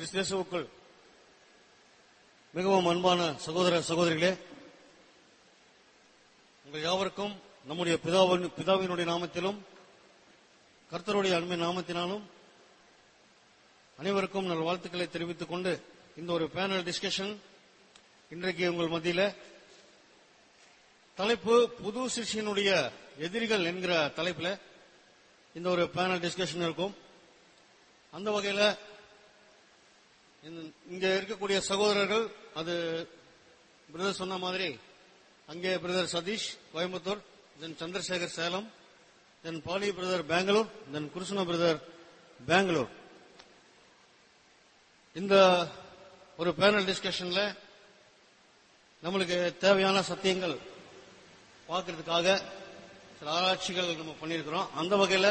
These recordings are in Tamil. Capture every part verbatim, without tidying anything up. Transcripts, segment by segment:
கிறிஸ்துவுக்குள் மிகவும் அன்பான சகோதர சகோதரிகளே, உங்கள் யாவருக்கும் நம்முடைய பிதாவின் பிதாவினுடைய நாமத்திலும் கர்த்தருடைய அன்பின் நாமத்தினாலும் அனைவருக்கும் நல் வாழ்த்துக்களை தெரிவித்துக் கொண்டு இந்த ஒரு பேனல் டிஸ்கஷன் இன்றைக்கு உங்கள் மத்தியில தலைப்பு புது சிஷ்யனுடைய எதிரிகள் என்கிற தலைப்புல இந்த ஒரு பேனல் டிஸ்கஷன் இருக்கும். அந்த வகையில இங்க இருக்கக்கூடிய சகோதரர்கள், அது பிரதர் சொன்ன மாதிரி அங்கே brother Satish Coimbatore, then Chandrasekar Salem, then Bali brother Bangalore, then Krishna brother Bangalore. இந்த ஒரு பேனல் டிஸ்கஷன்ல நம்மளுக்கு தேவையான சத்தியங்கள் பார்க்கறதுக்காக சில ஆராய்ச்சிகள் நம்ம பண்ணியிருக்கிறோம். அந்த வகையில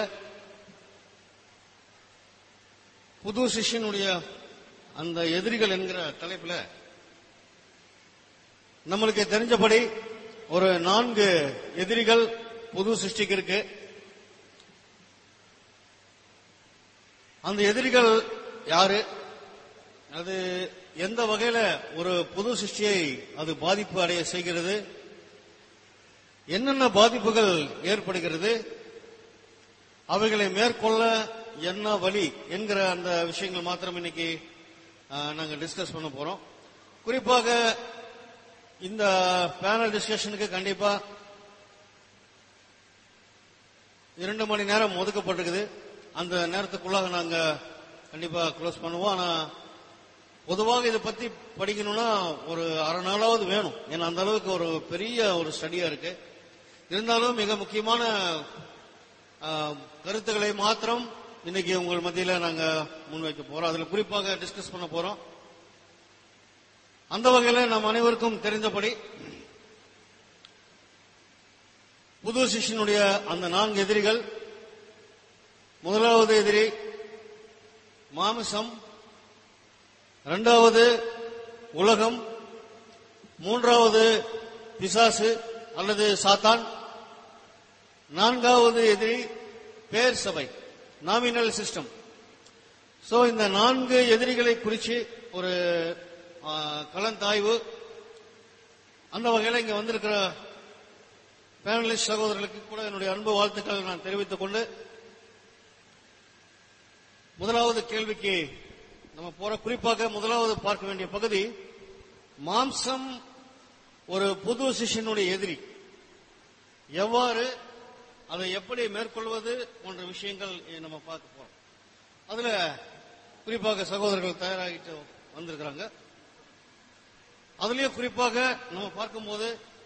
புது சிஷ்யனுடைய அந்த எதிரிகள் என்கிற தலைப்புல நம்மளுக்கு தெரிஞ்சபடி ஒரு நான்கு எதிரிகள் புது சிருஷ்டிக்கு இருக்கு. அந்த எதிரிகள் யாரு, அது எந்த வகையில ஒரு புது சிருஷ்டியை அது பாதிப்பு அடைய செய்கிறது, என்னென்ன பாதிப்புகள் ஏற்படுகிறது, அவைகளை மேற்கொள்ள என்ன வழி என்கிற அந்த விஷயங்கள் மாத்திரம் இன்னைக்கு நாங்கள் டிஸ்கஸ் பண்ண போறோம். குறிப்பாக இந்த பேனல் டிஸ்கஷனுக்கு கண்டிப்பா இரண்டு மணி நேரம் ஒதுக்கப்பட்டிருக்குது. அந்த நேரத்துக்குள்ளாக நாங்க கண்டிப்பா க்ளோஸ் பண்ணுவோம். ஆனா பொதுவாக இதை பத்தி படிக்கணும்னா ஒரு அரை நாளாவது வேணும். ஏன்னா அந்த அளவுக்கு ஒரு பெரிய ஒரு ஸ்டடியா இருக்கு. இருந்தாலும் மிக முக்கியமான கருத்துக்களை மாத்திரம் இன்னைக்கு உங்கள் மத்தியில நாங்க முன்வைக்க போறோம். அதுல குறிப்பாக டிஸ்கஸ் பண்ண போறோம். அந்த வகையில நாம் அனைவருக்கும் தெரிந்தபடி புது சிஷ்யனுடைய அந்த நான்கு எதிரிகள், முதலாவது எதிரி மாமிசம், இரண்டாவது உலகம், மூன்றாவது பிசாசு அல்லது சாத்தான், நான்காவது எதிரி பேர் சபை, நாமினல் சிஸ்டம். சோ இந்த நான்கு எதிரிகளை குறித்து ஒரு கலந்தாய்வு. அந்த வகையில் இங்க வந்திருக்கிற பேனலிஸ்ட் சகோதரர்களுக்கு கூட என்னுடைய அன்பு வாழ்த்துக்கள் நான் தெரிவித்துக் கொண்டு முதலாவது கேள்விக்கு நம்ம போற. குறிப்பாக முதலாவது பார்க்க வேண்டிய பகுதி மாம்சம் ஒரு புது சிஷ்யனுடைய எதிரி, எவ்வாறு அதை எப்படி மேற்கொள்வது போன்ற விஷயங்கள் நம்ம பார்க்க போறோம். அதுல குறிப்பாக சகோதரர்கள் தயாராகிட்டு வந்திருக்கிறாங்க. அதுலயே குறிப்பாக நம்ம பார்க்கும்போது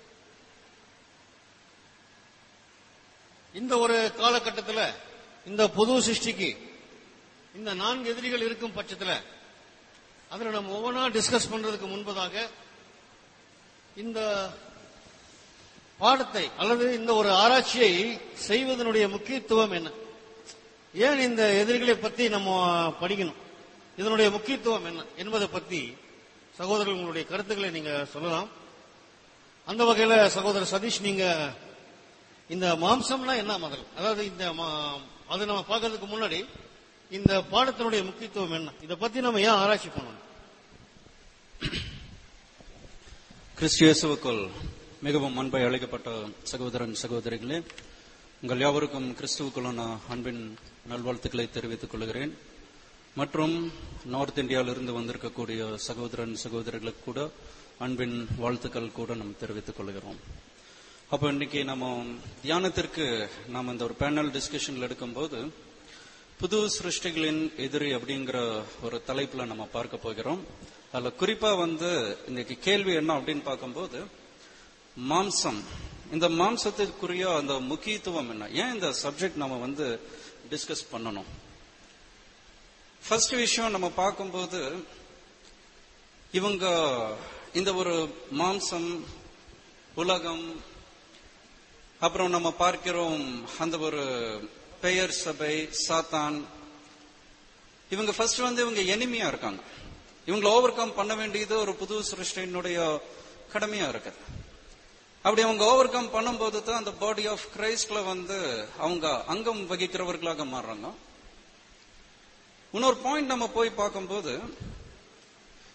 இந்த ஒரு காலகட்டத்தில் இந்த புது சிருஷ்டிக்கு இந்த நான்கு எதிரிகள் இருக்கும் பட்சத்தில் அதுல நம்ம ஒவ்வொன்றா டிஸ்கஸ் பண்றதுக்கு முன்பதாக இந்த பாடத்தை அல்லது இந்த ஒரு ஆராய்ச்சியை செய்வதனுடைய முக்கியத்துவம் என்ன, ஏன் இந்த எதிரிகளை பத்தி நம்ம படிக்கணும், இதனுடைய முக்கியத்துவம் என்ன என்பதை பத்தி சகோதரர்கள் உங்களுடைய கருத்துக்களை நீங்க சொல்லலாம். அந்த வகையில சகோதரர் சதீஷ், நீங்க இந்த மாம்சம்னா என்ன முதல், அதாவது இந்த அதை நம்ம பார்க்கறதுக்கு முன்னாடி இந்த பாடத்தினுடைய முக்கியத்துவம் என்ன, இதை பத்தி நம்ம ஏன் ஆராய்ச்சி பண்ணணும்? கிறிஸ்துவுக்குள் மிகவும் அன்பை அழைக்கப்பட்ட சகோதரன் சகோதரிகளே, உங்கள் யாவருக்கும் கிறிஸ்துவுக்குள்ளான அன்பின் நல்வாழ்த்துக்களை தெரிவித்துக் கொள்கிறேன். மற்றும் நார்த் இந்தியாவிலிருந்து வந்திருக்கக்கூடிய சகோதரன் சகோதரிகளுக்கு கூட அன்பின் வாழ்த்துக்கள் கூட நாம் தெரிவித்துக் கொள்கிறோம். அப்ப இன்னைக்கு நம்ம தியானத்திற்கு நாம் இந்த ஒரு பேனல் டிஸ்கஷன்ல எடுக்கும்போது புது சிருஷ்டிகளின் எதிரி அப்படிங்கிற ஒரு தலைப்புல நம்ம பார்க்க போகிறோம். அதுல குறிப்பா வந்து இன்னைக்கு கேள்வி என்ன அப்படின்னு பார்க்கும்போது மாம்சம், இந்த மாம்சத்திற்குரிய அந்த முக்கியத்துவம் என்ன, ஏன் இந்த சப்ஜெக்ட் நம்ம வந்து டிஸ்கஸ் பண்ணணும். ஃபர்ஸ்ட் விஷயம் நம்ம பார்க்கும்போது இவங்க இந்த ஒரு மாம்சம், உலகம், அப்புறம் நம்ம பார்க்கிறோம் அந்த ஒரு பெயர் சபை, சாத்தான், இவங்க ஃபர்ஸ்ட் வந்து இவங்க எனிமியா இருக்காங்க. இவங்களை ஓவர் கம் பண்ண வேண்டியது ஒரு புது சிருஷ்டியினுடைய கடமையா இருக்கு. அப்படி அவங்க ஓவர் கம் பண்ணும்போது தான் அந்த பாடி ஆஃப் கிரைஸ்ட்ல வந்து அவங்க அங்கம் வகிக்கிறவர்களாக மாறுறாங்க. இன்னொரு பாயிண்ட் நம்ம போய் பார்க்கும்போது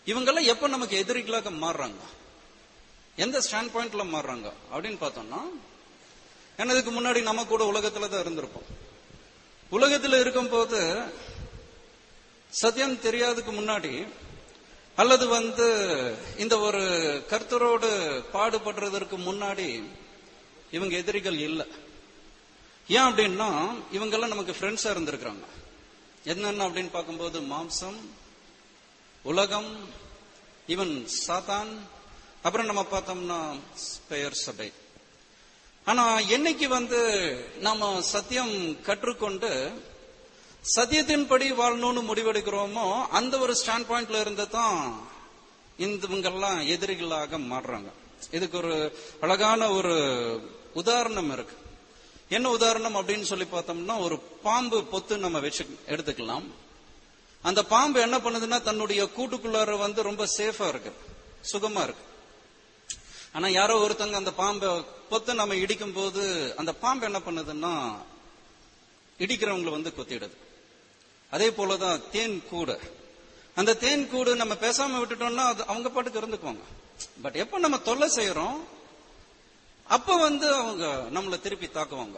இவங்கெல்லாம் எப்ப நமக்கு எதிரிகளாக மாறுறாங்க, எந்த ஸ்டாண்ட் பாயிண்ட்ல மாறுறாங்க அப்படின்னு பார்த்தோம்னா, ஏன்னா இதுக்கு முன்னாடி நம்ம கூட உலகத்துல தான் இருந்திருப்போம். உலகத்துல இருக்கும் போது சத்தியம் தெரியாததுக்கு முன்னாடி அல்லது வந்து இந்த ஒரு கர்த்தரோடு பாடுபடுறதற்கு முன்னாடி இவங்க எதிரிகள் இல்லை. ஏன் அப்படின்னா இவங்கெல்லாம் நமக்கு ஃப்ரெண்ட்ஸா இருந்திருக்கிறாங்க. என்னென்ன அப்படின்னு பார்க்கும்போது மாம்சம், உலகம், ஈவன் சாத்தான், அப்புறம் நம்ம பார்த்தோம்னா பெயர் சபை. ஆனா என்னைக்கு வந்து நாம சத்தியம் கற்றுக்கொண்டு சத்தியத்தின்படி வாழணும்னு முடிவெடுக்கிறோமோ அந்த ஒரு ஸ்டாண்ட் பாயிண்ட்ல இருந்து தான் இவங்கெல்லாம் எதிரிகளாக மாறுறாங்க. இதுக்கு ஒரு அழகான ஒரு உதாரணம் இருக்கு. என்ன உதாரணம் அப்படின்னு சொல்லி பார்த்தோம்னா, ஒரு பாம்பு பொத்து நம்ம வச்சு எடுத்துக்கலாம். அந்த பாம்பு என்ன பண்ணுதுன்னா தன்னுடைய கூட்டுக்குள்ளார வந்து ரொம்ப சேஃபா இருக்கு, சுகமா இருக்கு. ஆனா யாரோ ஒருத்தங்க அந்த பாம்பை பொத்து நம்ம இடிக்கும் போது அந்த பாம்பு என்ன பண்ணுதுன்னா இடிக்கிறவங்களை வந்து கொத்திடுது. அதே போலதான் தேன் கூடு. அந்த தேன் கூடு நம்ம பேசாம விட்டுட்டோம்னா அது அவங்க பாட்டுக்கு இருந்துக்குவாங்க. பட் எப்ப நம்ம தொல்லை செய்யறோம் அப்ப வந்து அவங்க நம்மளை திருப்பி தாக்குவாங்க.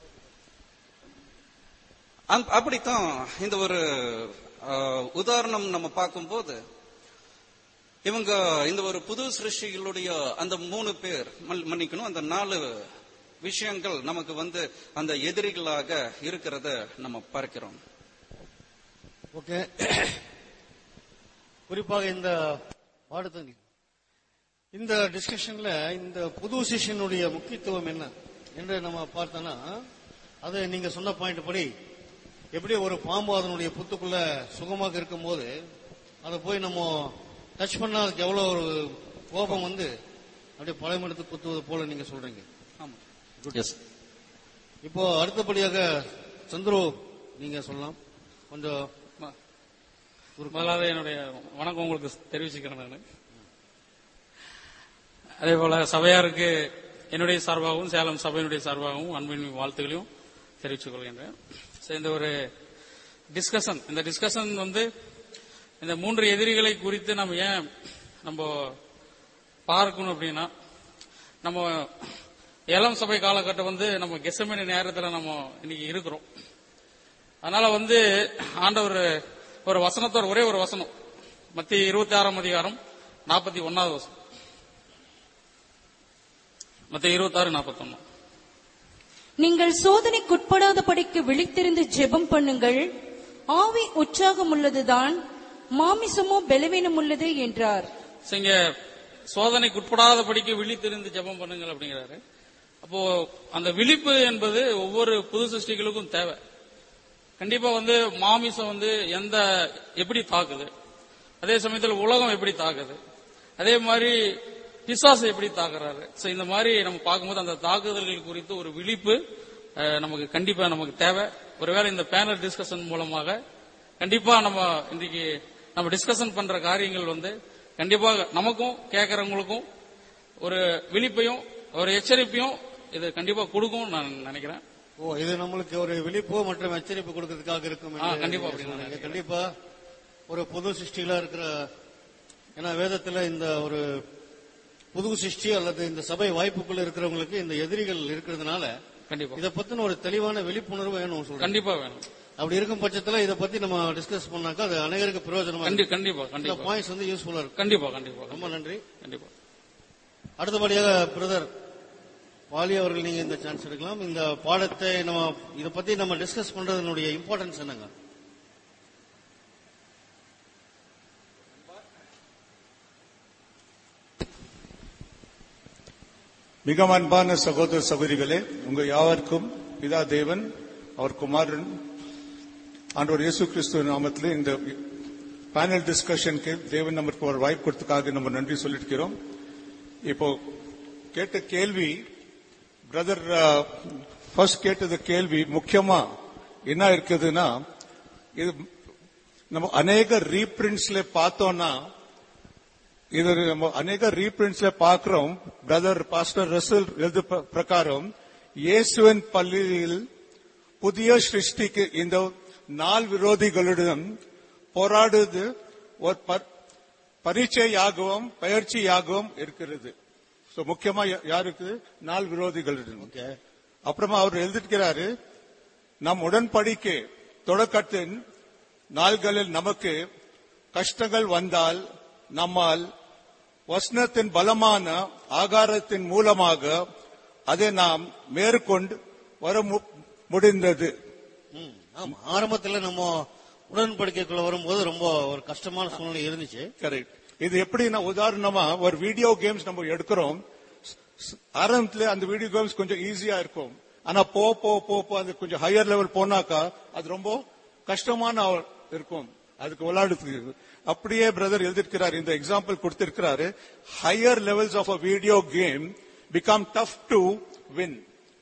அப்படித்தான் இந்த ஒரு உதாரணம் நம்ம பார்க்கும்போது இவங்க இந்த ஒரு புது சிருஷ்டிகளுடைய அந்த மூணு பேர் மன்னிக்கணும் அந்த நாலு விஷயங்கள் நமக்கு வந்து அந்த எதிரிகளாக இருக்கிறத நம்ம பார்க்கிறோம். ஓகே, குறிப்பாக இந்த பாடத்தில் இந்த டிஸ்கஷன்ல இந்த புது சிஷ்யனுடைய முக்கியத்துவம் என்ன என்று நம்ம பார்த்தோம்னா, அது நீங்க சொன்ன பாயிண்ட் படி எப்படி ஒரு பாம்பு அதனுடைய புத்துக்குள்ள சுகமாக இருக்கும் போது அதை போய் நம்ம டச் பண்ணா அதுக்கு எவ்வளவு ஒரு கோபம் வந்து அப்படியே பழைய எடுத்து குத்துவது போல நீங்க சொல்றீங்க. இப்போ அடுத்தபடியாக சந்துரு நீங்க சொல்லலாம். கொஞ்சம் முதலாவது என்னுடைய வணக்கம் உங்களுக்கு தெரிவிச்சுக்கிறேன். நான் அதே போல சபையாருக்கு என்னுடைய சார்பாகவும் சேலம் சபையினுடைய சார்பாகவும் அன்பின் வாழ்த்துக்களையும் தெரிவித்துக் கொள்கின்றேன். இந்த ஒரு டிஸ்கஷன் இந்த டிஸ்கஷன் வந்து இந்த மூன்று எதிரிகளை குறித்து நம்ம ஏன் நம்ம பார்க்கணும் அப்படின்னா, நம்ம ஏழாம் சபை காலகட்டம் வந்து நம்ம கெசமேனி நேரத்தில் நம்ம இன்னைக்கு இருக்கிறோம். அதனால வந்து ஆண்டவர் ஒரு வசனத்தோட ஒரே ஒரு வசனம் மத்திய இருபத்தி ஆறாம் அதிகாரம் நாற்பத்தி ஒன்னாவது வசனம் மத்திய இருபத்தி ஆறு நாற்பத்தி ஒன்னு நீங்கள் சோதனைக்குட்படாதபடிக்கு விழித்திருந்து ஜெபம் பண்ணுங்கள், ஆவி உற்சாகம் உள்ளதுதான், மாமிசமோ பலவீனம் உள்ளது என்றார். இங்க சோதனைக்குட்படாதபடிக்கு விழித்திருந்து ஜெபம் பண்ணுங்கள் அப்படிங்கிறாரு. அப்போ அந்த விழிப்பு என்பது ஒவ்வொரு புது சிருஷ்டிகளுக்கும் தேவை. கண்டிப்பா வந்து மாமிசம் வந்து எந்த எப்படி தாக்குது, அதே சமயத்தில் உலகம் எப்படி தாக்குது, அதே மாதிரி பிசாசு எப்படி தாக்குறாரு. இந்த மாதிரி நம்ம பார்க்கும்போது அந்த தாக்குதல்கள் குறித்து ஒரு விழிப்பு நமக்கு கண்டிப்பா நமக்கு தேவை. ஒருவேளை இந்த பேனல் டிஸ்கஷன் மூலமாக கண்டிப்பா நம்ம இன்றைக்கு நம்ம டிஸ்கஷன் பண்ற காரியங்கள் வந்து கண்டிப்பா நமக்கும் கேட்கறவங்களுக்கும் ஒரு விழிப்பையும் ஒரு எச்சரிப்பையும் இது கண்டிப்பா கொடுக்கும் நான் நினைக்கிறேன். ஓ, இது நம்மளுக்கு ஒரு விழிப்பு மற்றும் எச்சரிப்பு கொடுக்கறதுக்காக இருக்கும். கண்டிப்பா கண்டிப்பா ஒரு புது சிருஷ்டிகளா இருக்கிற, ஏன்னா வேதத்துல இந்த ஒரு புது சிருஷ்டி அல்லது இந்த சபை வாய்ப்புக்குள்ள இருக்கிறவங்களுக்கு இந்த எதிரிகள் இருக்கிறதுனால கண்டிப்பா இதை பத்தின ஒரு தெளிவான விழிப்புணர்வு வேணும் சொல்றேன். கண்டிப்பா வேணும். அப்படி இருக்கும் பட்சத்துல இதை பத்தி நம்ம டிஸ்கஸ் பண்ணாக்கா அது அனைவருக்கு பிரயோஜனமா கண்டிப்பா கண்டிப்பா பாயிண்ட்ஸ் வந்து யூஸ்ஃபுல்லா இருக்கும். கண்டிப்பா கண்டிப்பா ரொம்ப நன்றி. கண்டிப்பா. அடுத்தபடியாக பிரதர் வாலி அவர்கள் நீங்க இந்த சான்ஸ் எடுக்கலாம். இந்த பாடத்தை நம்ம இதை பத்தி நம்ம டிஸ்கஸ் பண்றதனுடைய இம்பார்ட்டன்ஸ் என்னங்க? மிக அன்பான சகோதர சகோதரிகளே, உங்க யாவருக்கும் பிதா தேவன் அவர் குமாரன் ஆண்டவர் இயேசு கிறிஸ்துவ நாமத்தில் இந்த பேனல் டிஸ்கஷனுக்கு தேவன் நமக்கு ஒரு வாய்ப்பு கொடுத்ததுக்காக நம்ம நன்றி சொல்லிருக்கிறோம். இப்போ கேட்ட கேள்வி பிரதர் ஃபர்ஸ்ட் கேட்டது கேள்வி முக்கியமா என்ன இருக்குதுன்னா, இது நம்ம அநேக ரீபிரிண்ட்ஸ்ல பார்த்தோம்னா இது நம்ம அநேக ரீபிரிண்ட்ஸ்ல பார்க்கிறோம். பிரதர் பாஸ்டர் ரசல் எழுது பிரகாரம் இயேசுவின் பள்ளியில் புதிய சிருஷ்டிக்கு இந்த நாள் விரோதிகளுடன் போராடுவது ஒரு பரீட்சையாகவும் பயிற்சியாகவும் இருக்கிறது. So, முக்கியமா யா- யாருக்கு? நாள் விரோதிகள். ஓகே. அப்புறமா அவர் எழுதியிருக்கிறாரு, நம் உடன்படிக்கை தொடக்கத்தின் நாள்களில் நமக்கு கஷ்டங்கள் வந்தால் நம்மால் வசனத்தின் பலமான ஆகாரத்தின் மூலமாக அதை நாம் மேற்கொண்டு வர மு- முடிந்தது. ம், ஆமா. ஆரம்பத்துல நம்ம உடன்படிக்கைக்குள்ள வரும்போது ரொம்ப ஒரு கஷ்டமான சூழ்நிலை இருந்துச்சு. கரெக்ட். இது எப்படின்னா, உதாரணமா ஒரு வீடியோ கேம்ஸ் நம்ம எடுக்கிறோம். ஸ்- ஆரம்பத்துல அந்த வீடியோ கேம்ஸ் கொஞ்சம் ஈஸியா இருக்கும். ஆனா போ போ போ போ அது கொஞ்சம் ஹையர் லெவல் போனாக்கா அது ரொம்ப கஷ்டமான இருக்கும் அதுக்கு விளையாடுறதுக்கு. அப்படியே பிரதர் எழுதிருக்கிறார், இந்த எக்ஸாம்பிள் கொடுத்திருக்கிறாரு. Higher levels of a video game become tough to win.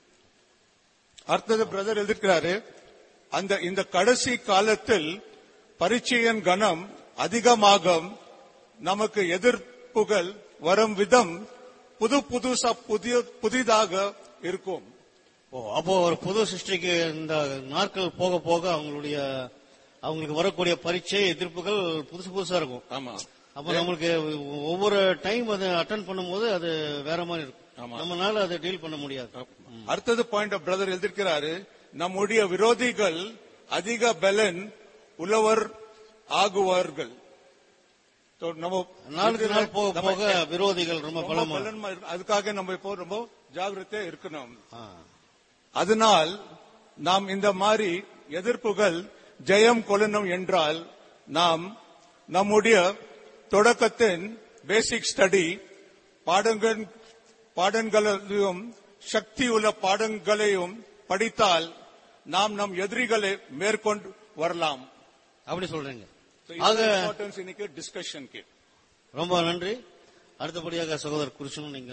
அடுத்தது பிரதர் எழுதிருக்கிறாரு, அந்த இந்த கடைசி காலத்தில் பரீட்சையின் கணம் அதிகமாக நமக்கு எதிர்ப்புகள் வரும் விதம் புது புதுசா புதிய புதிதாக இருக்கும். ஓ, அப்போ ஒரு புது சிருஷ்டிக்கு இந்த நாட்கள் போக போக அவங்களுடைய அவங்களுக்கு வரக்கூடிய பரீட்சை எதிர்ப்புகள் புதுசு புதுசா இருக்கும். ஆமா. அப்ப நம்மளுக்கு ஒவ்வொரு டைம் அதை அட்டன் பண்ணும்போது அது வேற மாதிரி இருக்கும். ஆமா. நம்மளால அதை டீல் பண்ண முடியாது. அடுத்தது பாயிண்ட் பிரதர் எழுதியிருக்கிறாரு, நம்முடைய விரோதிகள் அதிக பலன் உள்ளவர் ஆகுவார்கள். So, நம்ம நாளுக்கு நாள் போக நம்ம போக விரோதிகள் ரொம்ப ரொம்ப பலமா பலன்மா இருக்கு. அதுக்காக நம்ம இப்போ ரொம்ப ஜாகிரதையா இருக்கணும். ஆ. அதனால் நாம் இந்த மாதிரி எதிர்ப்புகள் ஜெயம் கொள்ளணும் என்றால் நாம் நம்முடைய தொடக்கத்தின் பேசிக் ஸ்டடி பாடங்கள் பாடங்களையும் சக்தி உள்ள பாடங்களையும் படித்தால் நாம் நம் எதிரிகளை மேற்கொண்டு வரலாம். அப்படி சொல்றீங்க. So, ஆக இதுதான் importance இன்னைக்கு டிஸ்கஷனுக்கு. ரொம்ப நன்றி. அடுத்தபடியாக சகோதரர் குருஷனும் நீங்க.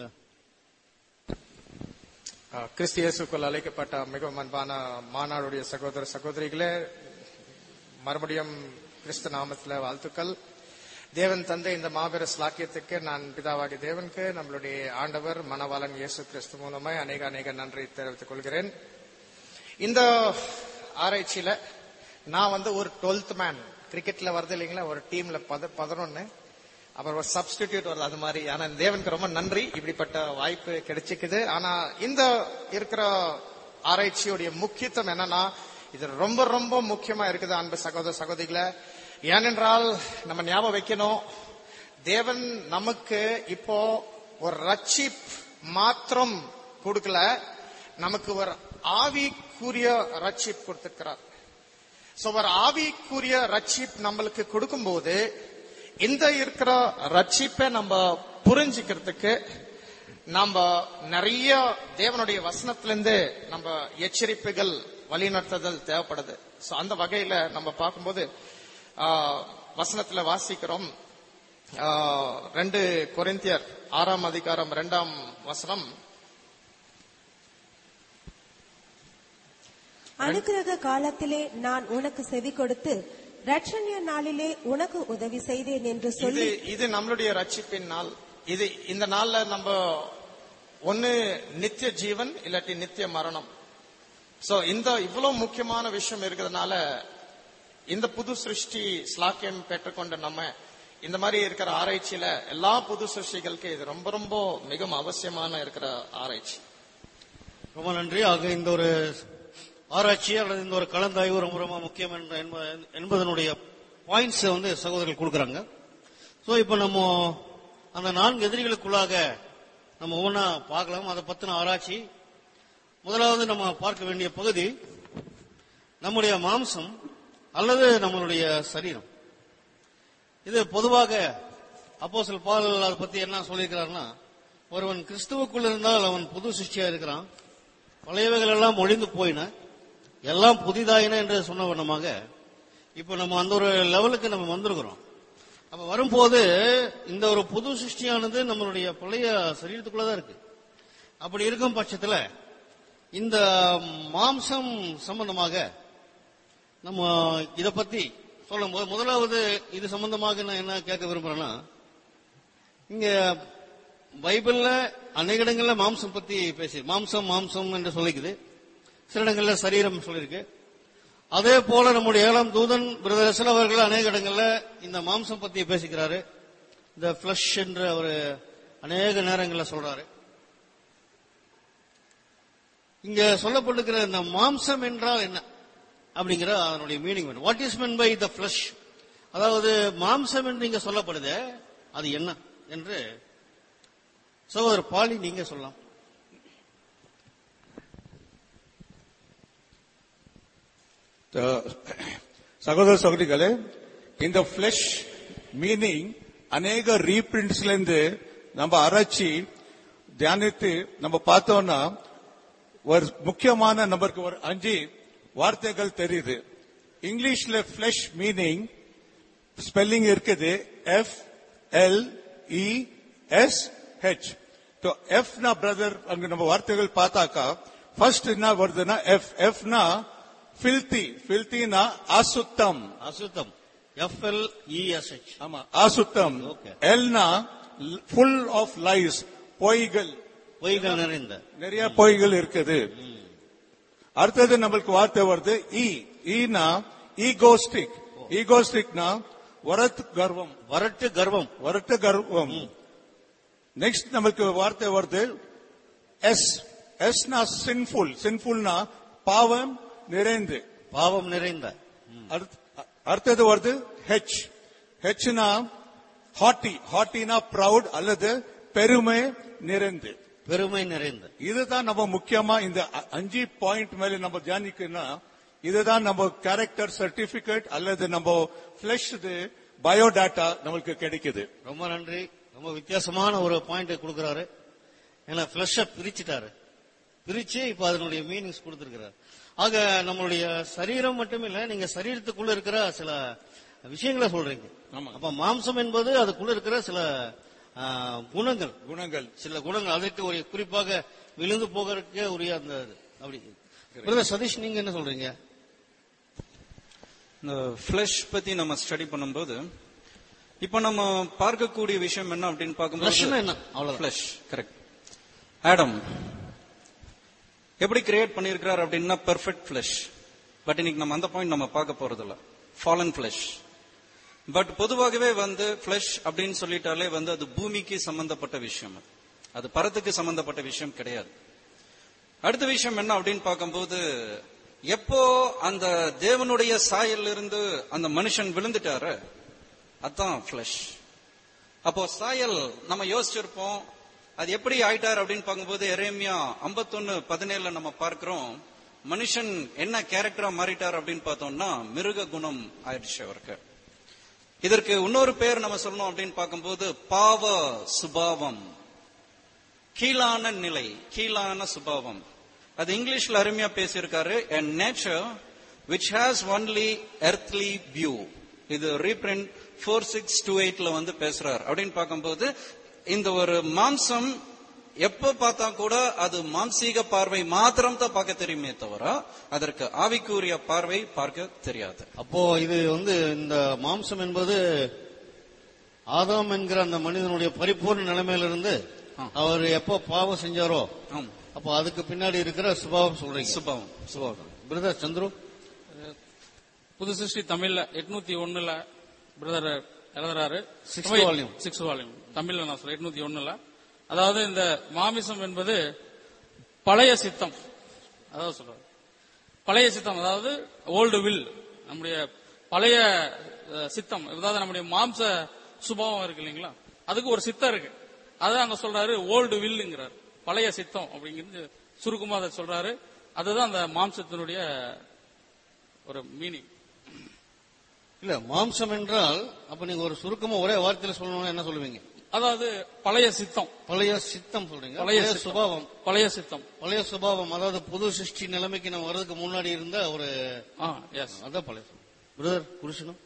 அஹ், கிறிஸ்து இயேசுக்குள் அழைக்கப்பட்ட மிகவும் அன்பான மாநாடுடைய சகோதர சகோதரிகளே, மறுபடியும் கிறிஸ்து நாமத்தில் வாழ்த்துக்கள். தேவன் தந்தை இந்த மாபெரும் ஸ்லாக்கியத்துக்கு நான் பிதாவாகிய தேவனுக்கு நம்மளுடைய ஆண்டவர் மணவாளன் இயேசு கிறிஸ்து மூலமாய் அநேக அநேக நன்றி தெரிவித்துக் கொள்கிறேன். இந்த ஆராய்ச்சியில நான் வந்து ஒரு டுவெல்த் மேன், கிரிக்கெட்ல வருது இல்லைங்களா, ஒரு டீம்ல பதினொன்னு, அப்புறம் ஒரு சப்ஸ்டிடியூட் வருது, அது மாதிரி. ஆனா தேவனுக்கு ரொம்ப நன்றி, இப்படிப்பட்ட வாய்ப்பு கிடைச்சிக்குது. ஆனா இந்த இருக்கிற ஆராய்ச்சியுடைய முக்கியத்துவம் என்னன்னா, இது ரொம்ப ரொம்ப முக்கியமா இருக்குது அன்பு சகோதர சகோதரிகளை. ஏனென்றால் நம்ம ஞாபகம் வைக்கணும், தேவன் நமக்கு இப்போ ஒரு ரட்சிப் மாத்திரம் கொடுக்கல, நமக்கு ஒரு ஆவிக்குரிய ரட்சிப் கொடுத்திருக்கிறார். சோ ஒரு ஆவிக்குரிய ரட்சிப் நம்மளுக்கு கொடுக்கும்போது இந்த இருக்கிற ரட்சிப்பை நம்ம புரிஞ்சுக்கிறதுக்கு நம்ம நிறைய தேவனுடைய வசனத்திலிருந்து நம்ம எச்சரிப்புகள் வழிநடத்துதல் தேவைப்படுது. சோ அந்த வகையில நம்ம பார்க்கும்போது ஆஹ், வசனத்துல வாசிக்கிறோம். ஆஹ், ரெண்டு கொரிந்தியர் ஆறாம் அதிகாரம் இரண்டாம் வசனம். அனுக்கிரக காலத்திலே நான் உனக்கு செவி கொடுத்து ரட்சணிய நாளிலே உனக்கு உதவி செய்தேன் என்று இது சொல்லி இது நம்மளுடைய ரட்சிப்பின் நாள். இது இந்த நாள்ல நம்ம ஒன்னு நித்திய ஜீவன் இல்லாட்டி நித்திய மரணம். சோ இந்த இவ்வளவு முக்கியமான விஷயம் இருக்கிறதுனால இந்த புது சிருஷ்டி ஸ்லாக்கியம் பெற்றுக்கொண்ட நம்ம இந்த மாதிரி இருக்கிற ஆராய்ச்சியில எல்லா புது சிருஷ்டிகளுக்கு இது ரொம்ப ரொம்ப மிகவும் அவசியமான இருக்கிற ஆராய்ச்சி. ரொம்ப நன்றி. ஆக இந்த ஒரு ஆராய்ச்சி அல்லது இந்த ஒரு கலந்தாய்வு ரொம்ப ரொம்ப முக்கியம் என்ற- என்ப- என்பதனுடைய பாயிண்ட்ஸ் வந்து சகோதரர்கள் கொடுக்கறாங்க. சோ இப்ப நம்ம அந்த நான்கு எதிரிகளுக்குள்ளாக நம்ம ஒவ்வொன்றா பார்க்கலாம். அதை பத்தின ஆராய்ச்சி. முதலாவது நம்ம பார்க்க வேண்டிய பகுதி நம்முடைய மாம்சம் அல்லது நம்மளுடைய சரீரம். இது பொதுவாக அப்போஸ்தலன் பவுல் அதை பத்தி என்ன சொல்லியிருக்கிறார்னா, ஒருவன் கிறிஸ்துவுக்குள் இருந்தால் அவன் புது சிருஷ்டியா இருக்கிறான், பழையவைகள் எல்லாம் ஒழிந்து போயின, எல்லாம் புதிதாயின என்று சொன்ன வண்ணமாக இப்ப நம்ம அந்த ஒரு லெவலுக்கு நம்ம வந்திருக்கிறோம். அப்ப வரும்போது இந்த ஒரு புது சிருஷ்டியானது நம்மளுடைய பழைய சரீரத்துக்குள்ளதான் இருக்கு. அப்படி இருக்கும் பட்சத்துல இந்த மாம்சம் சம்பந்தமாக நம்ம இத பத்தி சொல்லும் போது முதலாவது இது சம்பந்தமாக நான் என்ன கேட்க விரும்புறேன்னா, இங்க பைபிள்ல அநேக இடங்கள்ல மாம்சம் பத்தி பேசி மாம்சம் மாம்சம் என்று சொல்லிக்குது, சில இடங்கள்ல சரீரம் சொல்லியிருக்கு. அதே போல நம்முடைய ஏழாம் தூதன் பிரதர் அவர்கள் அநேக இடங்கள்ல இந்த மாம்சம் பத்தி பேசிக்கிறாரு. இந்த ஃபிளஷ் என்று அவர் அநேக நேரங்களில் சொல்றாரு. இங்க சொல்லப்பட்டிருக்கிற இந்த மாம்சம் என்றால் என்ன அப்படிங்கிற அதனுடைய மீனிங் வேணும். What is mean by the flesh? அதாவது மாம்சம் என்று இங்க சொல்லப்படுது, அது என்ன என்று சகோதரர் பாலி நீங்க சொல்லலாம். சகோதர சகோதரிகளே, இந்த ஃபிளஷ் மீனிங் அநேக ரீபிரிண்ட்ஸ்ல இருந்து நம்ம ஆராய்ச்சி தியானித்து நம்ம பார்த்தோம்னா ஒரு முக்கியமான நம்பருக்கு ஒரு அஞ்சு வார்த்தைகள் தெரியுது. இங்கிலீஷ்ல ஃபிளஷ் மீனிங் ஸ்பெல்லிங் இருக்குது F L E S H. F நா பிரதர் அங்க நம்ம வார்த்தைகள் பார்த்தாக்கா ஃபர்ஸ்ட் என்ன வருதுன்னா எஃப் எஃப்னா ஃபில்தி, ஃபில்தினா அசுத்தம், அசுத்தம் F L E S H. ஆமா அசுத்தம். Okay. எல்னா ஃபுல் ஆஃப் லைஸ், பொய்கள், பொய்கள் நிறைந்த, நிறைய பொய்கள் இருக்குது. அடுத்தது நம்மளுக்கு வார்த்தை வருது இ, ஈனா ஈகோஸ்டிக், ஈகோஸ்டிக்னா வரட்டு கர்வம், வரட்டு கர்வம், வரட்டு கர்வம். நெக்ஸ்ட் நம்மளுக்கு வார்த்தை வருது எஸ், எஸ்னா சின்ஃபுல், சின்ஃபுல்னா பாவம் நிறைந்து, பாவம் நிறைந்த. அடுத்தது வருது ஹெச், ஹெச்னா ஹாட்டி, ஹாட்டினா ப்ரவுட் அல்லது பெருமை நிறைந்து, பெருமை நிறைந்த. இதுதான் நம்ம முக்கியமா இந்த அஞ்சு பாயிண்ட் மேல நம்ம தியானிக்கணும்னா இதுதான் நம்ம கேரக்டர் சர்டிபிகேட் அல்லது நம்ம பிளஷ் பயோடாட்டா நம்மளுக்கு கிடைக்குது. ரொம்ப நன்றி. ரொம்ப வித்தியாசமான ஒரு பாயிண்ட் கொடுக்கிறாரு. ஏன்னா பிளஷ பிரிச்சுட்டாரு, பிரிச்சு இப்ப அதனுடைய மீனிங்ஸ் கொடுத்திருக்கிறார். ஆக நம்மளுடைய சரீரம் மட்டுமில்ல, நீங்க சரீரத்துக்குள்ள இருக்கிற சில விஷயங்களை சொல்றீங்க. அப்ப மாம்சம் என்பது அதுக்குள்ள இருக்கிற சில குணங்கள், குணங்கள் சில குணங்கள், அதற்கு ஒரு குறிப்பாக விழுந்து போகிறதுக்கு உரிய அந்த அப்படி. பிரதர் சதீஷ், நீங்க என்ன சொல்றீங்க? இந்த ஃபிளஷ் பத்தி நம்ம ஸ்டடி பண்ணும்போது இப்ப நம்ம பார்க்கக்கூடிய விஷயம் என்ன அப்படின்னு பார்க்கும்போது என்ன அவ்வளவு ஃபிளஷ் கரெக்ட். ஆடம் எப்படி கிரியேட் பண்ணிருக்கிறார் அப்படின்னா பெர்ஃபெக்ட் ஃபிளஷ். பட் இன்னைக்கு நம்ம அந்த பாயிண்ட் நம்ம பார்க்க போறது இல்ல, ஃபாலன் ஃபிளஷ். பட் பொதுவாகவே வந்து ஃபிளஷ் அப்படின்னு சொல்லிட்டாலே வந்து அது பூமிக்கு சம்பந்தப்பட்ட விஷயம், அது பரத்துக்கு சம்பந்தப்பட்ட விஷயம் கிடையாது. அடுத்த விஷயம் என்ன அப்படின்னு பார்க்கும்போது எப்போ அந்த தேவனுடைய சாயல் இருந்து அந்த மனுஷன் விழுந்துட்டாரு அதான் ஃபிளஷ். அப்போ சாயல் நம்ம யோசிச்சிருப்போம் அது எப்படி ஆயிட்டார் அப்படின்னு பார்க்கும்போது எரேமியா ஐம்பத்தொன்னு பதினேழுல நம்ம பார்க்கிறோம் மனுஷன் என்ன கேரக்டரா மாறிட்டார் அப்படின்னு பார்த்தோம்னா மிருக குணம் ஆயிடுச்சு அவருக்கு. இதற்கு இன்னொரு பேர் நம்ம சொல்லணும் அப்படின்னு பார்க்கும்போது பாவ சுபாவம், கீழான நிலை, கீழான சுபாவம். அது இங்கிலீஷ்ல அருமையா பேசியிருக்காரு, a nature which has only earthly view. இது ரீப்ரிண்ட் ஃபோர் சிக்ஸ் டூ எயிட்ல வந்து பேசுறார். அப்படின்னு பார்க்கும்போது இந்த ஒரு மாம்சம் எப்ப பார்த்தா கூட அது மாம்சீக பார்வை மாத்திரம் தான் பார்க்க தெரியுமே தவிர அதற்கு ஆவிக்குரிய பார்வை பார்க்க தெரியாது. அப்போ இது வந்து இந்த மாம்சம் என்பது ஆதாம் என்கிற அந்த மனிதனுடைய பரிபூர்ண நிலைமையிலிருந்து அவர் எப்போ பாவம் செஞ்சாரோ அப்போ அதுக்கு பின்னாடி இருக்கிற சுபாவம் சொல்றீங்க. சுபாவம் சுபாவம். பிரதர் சந்துரு, புது சிருஷ்டி தமிழ்ல எட்நூத்தி ஒண்ணுல பிரதர் எழுதுறாரு, சிக்ஸ் வால்யூம் சிக்ஸ் வால்யூம் தமிழ்ல நான் சொல்றேன் எட்நூத்தி ஒண்ணுல. அதாவது இந்த மாமிசம் என்பது பழைய சித்தம், அதாவது சொல்றாரு பழைய சித்தம், அதாவது ஓல்டு வில், நம்முடைய பழைய சித்தம், அதாவது நம்முடைய மாம்ச சுபாவம் இருக்கு இல்லைங்களா, அதுக்கு ஒரு சித்தம் இருக்கு. அதான் அங்க சொல்றாரு ஓல்டு வில்லுங்கிறார், பழைய சித்தம் அப்படிங்கிறது சுருக்கமா அதை சொல்றாரு. அதுதான் அந்த மாம்சத்தினுடைய ஒரு மீனிங். இல்ல மாம்சம் என்றால் அப்ப நீங்க ஒரு சுருக்கமா ஒரே வார்த்தையில சொல்லணும்னா என்ன சொல்லுவீங்க? அதாவது பழைய சித்தம், பழைய சித்தம் சொல்றீங்க, பழைய சுபாவம், பழைய சித்தம், பழைய சுபாவம். அதாவது புது சிருஷ்டி நிலைமைக்கு நம்ம வர்றதுக்கு முன்னாடி இருந்த ஒரு அதான் பழைய. பிரதர் புருஷனும்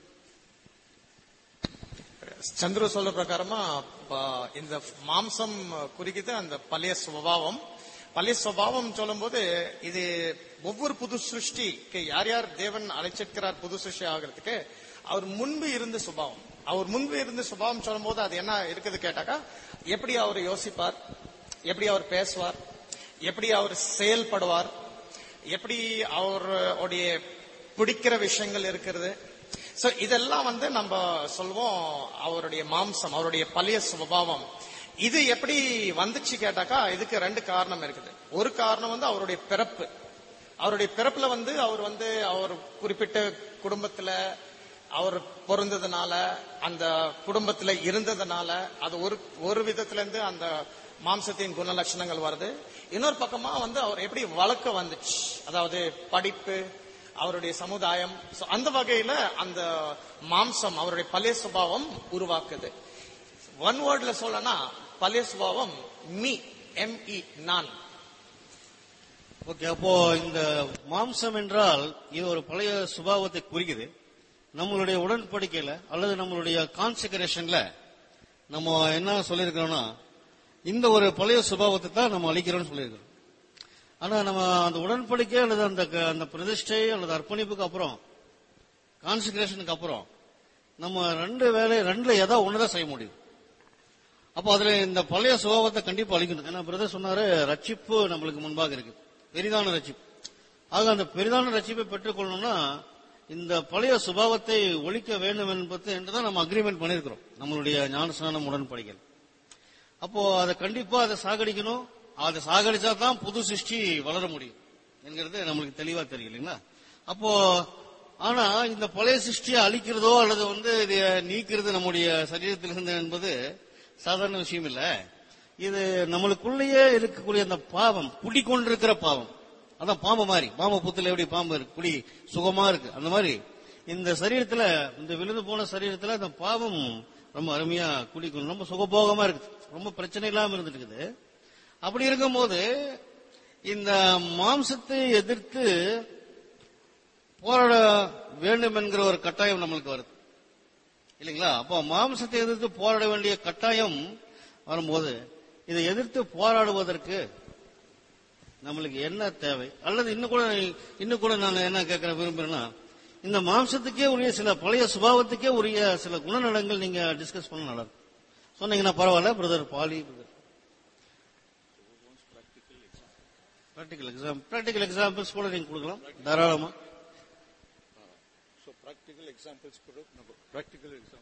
சந்திர சொல்ற பிரகாரமா இந்த மாம்சம் குறிக்கிது அந்த பழைய சுபாவம். பழைய சுபாவம் சொல்லும் போது இது ஒவ்வொரு புது சிருஷ்டிக்கு யார் யார் தேவன் அழைச்சிருக்கிறார் புது சிருஷ்டி ஆகிறதுக்கு அவர் முன்பு இருந்த சுபாவம், அவர் முன்பு இருந்த சுபாவம் சொல்லும் போது அது என்ன இருக்குது கேட்டாக்கா, எப்படி அவர் யோசிப்பார், எப்படி அவர் பேசுவார், எப்படி அவர் செயல்படுவார், எப்படி அவருடைய பிடிக்கிற விஷயங்கள் இருக்கிறது, சோ இதெல்லாம் வந்து நம்ம சொல்வோம் அவருடைய மாம்சம், அவருடைய பழைய சுபாவம். இது எப்படி வந்துச்சு கேட்டாக்கா இதுக்கு ரெண்டு காரணம் இருக்குது. ஒரு காரணம் வந்து அவருடைய பிறப்பு. அவருடைய பிறப்புல வந்து அவர் வந்து அவர் குறிப்பிட்ட குடும்பத்துல அவர் பிறந்ததுனால, அந்த குடும்பத்துல இருந்ததுனால அது ஒரு ஒரு விதத்துல இருந்து அந்த மாம்சத்தின் குண லட்சணங்கள் வருது. இன்னொரு பக்கமா வந்து அவர் எப்படி வளர்க்க வந்துச்சு, அதாவது படிப்பு, அவருடைய சமுதாயம். அந்த வகையில அந்த மாம்சம் அவருடைய பழைய சுபாவம் உருவாக்குது. ஒன் வேர்ட்ல சொல்லனா பழைய சுபாவம் மீ, எம்இ, நான். ஓகே, அப்போ இந்த மாம்சம் என்றால் இது ஒரு பழைய சுபாவத்தை குறிக்குது. நம்மளுடைய உடன்படிக்கையில அல்லது நம்மளுடைய கான்செக்ரேஷன்ல நம்ம என்ன சொல்லியிருக்கிறோம்னா, இந்த ஒரு பழைய சுபாவத்தை தான் நம்ம அழிக்கிறோம்னு சொல்லியிருக்கிறோம். ஆனா நம்ம அந்த உடன்படிக்கை அல்லது அந்த அந்த பிரதிஷ்டை அல்லது அர்ப்பணிப்புக்கு அப்புறம், கான்செக்ரேஷனுக்கு அப்புறம் நம்ம ரெண்டு வேலை ரெண்டுல ஏதாவது ஒண்ணுதான் செய்ய முடியும். அப்போ அதுல இந்த பழைய சுபாவத்தை கண்டிப்பா அழிக்கணும். ஏன்னா பிரதர் சொன்னாரு, ரட்சிப்பு நம்மளுக்கு முன்பாக இருக்கு, பெரிதான ரட்சிப்பு. ஆக அந்த பெரிதான ரட்சிப்பை பெற்றுக்கொள்ளணும்னா இந்த பழைய சுபாவத்தை ஒழிக்க வேண்டும் என்பது என்றுதான் நம்ம அக்ரிமெண்ட் பண்ணிருக்கிறோம் நம்மளுடைய ஞானஸ்நானம் உடன்படிக்கையில். அப்போ அதை கண்டிப்பா அதை சாகடிக்கணும். அதை சாகடிச்சா தான் புது சிருஷ்டி வளர முடியும் என்கிறது நம்மளுக்கு தெளிவா தெரியும் இல்லைங்களா? அப்போ ஆனா இந்த பழைய சிருஷ்டியை அழிக்கிறதோ அல்லது வந்து இதை நீக்கிறது நம்முடைய சரீரத்திலிருந்து என்பது சாதாரண விஷயம் இல்ல. இது நம்மளுக்குள்ளேயே இருக்கக்கூடிய அந்த பாவம், குடிக்கொண்டிருக்கிற பாவம். அதான் பாம்பு மாதிரி, பாம்பு புத்துல எப்படி பாம்பு இருக்கு, குடி சுகமா இருக்கு, அந்த மாதிரி இந்த சரீரத்துல, இந்த விழுந்து போன சரீரத்துல அந்த பாவம் ரொம்ப அருமையா குடிக்கணும், ரொம்ப சுகபோகமா இருக்குது, ரொம்ப பிரச்சனை இல்லாம இருந்துட்டு இருக்குது. அப்படி இருக்கும்போது இந்த மாம்சத்தை எதிர்த்து போராட வேண்டும் என்கிற ஒரு கட்டாயம் நம்மளுக்கு வருது இல்லைங்களா? அப்போ மாம்சத்தை எதிர்த்து போராட வேண்டிய கட்டாயம் வரும்போது இதை எதிர்த்து போராடுவதற்கு நம்மளுக்கு என்ன தேவை? அல்லது இன்னும் கூட இன்னும் கூட நான் என்ன கேட்க விரும்புறேன்னா, இந்த மாம்சத்துக்கே உரிய சில பழைய சுபாவத்துக்கே உரிய சில குணநலங்கள் நீங்க டிஸ்கஸ் பண்ண நல்லா இருக்கும். சொன்னீங்கன்னா பரவாயில்ல brother Bali. Practical exam practical examples கூட நீங்க கொடுக்கலாம் தாராளமா. பிராக்டிகல் எக்ஸாம்பிள்ஸ் கூட பிராக்டிகல் எக்ஸாம்பிள்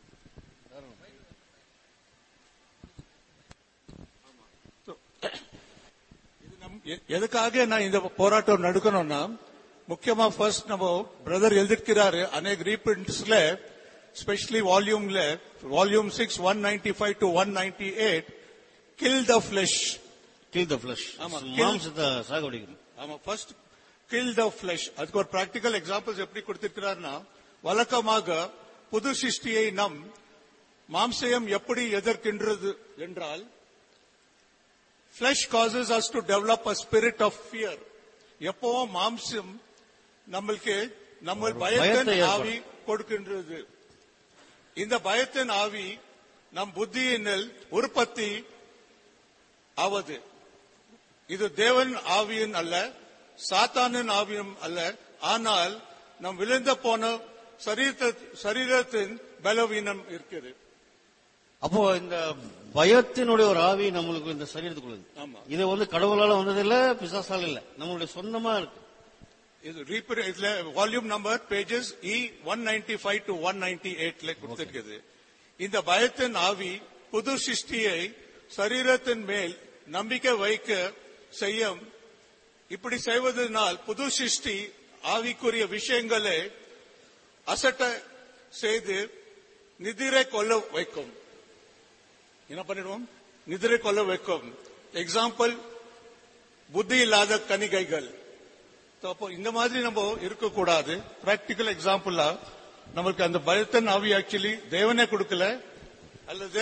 எதுக்காக நான் இந்த போராட்டம் நடக்கணும்னா, முக்கியமா ஃபர்ஸ்ட் நம்ம பிரதர் எழுதிருக்கிறாரு அநேக ரீபிரிண்ட்ஸ்ல, ஸ்பெஷலி வால்யூம்ல volume six one ninety five to one ninety eight kill the flesh. Kill the flesh, மாம்சத்தை சாகடிக்கணும். ஆமா, ஃபர்ஸ்ட் கில் த பிளஷ். அதுக்கு ஒரு பிராக்டிகல் எக்ஸாம்பிள்ஸ் எப்படி கொடுத்திருக்கிறாருன்னா, வழக்கமாக புது சிருஷ்டியை நம் மாம்சயம் எப்படி எதிர்க்கின்றது என்றால், flesh causes us to develop a spirit of fear. எப்பவும் மாம்சம் நம்மளுக்கு நம்ம பயத்தின் ஆவி கொடுக்கின்றது. இந்த பயத்தின் ஆவி நம் புத்தியினில் உற்பத்தி ஆவது. இது தேவன் ஆவியின் அல்ல, சாத்தானின் ஆவியும் அல்ல, ஆனால் நம் விழுந்த போன சரீரத்தின் பலவீனம் இருக்கிறது. அப்போ இந்த பயத்தினுடைய ஒரு ஆவி நம்மளுக்கு இந்த சரீரத்துக்குள்ளது. இது வந்து கடவுளால வந்ததில்ல, பிசாசால இல்ல, நம்மளுடைய சொந்தமா இருக்கு. இது volume number pages E one ninety five to one ninety எயிட்ல கொடுத்திருக்கிறது. இந்த பயத்தின் ஆவி புது சிருஷ்டியை சரீரத்தின் மேல் நம்பிக்கை வைக்க செய்யும். இப்படி செய்வதனால் புது சிருஷ்டி ஆவிக்குரிய விஷயங்களை அசட்ட செய்து நிதிரை கொள்ள வைக்கும். என்ன பண்ணிடுவோம்? நிதிரை கொள்ள வைக்கும். எக்ஸாம்பிள், புத்தி இல்லாத கனிகைகள். அப்போ இந்த மாதிரி நம்ம இருக்கக்கூடாது. பிராக்டிக்கல் எக்ஸாம்பிளா நமக்கு அந்த பயத்தின் ஆவி ஆக்சுவலி தேவனே கொடுக்கல, அல்லது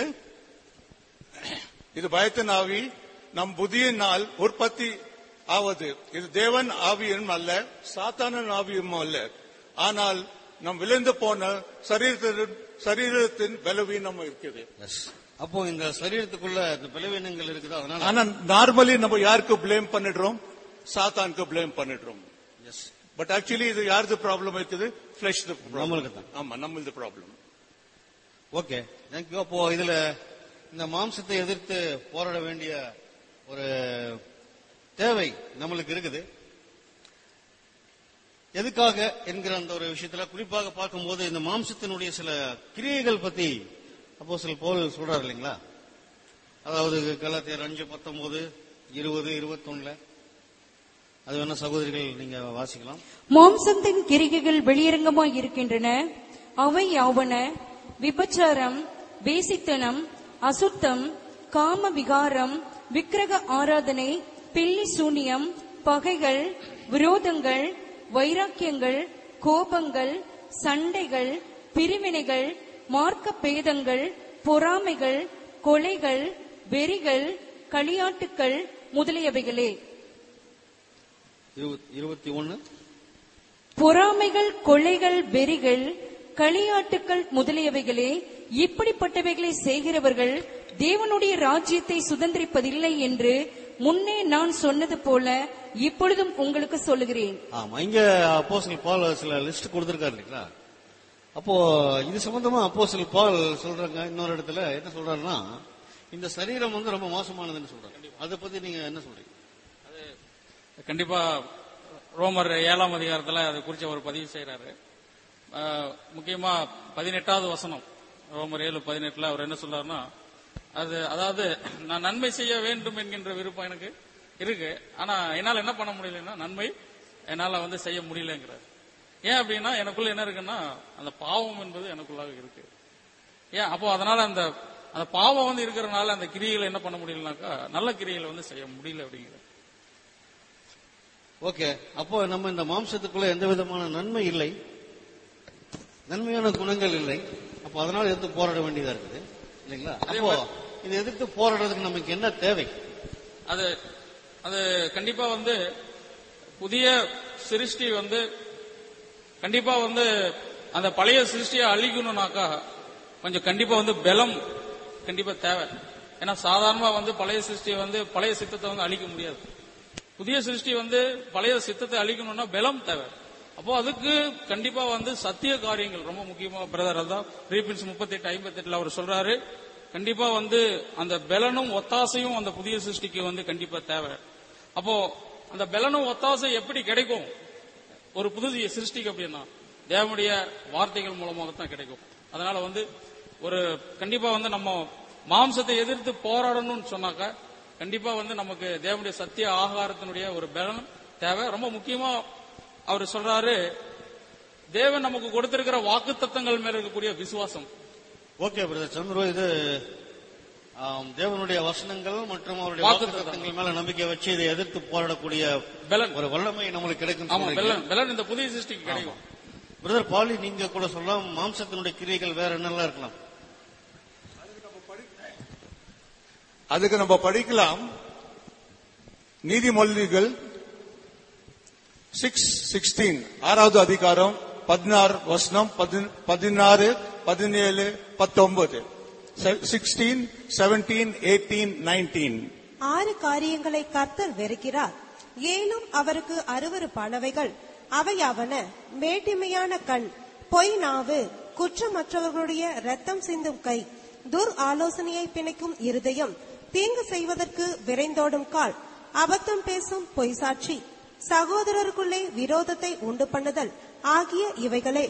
இது பயத்தின் ஆவி நம் புத்தியினால் உற்பத்தி ஆவது. இது தேவன் ஆவியும் அல்ல, சாத்தானின் ஆவியும் அல்ல, ஆனால் நம் விழுந்து போன சரீரத்தின் சரீரத்தின் பலவீனம் இருக்குது. அப்போ இந்த சரீரத்துக்குள்ள இந்த பலவீனங்கள் இருக்குது. அதனால ஆனா நார்மலி நம்ம யாருக்கு பிளேம் பண்ணிடுறோம்? சாத்தானுக்கு பிளேம் பண்ணிடுறோம். பட் ஆக்சுவலி இது யாருக்கு ப்ராப்ளம் இருக்குது? ஃபிளஷ் நம்மளுக்கு தான். ஆமா, நம்மளுக்கு ப்ராப்ளம். Okay, thank you. அப்போ இதுல இந்த மாம்சத்தை எதிர்த்து போராட வேண்டிய ஒரு தேவை நம்மளுக்கு இருக்குது. எதுக்காக என்கிற அந்த ஒரு விஷயத்துல குறிப்பாக பார்க்கும்போது இந்த மாம்சத்தினுடைய சில கிரியைகள் பத்தி அப்போஸ்தலன் பவுல் சொல்றாரு இல்லைங்களா? அதாவது கலாத்தியர் அஞ்சு பத்தொன்பது இருபது இருபத்தொன்னுல அது வேணா சகோதரிகள் நீங்க வாசிக்கலாம். மாம்சத்தின் கிரிகைகள் வெளியரங்கமாய் இருக்கின்றன. அவை யாவன: விபச்சாரம், வேசித்தனம், அசுத்தம், காம விகாரம், விக்கிரக ஆராதனை, பில்லி சூனியம், பகைகள், விரோதங்கள், வைராக்கியங்கள், கோபங்கள், சண்டைகள், பிரிவினைகள், மார்க்க பேதங்கள், பொறாமைகள், கொலைகள், வெறிகள், களியாட்டுக்கள் முதலியவைகளே. இருபத்தி ஒன்னு பொறாமைகள், கொலைகள், வெறிகள், களியாட்டுக்கள் முதலியவைகளே. இப்படிப்பட்டவைகளை செய்கிறவர்கள் தேவனுடைய ராஜ்யத்தை சுதந்திரிப்பதில்லை என்று முன்னே நான் சொன்னது போல இப்பொழுதும் உங்களுக்கு சொல்லுகிறேன். ஆமா, இங்க அப்போஸ்தலன் பவுல் சில லிஸ்ட் கொடுத்திருக்காரு இல்லைங்களா? அப்போ இது சம்பந்தமா அப்போஸ்தலன் பவுல் சொல்றாங்க. இன்னொரு இடத்துல என்ன சொல்றாருன்னா, இந்த சரீரம் வந்து ரொம்ப மோசமானதுன்னு சொல்றாங்க. அதை பத்தி நீங்க என்ன சொல்றீங்க? அது கண்டிப்பா ரோமர் ஏழாம் அதிகாரத்துல அதை குறித்து அவர் பதிவு செய்யறாரு. முக்கியமா பதினெட்டாவது வசனம், ரோமர் ஏழு பதினெட்டுல அவர் என்ன சொல்றாருன்னா, அது அதாவது நான் நன்மை செய்ய வேண்டும் என்கின்ற விருப்பம் எனக்கு இருக்கு, ஆனா என்னால என்ன பண்ண முடியலன்னா நன்மை என்னால வந்து செய்ய முடியலங்கிறார். ஏன் அப்படின்னா எனக்குள்ள என்ன இருக்குன்னா அந்த பாவம் என்பது எனக்குள்ளாக இருக்கு. ஏன் அப்போ அதனால அந்த அந்த பாவம் வந்து இருக்கிறனால அந்த கிரியைகளை என்ன பண்ண முடியலனாக்கா நல்ல கிரியைகளை வந்து செய்ய முடியல அப்படிங்கிற. ஓகே, அப்போ நம்ம இந்த மாம்சத்துக்குள்ள எந்த விதமான நன்மை இல்லை, நன்மையான குணங்கள் இல்லை. அப்போ அதனால எதிர்த்து போராட வேண்டியதா இருக்குது இல்லைங்களா? அப்போ இதை எதிர்த்து போராடுறதுக்கு நமக்கு என்ன தேவை? அது அது கண்டிப்பா வந்து புதிய சிருஷ்டி வந்து கண்டிப்பா வந்து அந்த பழைய சிருஷ்டியை அழிக்கணும்னாக்கா கொஞ்சம் கண்டிப்பா வந்து பலம் கண்டிப்பா தேவை. ஏன்னா சாதாரணமா வந்து பழைய சிருஷ்டியை வந்து பழைய சித்தத்தை வந்து அழிக்க முடியாது. புதிய சிருஷ்டி வந்து பழைய சித்தத்தை அழிக்கணும்னா பலம் தேவை. அப்போ அதுக்கு கண்டிப்பா வந்து சத்திய காரியங்கள் ரொம்ப முக்கியமா. பிரதர் அதான் ரீபின்ஸ் முப்பத்தி எட்டு ஐம்பத்தி எட்டுல அவர் சொல்றாரு, கண்டிப்பா வந்து அந்த பலனும் ஒத்தாசையும் அந்த புதிய சிருஷ்டிக்கு வந்து கண்டிப்பா தேவை. அப்போ அந்த பலனும் ஒத்தாசை எப்படி கிடைக்கும் ஒரு புதிய சிருஷ்டிக்கு அப்படின்னா தேவனுடைய வார்த்தைகள் மூலமாகத்தான் கிடைக்கும். அதனால வந்து ஒரு கண்டிப்பா வந்து நம்ம மாம்சத்தை எதிர்த்து போராடணும்னு சொன்னாக்க கண்டிப்பா வந்து நமக்கு தேவனுடைய சத்திய ஆகாரத்தினுடைய ஒரு பலன் தேவை. ரொம்ப முக்கியமா அவர் சொல்றாரு, தேவன் நமக்கு கொடுத்திருக்கிற வாக்கு தத்தங்கள் மேல இருக்கக்கூடிய விசுவாசம். ஓகே பிரதர் சந்திரு, இது தேவனுடைய வசனங்கள் மற்றும் அவருடைய வாக்கு தத்தங்கள் மேல நம்பிக்கை வச்சு இதை எதிர்த்து போராடக்கூடிய பலன் ஒரு வல்லமை நம்மளுக்கு கிடைக்கும். பலன் இந்த புதிய சிருஷ்டிக்கு கிடைக்கும். பிரதர் பாலி, நீங்க கூட சொல்லலாம் மாம்சத்தினுடைய கிரியைகள் வேற என்னெல்லாம் இருக்கலாம்? அதுக்கு நம்ம படிக்கலாம். நீதிமொழிகள் சிக்ஸ் சிக்ஸ்டீன் ஆறாவது அதிகாரம் பதினாறு வசனம் பதினாறு பதினேழு பத்தொன்பது சிக்ஸ்டீன் செவன்டீன் எயிட்டீன் நைன்டீன் ஆறு காரியங்களை கர்த்தர் வெறுக்கிறார், ஏனும் அவருக்கு அருவருப்பானவைகள். அவையாவன: மேட்டிமையான கண், பொய் நாவு, குற்றமற்றவர்களுடைய ரத்தம் சிந்தும் கை, துர் ஆலோசனையை பிணைக்கும் இருதயம், தீங்கு செய்வதற்கு விரைந்தோடும் கால், அபத்தம் பேசும் பொய் சாட்சி, சகோதரருக்குள்ளே விரோதத்தை உண்டு பண்ணுதல் ஆகிய இவைகளே.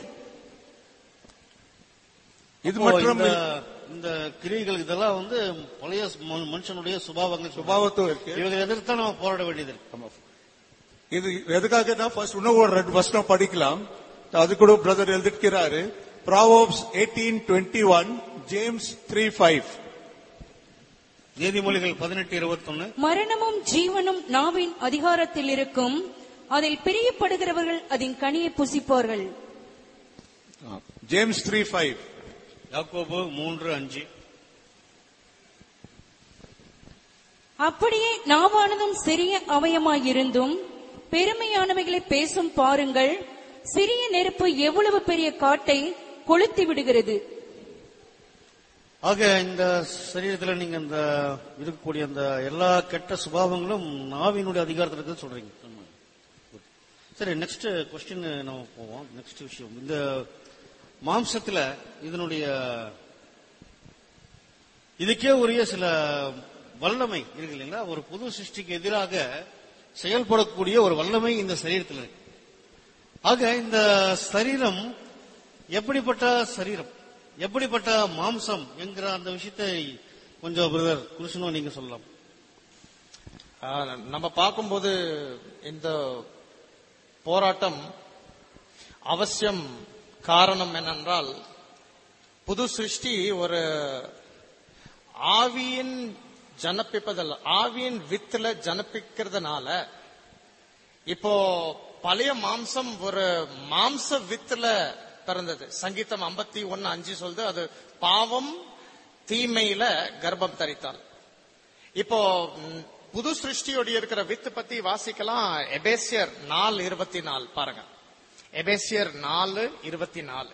இது மற்றும் இந்த கிரியைகள் இதெல்லாம் வந்து பழைய மனுஷனுடைய சுபாவங்கள் சுபாவத்தோ இருக்கு. இவங்க எதிர்த்து நம்ம போராட வேண்டியது இருக்கு. இது எதுக்காக ஃபர்ஸ்ட் இன்னும் ஒரு ரெண்டு வருஷம் படிக்கலாம். அது கூட பிரதர் எழுதிக்கிறாரு. Proverbs eighteen twenty one, James three five. நீதிமொழிகள் பதினெட்டு இருபத்தி ஒன்னு. மரணமும் ஜீவனும் நாவின் அதிகாரத்தில் இருக்கும், அதில் பிரியப்படுகிறவர்கள் அதன் கனியை புசிப்பார்கள். James three five. யாக்கோபு மூன்று அஞ்சு. அப்படியே நாவானதும் சிறிய அவயமாயிருந்தும் பெருமையானவைகளை பேசும் பாருங்கள், சிறிய நெருப்பு எவ்வளவு பெரிய காட்டை கொளுத்தி விடுகிறது. ஆக இந்த சரீரத்தில் நீங்க இந்த இருக்கக்கூடிய அந்த எல்லா கெட்ட சுபாவங்களும் நாவினுடைய அதிகாரத்தில் இருக்கு சொல்றீங்க. சரி, நெக்ஸ்ட் கொஸ்டின் நம்ம போவோம். நெக்ஸ்ட் விஷயம், இந்த மாம்சத்துல இதனுடைய இதுக்கே உரிய சில வல்லமை இருக்கு இல்லைங்களா? ஒரு புது சிருஷ்டிக்கு எதிராக செயல்படக்கூடிய ஒரு வல்லமை இந்த சரீரத்தில் இருக்கு. ஆக இந்த சரீரம் எப்படிப்பட்ட சரீரம், எப்படிப்பட்ட மாம்சம் என்கிற அந்த விஷயத்தை கொஞ்சம் பிரதர் குருஷனோ நீங்க சொல்லலாம். நம்ம பார்க்கும்போது இந்த போராட்டம் அவசியம். காரணம் என்னென்றால், புது சிருஷ்டி ஒரு ஆவியின் ஜனப்பிப்பதல்ல, ஆவியின் வித்துல ஜனப்பிக்கிறதுனால இப்போ பழைய மாம்சம் ஒரு மாம்ச வித்துல பிறந்தது. சங்கீதம் ஐம்பத்தி ஒன்னு அஞ்சு சொல்லுது, அது பாவம் தீமையில கர்ப்பம் தரித்தாள். இப்போ புது சிருஷ்டியோட இருக்கிற வித்து பத்தி வாசிக்கலாம். எபேசியர் நாலு இருபத்தி நாலு பாருங்க. எபேசியர் நாலு இருபத்தி நாலு.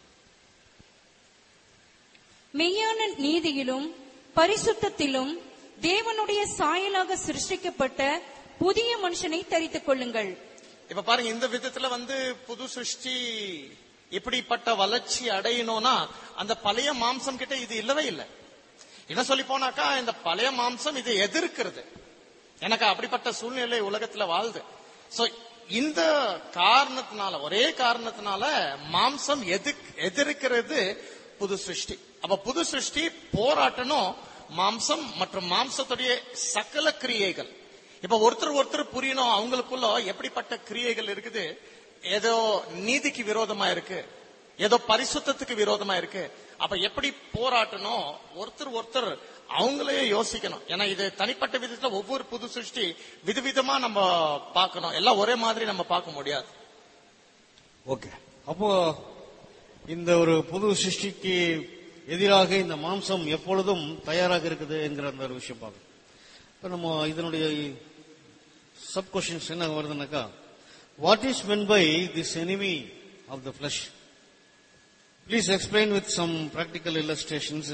மெய்யான நீதியிலும் பரிசுத்தத்திலும் தேவனுடைய சாயலாக சிருஷ்டிக்கப்பட்ட புதிய மனுஷனை தரித்துக் கொள்ளுங்கள். இப்ப பாருங்க, இந்த விதத்துல வந்து புது சிருஷ்டி இப்படிப்பட்ட வளர்ச்சி அடையணும்னா அந்த பழைய மாம்சம் கிட்ட இது இல்லவே இல்லை. என்ன சொல்லி போனாக்கா, இந்த பழைய மாம்சம் இது எதிர்க்கிறது. எனக்கு அப்படிப்பட்ட சூழ்நிலை உலகத்துல வாழ்து. சோ இந்த காரணத்தினால, ஒரே காரணத்தினால மாம்சம் எதிர்க்கிறது புது சிருஷ்டி. அப்ப புது சிருஷ்டி போராட்டணும் மாம்சம் மற்றும் மாம்சத்துடைய சகல கிரியைகள். இப்ப ஒருத்தர் ஒருத்தர் புரியணும் அவங்களுக்குள்ள எப்படிப்பட்ட கிரியைகள் இருக்குது. ஏதோ நீதிக்கு விரோதமா இருக்கு, ஏதோ பரிசுத்தத்துக்கு விரோதமா இருக்கு. அப்ப எப்படி போராட்டணும் ஒருத்தர் ஒருத்தர் அவங்களே யோசிக்கணும். ஏன்னா இது தனிப்பட்ட விதத்துல ஒவ்வொரு புது சிருஷ்டி விதவிதமா நம்ம பார்க்கணும். எல்லாம் ஒரே மாதிரி நம்ம பார்க்க முடியாது. ஓகே, அப்போ இந்த ஒரு புது சிருஷ்டிக்கு எதிராக இந்த மாம்சம் எப்பொழுதும் தயாராக இருக்குது என்கிற அந்த ஒரு விஷயம் பார்க்கணும். இப்ப நம்ம இதனுடைய சப் கொஸ்டின்ஸ் என்ன வருதுன்னாக்கா, what is mean by this enemy of the flesh? Please explain with some practical illustrations.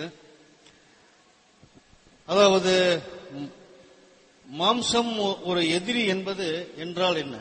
அதாவது மாம்சம் ஒரு எதிரி என்பது என்றால் என்ன?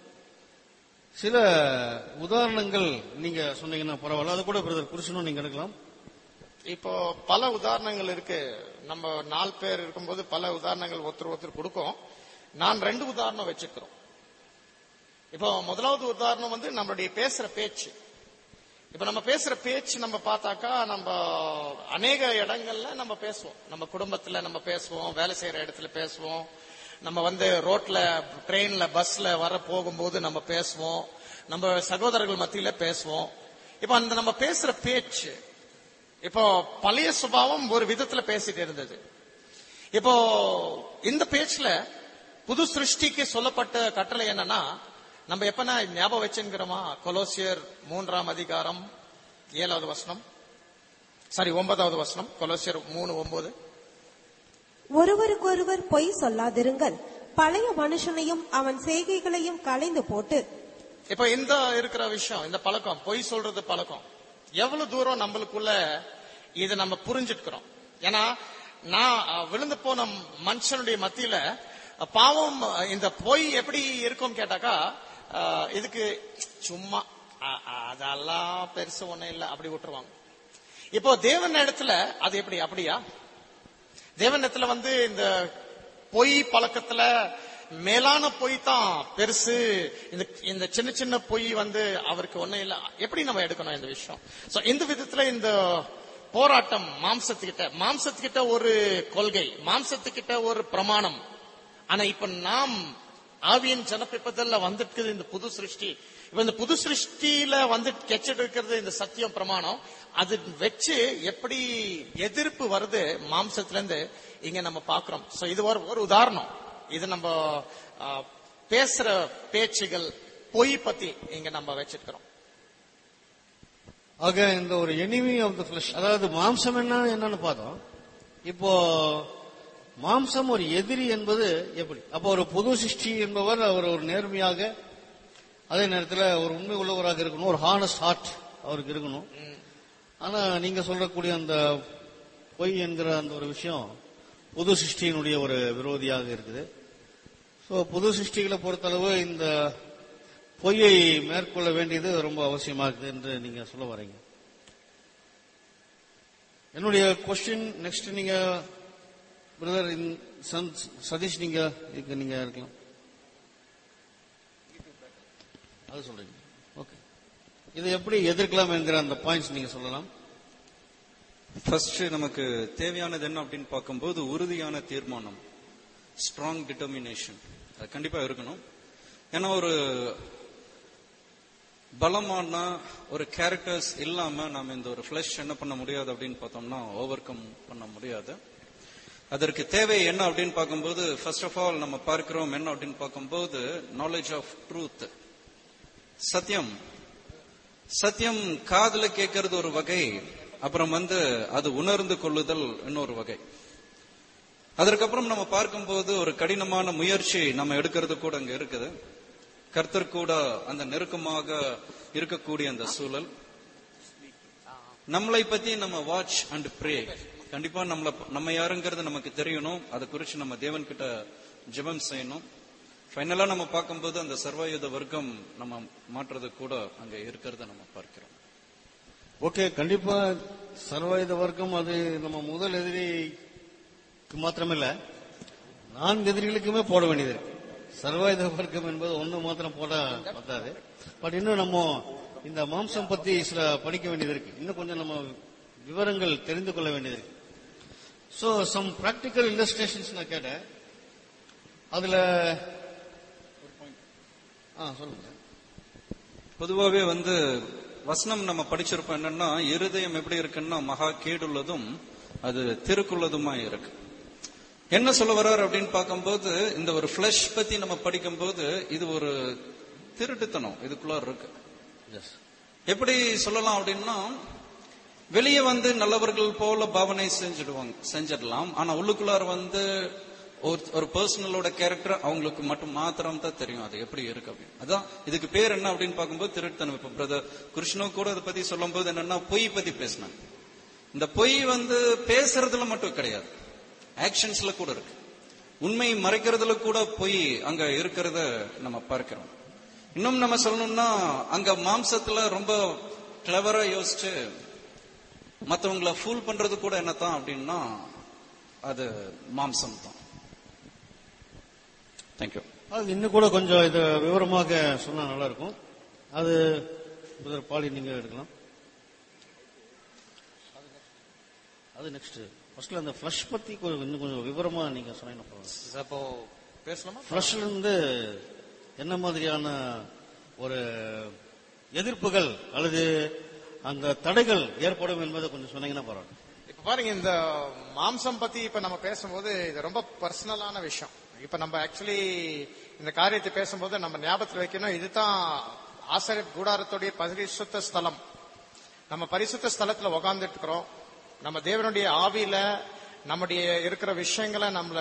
சில உதாரணங்கள் நீங்க சொன்னீங்கன்னா பரவாயில்ல. அது கூட பிரதர் புருஷனும் நீங்க எடுக்கலாம். இப்போ பல உதாரணங்கள் இருக்கு. நம்ம நாலு பேர் இருக்கும்போது பல உதாரணங்கள் ஒருத்தர் ஒருத்தர் கொடுக்கும். நான் ரெண்டு உதாரணம் வச்சிருக்கிறோம். இப்போ முதலாவது உதாரணம் வந்து நம்மளுடைய பேசுற பேச்சு. இப்ப நம்ம பேசுற பேச்சு நம்ம பார்த்தாக்கா, நம்ம அநேக இடங்கள்ல நம்ம பேசுவோம். நம்ம குடும்பத்துல நம்ம பேசுவோம், வேலை செய்யற இடத்துல பேசுவோம், நம்ம வந்து ரோட்ல ட்ரெயின்ல பஸ்ல வர போகும்போது நம்ம பேசுவோம், நம்ம சகோதரர்கள் மத்தியில பேசுவோம். இப்ப அந்த நம்ம பேசுற பேச்சு, இப்போ பழைய சுபாவம் ஒரு விதத்துல பேசிட்டு இருந்தது. இப்போ இந்த பேச்சுல புது சிருஷ்டிக்கு சொல்லப்பட்ட கட்டளை என்னன்னா, நம்ம எப்பனா ஞாபகம் வச்சுக்கிறோமா? கொலோசியர் மூன்றாம் அதிகாரம் ஏழாவது வசனம், சாரி ஒன்பதாவது வசனம், கொலோசியர் மூணு ஒன்பது. ஒருவருக்கொருவர் பொய் சொல்லாதிருங்கள், பழைய மனுஷனையும் அவன் செய்கைகளையும் களைந்து போட்டு. இப்ப இந்த இருக்கிற விஷயம், இந்த பழக்கம், பொய் சொல்றது பழக்கம், எவ்வளவு தூரம் நம்மளுக்குள்ள இதை நம்ம புரிஞ்சுக்கிறோம். ஏன்னா நான் விழுந்து போன மனுஷனுடைய மத்தியில பாவம், இந்த பொய் எப்படி இருக்கும் கேட்டாக்கா, இதுக்கு சும்மா அதெல்லாம் பெருசு ஒண்ணு இல்ல அப்படி விட்டுருவாங்க. இப்போ தேவன் இடத்துல அது எப்படி? அப்படியா? தேவன் இடத்துல வந்து இந்த பொய் பழக்கத்துல மேலான பொய் தான் பெருசு, இந்த சின்ன சின்ன பொய் வந்து அவருக்கு ஒண்ணு இல்ல. எப்படி நம்ம எடுக்கணும் இந்த விஷயம்? சோ இந்த விதத்துல இந்த போராட்டம் மாம்சத்துக்கிட்ட, மாம்சத்துக்கிட்ட ஒரு கொள்கை, மாம்சத்துக்கிட்ட ஒரு பிரமாணம். ஆனா இப்ப நாம் ஆவியின் ஜனப்பிப்பதல்ல வந்துட்டு இந்த புது சிருஷ்டி. இப்ப இந்த புது சிருஷ்டியில வந்து கெச்சிட்டு இருக்கிறது இந்த சத்தியம் பிரமாணம். அது வச்சு எப்படி எதிர்ப்பு வருது மாம்சத்துல இருந்து இங்க நம்ம பாக்குறோம். சோ இது ஒரு ஒரு உதாரணம். இது நம்ம பேசுற பேச்சுகள், பொய் பத்தி இங்க நம்ம வச்சிருக்கிறோம். ஆக இந்த ஒரு எனிமி ஆஃப் த ஃபிளஷ், அதாவது மாம்சம் என்ன என்னன்னு பார்த்தோம். இப்போ மாம்சம் ஒரு எதிரி என்பது எப்படி? அப்போ ஒரு புது சிருஷ்டி என்பவர் அவர் ஒரு நேர்மையாக, அதே நேரத்தில் ஒரு உண்மை உள்ளவராக இருக்கணும், ஒரு ஹானஸ்ட் ஹார்ட் அவருக்கு இருக்கணும். ஆனா நீங்க சொல்லக்கூடிய அந்த பொய் என்கிற அந்த ஒரு விஷயம் புது சிருஷ்டியினுடைய ஒரு விரோதியாக இருக்குது. ஸோ புது சிருஷ்டிகளை பொறுத்தளவு இந்த பொய்யை மேற்கொள்ள வேண்டியது ரொம்ப அவசியமா இருக்குது என்று நீங்க சொல்ல வரீங்க. என்னுடைய கொஸ்டின் நெக்ஸ்ட், நீங்க பிரதர் சதீஷ் நீங்க நீங்க இருக்கலாம், அது சொல்றீங்க. இதை எப்படி எதிர்க்கலாம் என்கிற அந்த பாயிண்ட்ஸ் நீங்க சொல்லலாம். ஃபர்ஸ்ட் நமக்கு தேவையானது என்ன அப்படின்னு பார்க்கும்போது உறுதியான தீர்மானம், ஸ்ட்ராங் டிட்டர்மினேஷன், அது கண்டிப்பா இருக்கணும். ஏன்னா ஒரு பலமான ஒரு கேரக்டர்ஸ் இல்லாம நாம இந்த ஒரு ஃபிளஷ் என்ன பண்ண முடியாது அப்படின்னு பார்த்தோம்னா ஓவர் கம் பண்ண முடியாது. அதற்கு தேவை என்ன அப்படின்னு பார்க்கும்போது ஃபர்ஸ்ட் ஆஃப் ஆல் நம்ம பார்க்கிறோம் என்ன அப்படின்னு பார்க்கும்போது நாலேஜ் ஆஃப் ட்ரூத், சத்தியம். சத்தியம் காதுல கேட்கறது ஒரு வகை, அப்புறம் வந்து அது உணர்ந்து கொள்ளுதல் இன்னொரு வகை. அதற்கப்புறம் நம்ம பார்க்கும்போது ஒரு கடினமான முயற்சி நம்ம எடுக்கிறது கூட அங்க இருக்குது. கர்த்தர் கூட அந்த நெருக்கமாக இருக்கக்கூடிய அந்த சூழல். நம்மளை பத்தி நம்ம வாட்ச் அண்ட் ப்ரே. கண்டிப்பா நம்மள நம்ம யாருங்கிறது நமக்கு தெரியணும். அதை குறிச்சு நம்ம தேவன் கிட்ட ஜெபம் செய்யணும். ஃபைனலா நம்ம பார்க்கும்போது அந்த சர்வாயுத வர்க்கம் நம்ம மாற்றுறது கூட அங்க இருக்கிறத நம்ம பார்க்கிறோம். ஓகே, கண்டிப்பா சர்வாயுத வர்க்கம் அது நம்ம முதல் எதிரிக்கு மாத்திரமில்ல, நான்கு எதிரிகளுக்குமே போட வேண்டியது இருக்கு. சர்வாயுத வர்க்கம் என்பது ஒண்ணு மாத்திரம் போட பத்தாது. பட் இன்னும் நம்ம இந்த மாம்சம் பத்தி சில படிக்க வேண்டியது இருக்கு. இன்னும் கொஞ்சம் நம்ம விவரங்கள் தெரிந்து கொள்ள வேண்டியது இருக்கு. சோ சம் பிராக்டிக்கல் இல்லஸ்ட்ரேஷன்ஸ் நான் கேட்டேன். அதுல சொல்லுங்க. பொதுவாகவே வந்து வசனம் நம்ம படிச்சிருப்போம் என்னன்னா, இருதயம் எப்படி இருக்குன்னா மகா கேடுள்ளதும் அது திருக்குள்ளதுமா இருக்கு. என்ன சொல்ல வர்றாரு அப்படின்னு பார்க்கும்போது இந்த ஒரு பிளஷ் பத்தி நம்ம படிக்கும் போது இது ஒரு திருட்டுத்தனம் இதுக்குள்ள இருக்கு. எப்படி சொல்லலாம் அப்படின்னா, வெளியே வந்து நல்லவர்கள் போல பாவனை செஞ்சிடுவாங்க செஞ்சிடலாம். ஆனா உள்ளுக்குள்ளார வந்து ஒரு பர்சனலோட கேரக்டர் அவங்களுக்கு மட்டும் மாத்திரம் தான் தெரியும் அது எப்படி இருக்கு அப்படின்னு. அதான் இதுக்கு பேர் என்ன அப்படின்னு பார்க்கும்போது திருட்டுத்தனம். இப்ப பிரதர் கிருஷ்ணோ கூட அதை பத்தி சொல்லும் போது என்னன்னா, பொய் பத்தி பேசினாங்க. இந்த பொய் வந்து பேசுறதுல மட்டும் கிடையாது, ஆக்ஷன்ஸ்ல கூட இருக்கு. உண்மை மறைக்கிறதுல கூட பொய் அங்க இருக்கிறத நம்ம பார்க்கிறோம். இன்னும் நம்ம சொல்லணும்னா, அங்க மாம்சத்துல ரொம்ப கிளவரா யோசிச்சு மற்றவங்களை ஃபூல் பண்றது கூட என்னத்தான் அப்படின்னா அது மாம்சம் தான். தேங்க்யூ. அது இன்னும் கூட கொஞ்சம் இதை விவரமாக சொன்னா நல்லா இருக்கும். அது பாலி நீங்க எடுக்கலாம். அது நெக்ஸ்ட் ஃபர்ஸ்ட்ல அந்த ஃபிளஷ் பத்தி இன்னும் கொஞ்சம் விவரமா நீங்க சொன்னீங்கன்னா அப்போ பேசலாமா? ஃபிளஷ்ல இருந்து என்ன மாதிரியான ஒரு எதிர்ப்புகள் அல்லது அந்த தடைகள் ஏற்படும் என்பதை கொஞ்சம் சொன்னீங்கன்னா பரவாயில்ல. இப்ப பாருங்க, இந்த மாம்சம் பத்தி இப்ப நம்ம பேசும்போது இது ரொம்ப பர்சனலான விஷயம். இப்ப நம்ம ஆக்சுவலி இந்த காரியத்தை பேசும்போது நம்ம ஞாபகத்தில் வைக்கணும், இதுதான் ஆசாரிய கூடாரத்துடைய பரிசுத்த ஸ்தலம். நம்ம பரிசுத்த ஸ்தலத்துல உட்கார்ந்துட்டு இருக்கிறோம். நம்ம தேவனுடைய ஆவியில நம்முடைய இருக்கிற விஷயங்களை நம்மள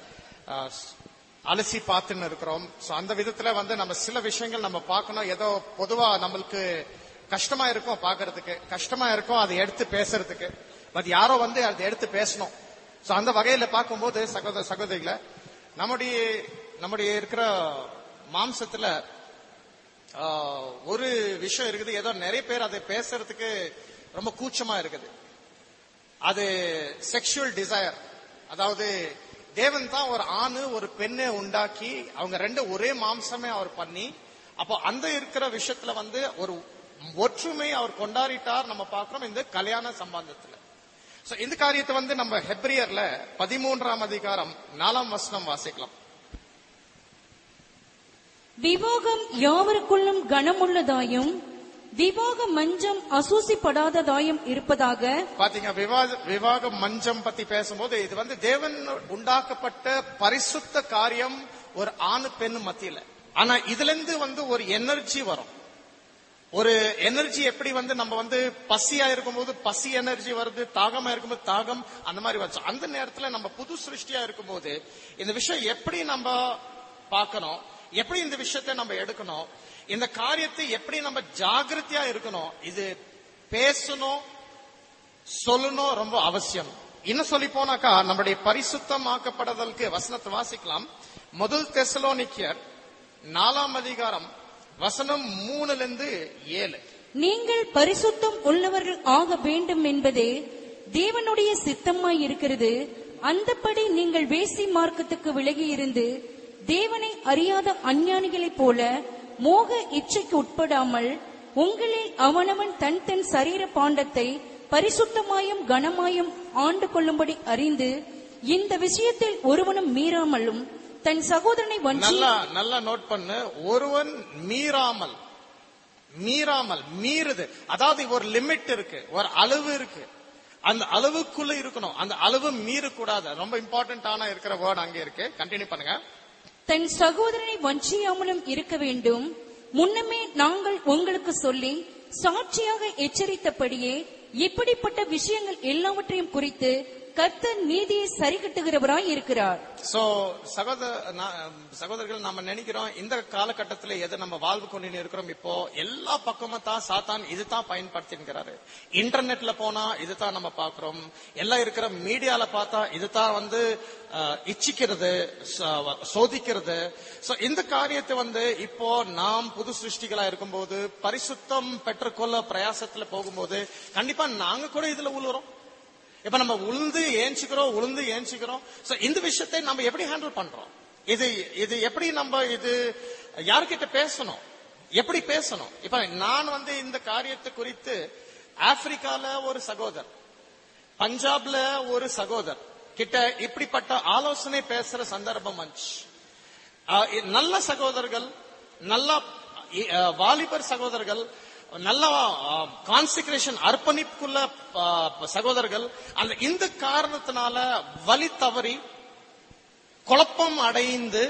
அலசி பார்த்துன்னு இருக்கிறோம். சோ அந்த விதத்துல வந்து நம்ம சில விஷயங்கள் நம்ம பார்க்கணும். ஏதோ பொதுவா நம்மளுக்கு கஷ்டமா இருக்கும், பாக்குறதுக்கு கஷ்டமா இருக்கும் அதை எடுத்து பேசுறதுக்கு. பட் யாரோ வந்து அதை எடுத்து பேசணும். சோ அந்த வகையில பார்க்கும்போது சகோதர சகோதரிகளை நம்முடைய நம்முடைய இருக்கிற மாம்சத்துல ஒரு விஷயம் இருக்குது. ஏதோ நிறைய பேர் அதை பேசுறதுக்கு ரொம்ப கூச்சமா இருக்குது. அது செக்ஷுவல் டிசையர். அதாவது தேவன் தான் ஒரு ஆணு ஒரு பெண்ணை உண்டாக்கி அவங்க ரெண்டு ஒரே மாம்சமே அவர் பண்ணி, அப்போ அந்த இருக்கிற விஷயத்துல வந்து ஒரு ஒற்றுமை அவர் கொண்டாடிட்டார். நம்ம பார்க்கிறோம் இந்த கல்யாண சம்பந்தத்துல. சோ இந்த காரியத்தை வந்து நம்ம ஹெப்ரியர்ல பதிமூன்றாம் அதிகாரம் நாலாம் வசனம் வாசிக்கலாம். விவாகம் யாவருக்குள்ளும் கனமுள்ளதாயும் விவாக மஞ்சம் அசூசிப்படாததாயும் இருப்பதாக. பாத்தீங்க, விவாக மஞ்சம் பத்தி பேசும்போது இது வந்து தேவன் உண்டாக்கப்பட்ட பரிசுத்த காரியம் ஒரு ஆணு பெண்ணு மத்தியில. ஆனா இதுல இருந்து வந்து ஒரு எனர்ஜி வரும். ஒரு எனர்ஜி எப்படி வந்து நம்ம வந்து பசியா இருக்கும்போது பசி எனர்ஜி வருது, தாகமா இருக்கும்போது தாகம், அந்த மாதிரி வச்சு அந்த நேரத்துல நம்ம புது சிருஷ்டியா இருக்கும்போது இந்த விஷயம் எப்படி நம்ம பார்க்கணும், எப்படி இந்த விஷயத்தை நம்ம எடுக்கணும், இந்த காரியத்தை எப்படி நம்ம ஜாகிரதையா இருக்கணும், இது பேசணும் சொல்லணும் ரொம்ப அவசியம். இன்னும் சொல்லி போனாக்கா நம்முடைய பரிசுத்தமாக்கப்படுதலுக்கு வசனத்தை வாசிக்கலாம். முதல் தெசலோனிக்கர் நாலாம் அதிகாரம் வசனம் மூணுல இருந்து ஏழு. நீங்கள் பரிசுத்தம் உள்ளவர்கள் ஆக வேண்டும் என்பதே தேவனுடைய சித்தமாய் இருக்கிறது. அந்தபடி நீங்கள் வேசி மார்க்கத்துக்கு விலகி இருந்து தேவனை அறியாத அஞ்ஞானிகளைப் போல மோக இச்சைக்கு உட்படாமல் உங்களில் அவனவன் தன் தன் சரீர பாண்டத்தை பரிசுத்தமாயும் கனமாயும் ஆண்டு கொள்ளும்படி அறிந்து இந்த விஷயத்தில் ஒருவனும் மீறாமலும் தன் சகோதரனை வஞ்சி நல்லா நல்லா நோட் பண்ணு. ஒருவன் மீறாமல் மீறாமல் மீறுது, அதாவது ஒரு லிமிட் இருக்கு, ஒரு அளவு இருக்கு, அந்த அளவுக்குள்ள இருக்கணும், அந்த அளவு மீறக்கூடாது. ரொம்ப இம்பார்ட்டன்டான இருக்கிற வேர்ட் அங்கே இருக்கு. கண்டினியூ பண்ணுங்க. தன் சகோதரனை வஞ்சியாமலும் இருக்க வேண்டும். முன்னமே நாங்கள் உங்களுக்கு சொல்லி சாட்சியாக எச்சரித்தபடியே இப்படிப்பட்ட விஷயங்கள் எல்லாவற்றையும் குறித்து கர்த்தர் நீதியை சரி கட்டுகிறவராய் இருக்கிறார். சோ சகோதர சகோதரர்கள், நம்ம நினைக்கிறோம் இந்த காலகட்டத்தில் எது நம்ம வாழ்வு கொண்டு இருக்கிறோம், இப்போ எல்லா பக்கமும் தான் சாத்தான் இதுதான் பயன்படுத்திக்கிறாரு. இன்டர்நெட்ல போனா இதுதான் நம்ம பாக்குறோம், எல்லாம் இருக்கிற மீடியால பார்த்தா இதுதான் வந்து இச்சிக்கிறது, சோதிக்கிறது. சோ இந்த காரியத்தை வந்து இப்போ நாம் புது சிருஷ்டிகளா இருக்கும்போது பரிசுத்தம் பெற்றுக்கொள்ள பிரயாசத்துல போகும்போது கண்டிப்பா நாங்க கூட இதுல உழுறோம். இப்ப நம்ம உளுந்து ஏஞ்சிக்கிறோம் உளுந்து ஏஞ்சிக்கிறோம். சோ இந்த விஷயத்தை நம்ம எப்படி ஹேண்டில் பண்றோம்? இது இது எப்படி நம்ம இது யார்கிட்ட பேசணும், எப்படி பேசணும்? இப்ப நான் வந்து இந்த காரியத்தை குறித்து ஆப்பிரிக்கால ஒரு சகோதரர், பஞ்சாப்ல ஒரு சகோதரர் கிட்ட இப்படிப்பட்ட ஆலோசனை பேசுற சந்தர்ப்பம் வந்துச்சு. நல்ல சகோதரர்கள், நல்ல வாலிபர் சகோதரர்கள், நல்ல கான்சிக்ரேஷன் அர்ப்பணிப்புள்ள சகோதரர்கள் அந்த இந்த காரணத்தினால வலி தவறி குழப்பம் அடைந்து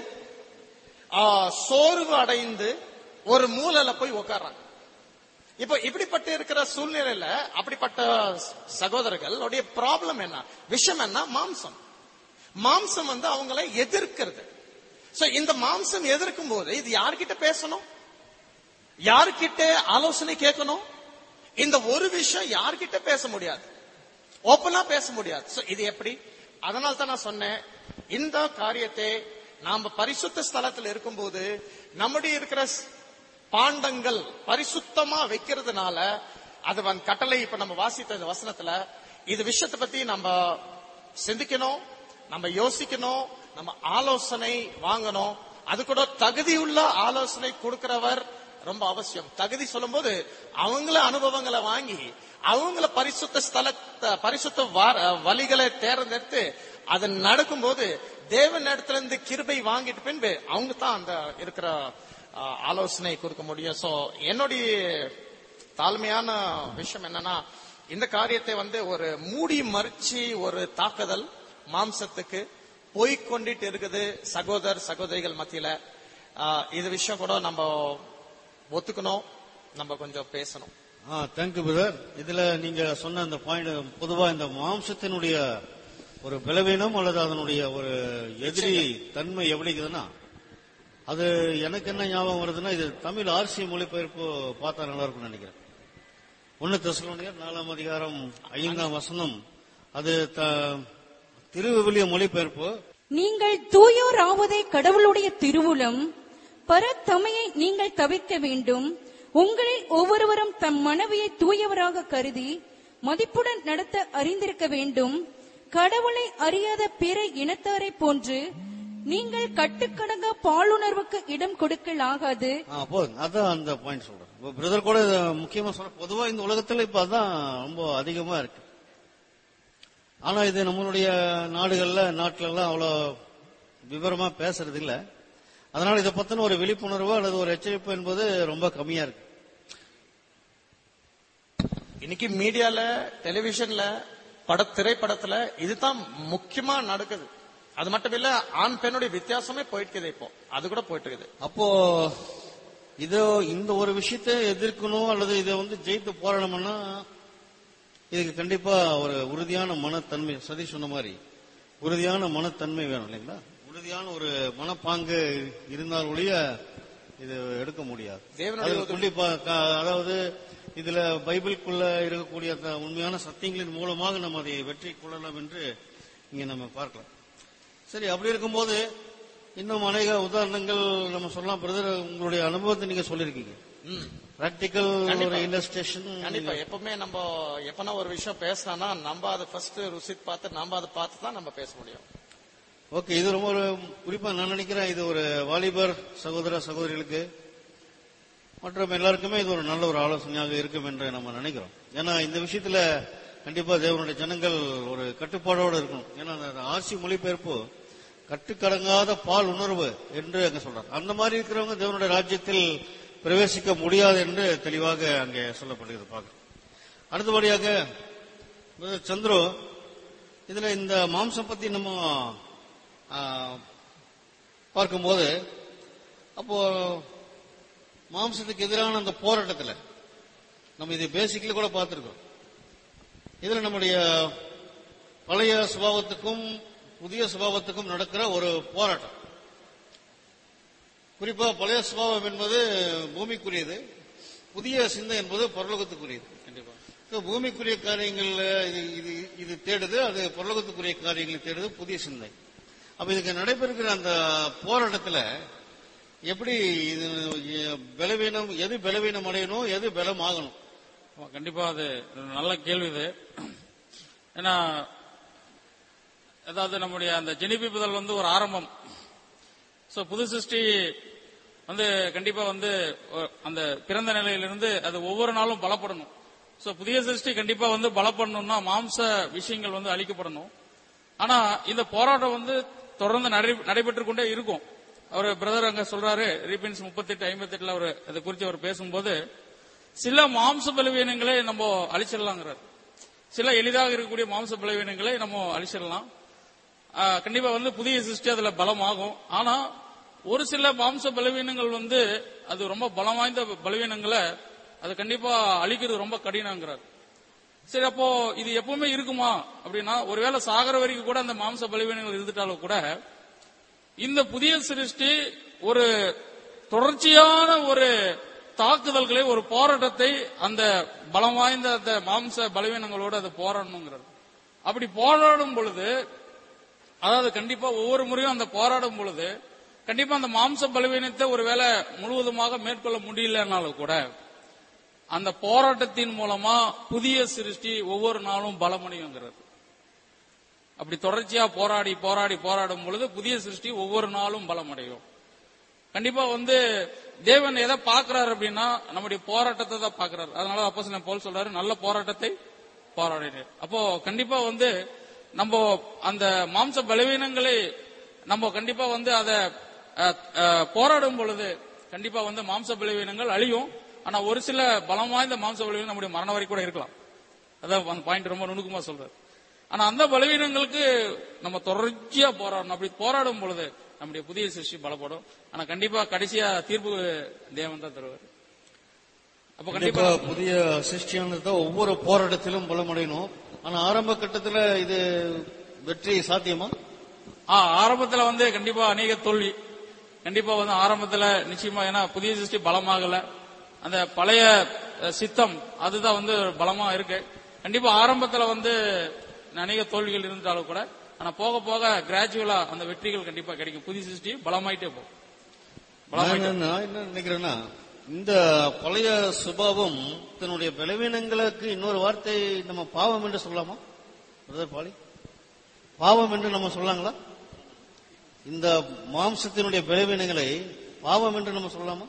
சோர்வு அடைந்து ஒரு மூலையில போய் உட்கார்றாங்க. இப்ப இப்படிப்பட்ட இருக்கிற சூழ்நிலையில அப்படிப்பட்ட சகோதரர்களுடைய ப்ராப்ளம் என்ன, விஷயம் என்ன? மாம்சம். மாம்சம் வந்து அவங்களை எதிர்க்கிறது. சோ இந்த மாம்சம் எதிர்க்கும் போது இது யார்கிட்ட பேசணும், யார்கிட்ட ஆலோசனை கேட்கணும்? இந்த ஒரு விஷயம் யார்கிட்ட பேச முடியாது, ஓப்பனா பேச முடியாது. சோ இது எப்படி? அதனால தான் நான் சொன்னேன், இந்த காரியத்தை நாம பரிசுத்த ஸ்தலத்தில் இருக்கும்போது நம்முடைய இருக்கிற பாண்டங்கள் பரிசுத்தமா வைக்கிறதுனால அது வந்து கட்டளை. இப்ப நம்ம வாசித்த இந்த வசனத்துல இது விஷயத்தை பத்தி நம்ம சிந்திக்கணும், நம்ம யோசிக்கணும், நம்ம ஆலோசனை வாங்கணும். அது கூட தகுதியுள்ள ஆலோசனை கொடுக்கிறவர் ரொம்ப அவசியம். தகுதி சொல்லும் போது அவங்கள அனுபவங்களை வாங்கி அவங்கள பரிசுத்த ஸ்தலத்தை பரிசுத்த வழிகளை தேர்ந்தெடுத்து அதை நடக்கும் போது தேவன் இடத்துல இருந்து கிருபை வாங்கிட்டு பின்பு அவங்க தான் அந்த இருக்கிற ஆலோசனை கொடுக்க முடியும். சோ என்னுடைய தாழ்மையான விஷயம் என்னன்னா, இந்த காரியத்தை வந்து ஒரு மூடி மறைச்சி ஒரு தாக்குதல் மாம்சத்துக்கு போய்கொண்டிட்டு இருக்குது சகோதர சகோதரிகள் மத்தியில. இது விஷயம் கூட நம்ம ஒத்துக்கணும், நம்ம கொஞ்சம் பேசணும். Thank you brother. இதுல நீங்க சொன்ன அந்த பாயிண்ட், பொதுவா இந்த மாம்சத்தினுடைய ஒரு பலவீனம் அல்லது அதனுடைய ஒரு எதிரி தன்மை எப்படிக்குதுன்னா, அது எனக்கு என்ன ஞாபகம் வருதுன்னா, இது தமிழ் ஆர்சி மொழிபெயர்ப்பு பார்த்தா நல்லா இருக்கும்னு நினைக்கிறேன். ஒன்னு தெசலோனியர் நாலாம் அதிகாரம் ஐந்தாம் வசனம், அது திருவிவிலிய மொழிபெயர்ப்பு. நீங்கள் தூயோர் ஆவதே கடவுளுடைய திருவுளம், பரத்தமையை நீங்கள் தவிர்க்க வேண்டும். உங்களில் ஒவ்வொருவரும் தம் மனைவியை தூயவராக கருதி மதிப்புடன் நடத்த அறிந்திருக்க வேண்டும். கடவுளை அறியாத பிற இனத்தாரை போன்று நீங்கள் கட்டுக்கடங்க பாலுணர்வுக்கு இடம் கொடுக்கல் ஆகாது. அதான் அந்த பாயிண்ட் சொல்றேன் பிரதர் கூட முக்கியமா சொல்ற. பொதுவா இந்த உலகத்துல இப்ப அதான் ரொம்ப அதிகமா இருக்கு. ஆனா இது நம்மளுடைய நாடுகள்ல நாட்டுல எல்லாம் அவ்வளவு விவரமா பேசுறது இல்ல. அதனால இதை பத்தின ஒரு விழிப்புணர்வு அல்லது ஒரு எச்சரிப்பு என்பது ரொம்ப கம்மியா இருக்கு. இன்னைக்கு மீடியால, டெலிவிஷன்ல, பட திரைப்படத்துல இதுதான் முக்கியமா நடக்குது. அது மட்டும் இல்ல, ஆண் பெண்ணுடைய வித்தியாசமே போயிட்டு இப்போ அது கூட போயிட்டு இருக்குது. அப்போ இதோ இந்த ஒரு விஷயத்தை எதிர்க்கணும் அல்லது இதை வந்து ஜெயித்து போராடணும்னா இதுக்கு கண்டிப்பா ஒரு உறுதியான மனத்தன்மை, சதி சொன்ன மாதிரி உறுதியான மனத்தன்மை வேணும் இல்லைங்களா? உறுதியான ஒரு மனப்பாங்கு இருந்தால் ஒழிய இது எடுக்க முடியாது. கண்டிப்பா அதாவது இதுல பைபிளுக்குள்ள இருக்கக்கூடிய உண்மையான சத்தியங்களின் மூலமாக நம்ம அதை வெற்றி கொள்ளலாம் என்று இங்க நம்ம பார்க்கலாம். சரி, அப்படி இருக்கும்போது இன்னும் அநேக உதாரணங்கள் நம்ம சொல்லலாம். பிரதர், உங்களுடைய அனுபவத்தை நீங்க சொல்லிருக்கீங்க. பிராக்டிக்கல் இல்லஸ்ட்ரேஷன் கண்டிப்பா எப்பவுமே நம்ம எப்பனா ஒரு விஷயம் பேசணும்னா நம்ம அதை ஃபர்ஸ்ட் ருசித்து பார்த்து நம்ம அதை பார்த்து தான் நம்ம பேச முடியும். ஓகே, இது ரொம்ப ஒரு குறிப்பா நான் நினைக்கிறேன் இது ஒரு வாலிபர் சகோதர சகோதரிகளுக்கு மற்றும் எல்லாருக்குமே இது ஒரு நல்ல ஒரு ஆலோசனையாக இருக்கும் என்று நம்ம நினைக்கிறோம். ஏன்னா இந்த விஷயத்துல கண்டிப்பா தேவனுடைய ஜனங்கள் ஒரு கட்டுப்பாடோடு இருக்கணும். ஏன்னா அந்த ஆசி மொழிபெயர்ப்பு கட்டுக்கடங்காத பால் உணர்வு என்று அங்க சொல்றார். அந்த மாதிரி இருக்கிறவங்க தேவனுடைய ராஜ்யத்தில் பிரவேசிக்க முடியாது என்று தெளிவாக அங்கே சொல்லப்படுகிறது பார்க்கிறோம். அடுத்தபடியாக சந்துரு, இதுல இந்த மாம்சம் பத்தி நம்ம பார்க்கும்போது, அப்போ மாம்சத்துக்கு எதிரான அந்த போராட்டத்தில் நம்ம இது பேசிக்கலி கூட பார்த்திருக்கோம். இதுல நம்முடைய பழைய சுபாவத்துக்கும் புதிய சுபாவத்துக்கும் நடக்கிற ஒரு போராட்டம். குறிப்பா பழைய சுபாவம் என்பது பூமிக்குரியது, புதிய சிந்தை என்பது பரலோகத்துக்குரியது. கண்டிப்பா பூமிக்குரிய காரியங்கள் இது இது இது தேடுது, அது பரலோகத்துக்குரிய காரியங்களை தேடுது புதிய சிந்தை. அப்ப இதுக்கு நடைபெறுகிற அந்த போராட்டத்தில் எப்படி இது பலவீனம், எது பலவீனம் அடையணும், எது பலம் ஆகணும்? கண்டிப்பா அது நல்ல கேள்வி இது. ஏன்னா அதாவது நம்முடைய அந்த ஜெனிப்பிப்புதல் வந்து ஒரு ஆரம்பம். சோ புது சிருஷ்டி வந்து கண்டிப்பா வந்து அந்த பிறந்த நிலையிலிருந்து அது ஒவ்வொரு நாளும் பலப்படணும். சோ புதிய சிருஷ்டி கண்டிப்பா வந்து பலப்படணும்னா மாம்ச விஷயங்கள் வந்து அழிக்கப்படணும். ஆனா இந்த போராட்டம் வந்து தொடர்ந்து நடைபெற்றுக் கொண்டே இருக்கும். அவர் பிரதர் அங்க சொல்றாரு, ரீபின்ஸ் முப்பத்தி எட்டு ஐம்பத்தி எட்டுல அவர் அதை குறித்து அவர் பேசும்போது, சில மாம்ச பலவீனங்களை நம்ம அழிச்சிடலாங்கிறார். சில எளிதாக இருக்கக்கூடிய மாம்ச பலவீனங்களை நம்ம அழிச்சிடலாம். கண்டிப்பா வந்து புதிய சிருஷ்டி அதுல பலமாகும். ஆனா ஒரு சில மாம்ச பலவீனங்கள் வந்து அது ரொம்ப பலம் வாய்ந்த பலவீனங்களை அது கண்டிப்பா அழிக்கிறது ரொம்ப கடினங்கிறார். சரி, அப்போ இது எப்பவுமே இருக்குமா அப்படின்னா, ஒருவேளை சாகர வரைக்கும் கூட அந்த மாம்ச பலவீனங்கள் இருந்துட்டாலும் கூட இந்த புதிய சிருஷ்டி ஒரு தொடர்ச்சியான ஒரு தாக்குதல்களை, ஒரு போராட்டத்தை அந்த பலம் வாய்ந்த அந்த மாம்ச பலவீனங்களோடு அது போராடணுங்கிறது. அப்படி போராடும் பொழுது, அதாவது கண்டிப்பா ஒவ்வொரு முறையும் அந்த போராடும் பொழுது கண்டிப்பா அந்த மாம்ச பலவீனத்தை ஒருவேளை முழுவதுமாக மேற்கொள்ள முடியலனாலும் கூட அந்த போராட்டத்தின் மூலமா புதிய சிருஷ்டி ஒவ்வொரு நாளும் பலமடையுங்கிறது. அப்படி தொடர்ச்சியா போராடி போராடி போராடும் பொழுது புதிய சிருஷ்டி ஒவ்வொரு நாளும் பலமடையும். கண்டிப்பா வந்து தேவன் எதை பாக்குறாரு அப்படின்னா நம்முடைய போராட்டத்தை தான் பாக்குறாரு. அதனால அப்போஸ்தலன் பவுல் சொல்றாரு, நல்ல போராட்டத்தை போராடினார். அப்போ கண்டிப்பா வந்து நம்ம அந்த மாம்ச பலவீனங்களை நம்ம கண்டிப்பா வந்து அதை போராடும் பொழுது கண்டிப்பா வந்து மாம்ச பலவீனங்கள் அழியும். ஆனா ஒரு சில பலம் வாய்ந்த மாம்ச பலவீனம் நம்முடைய மரணம் வரை கூட இருக்கலாம். அதான் பாயிண்ட் ரொம்ப நுணுக்கமா சொல்றாரு. ஆனா அந்த பலவீனங்களுக்கு நம்ம தொடர்ச்சியா போராடணும். அப்படி போராடும் பொழுது நம்முடைய புதிய சிருஷ்டி பலப்படும். ஆனா கண்டிப்பா கடைசியா தீர்ப்பு தேவன் தான் தருவார். அப்ப கண்டிப்பா புதிய சிருஷ்டியானது ஒவ்வொரு போராட்டத்திலும் பலமடையணும். ஆனா ஆரம்ப கட்டத்துல இது வெற்றி சாத்தியமா? ஆரம்பத்துல வந்து கண்டிப்பா அநேக தோல்வி. கண்டிப்பா வந்து ஆரம்பத்துல நிச்சயமா, ஏன்னா புதிய சிருஷ்டி பலமாகல, அந்த பழைய சித்தம் அதுதான் வந்து பலமா இருக்கு. கண்டிப்பா ஆரம்பத்துல வந்து அநேக தோல்விகள் இருந்தாலும் கூட, ஆனா போக போக கிராஜுவலா அந்த வெற்றிகள் கண்டிப்பா கிடைக்கும். புதிய சிருஷ்டி பலமாயிட்டே போகும். நான் என்ன நினைக்கிறேன்னா, இந்த பழைய சுபாவம் தன்னுடைய பலவீனங்களுக்கு இன்னொரு வார்த்தை நம்ம பாவம் என்று சொல்லலாமா? பாலி பாவம் என்று நம்ம சொல்லலாங்களா? இந்த மாம்சத்தினுடைய பலவீனங்களை பாவம் என்று நம்ம சொல்லலாமா?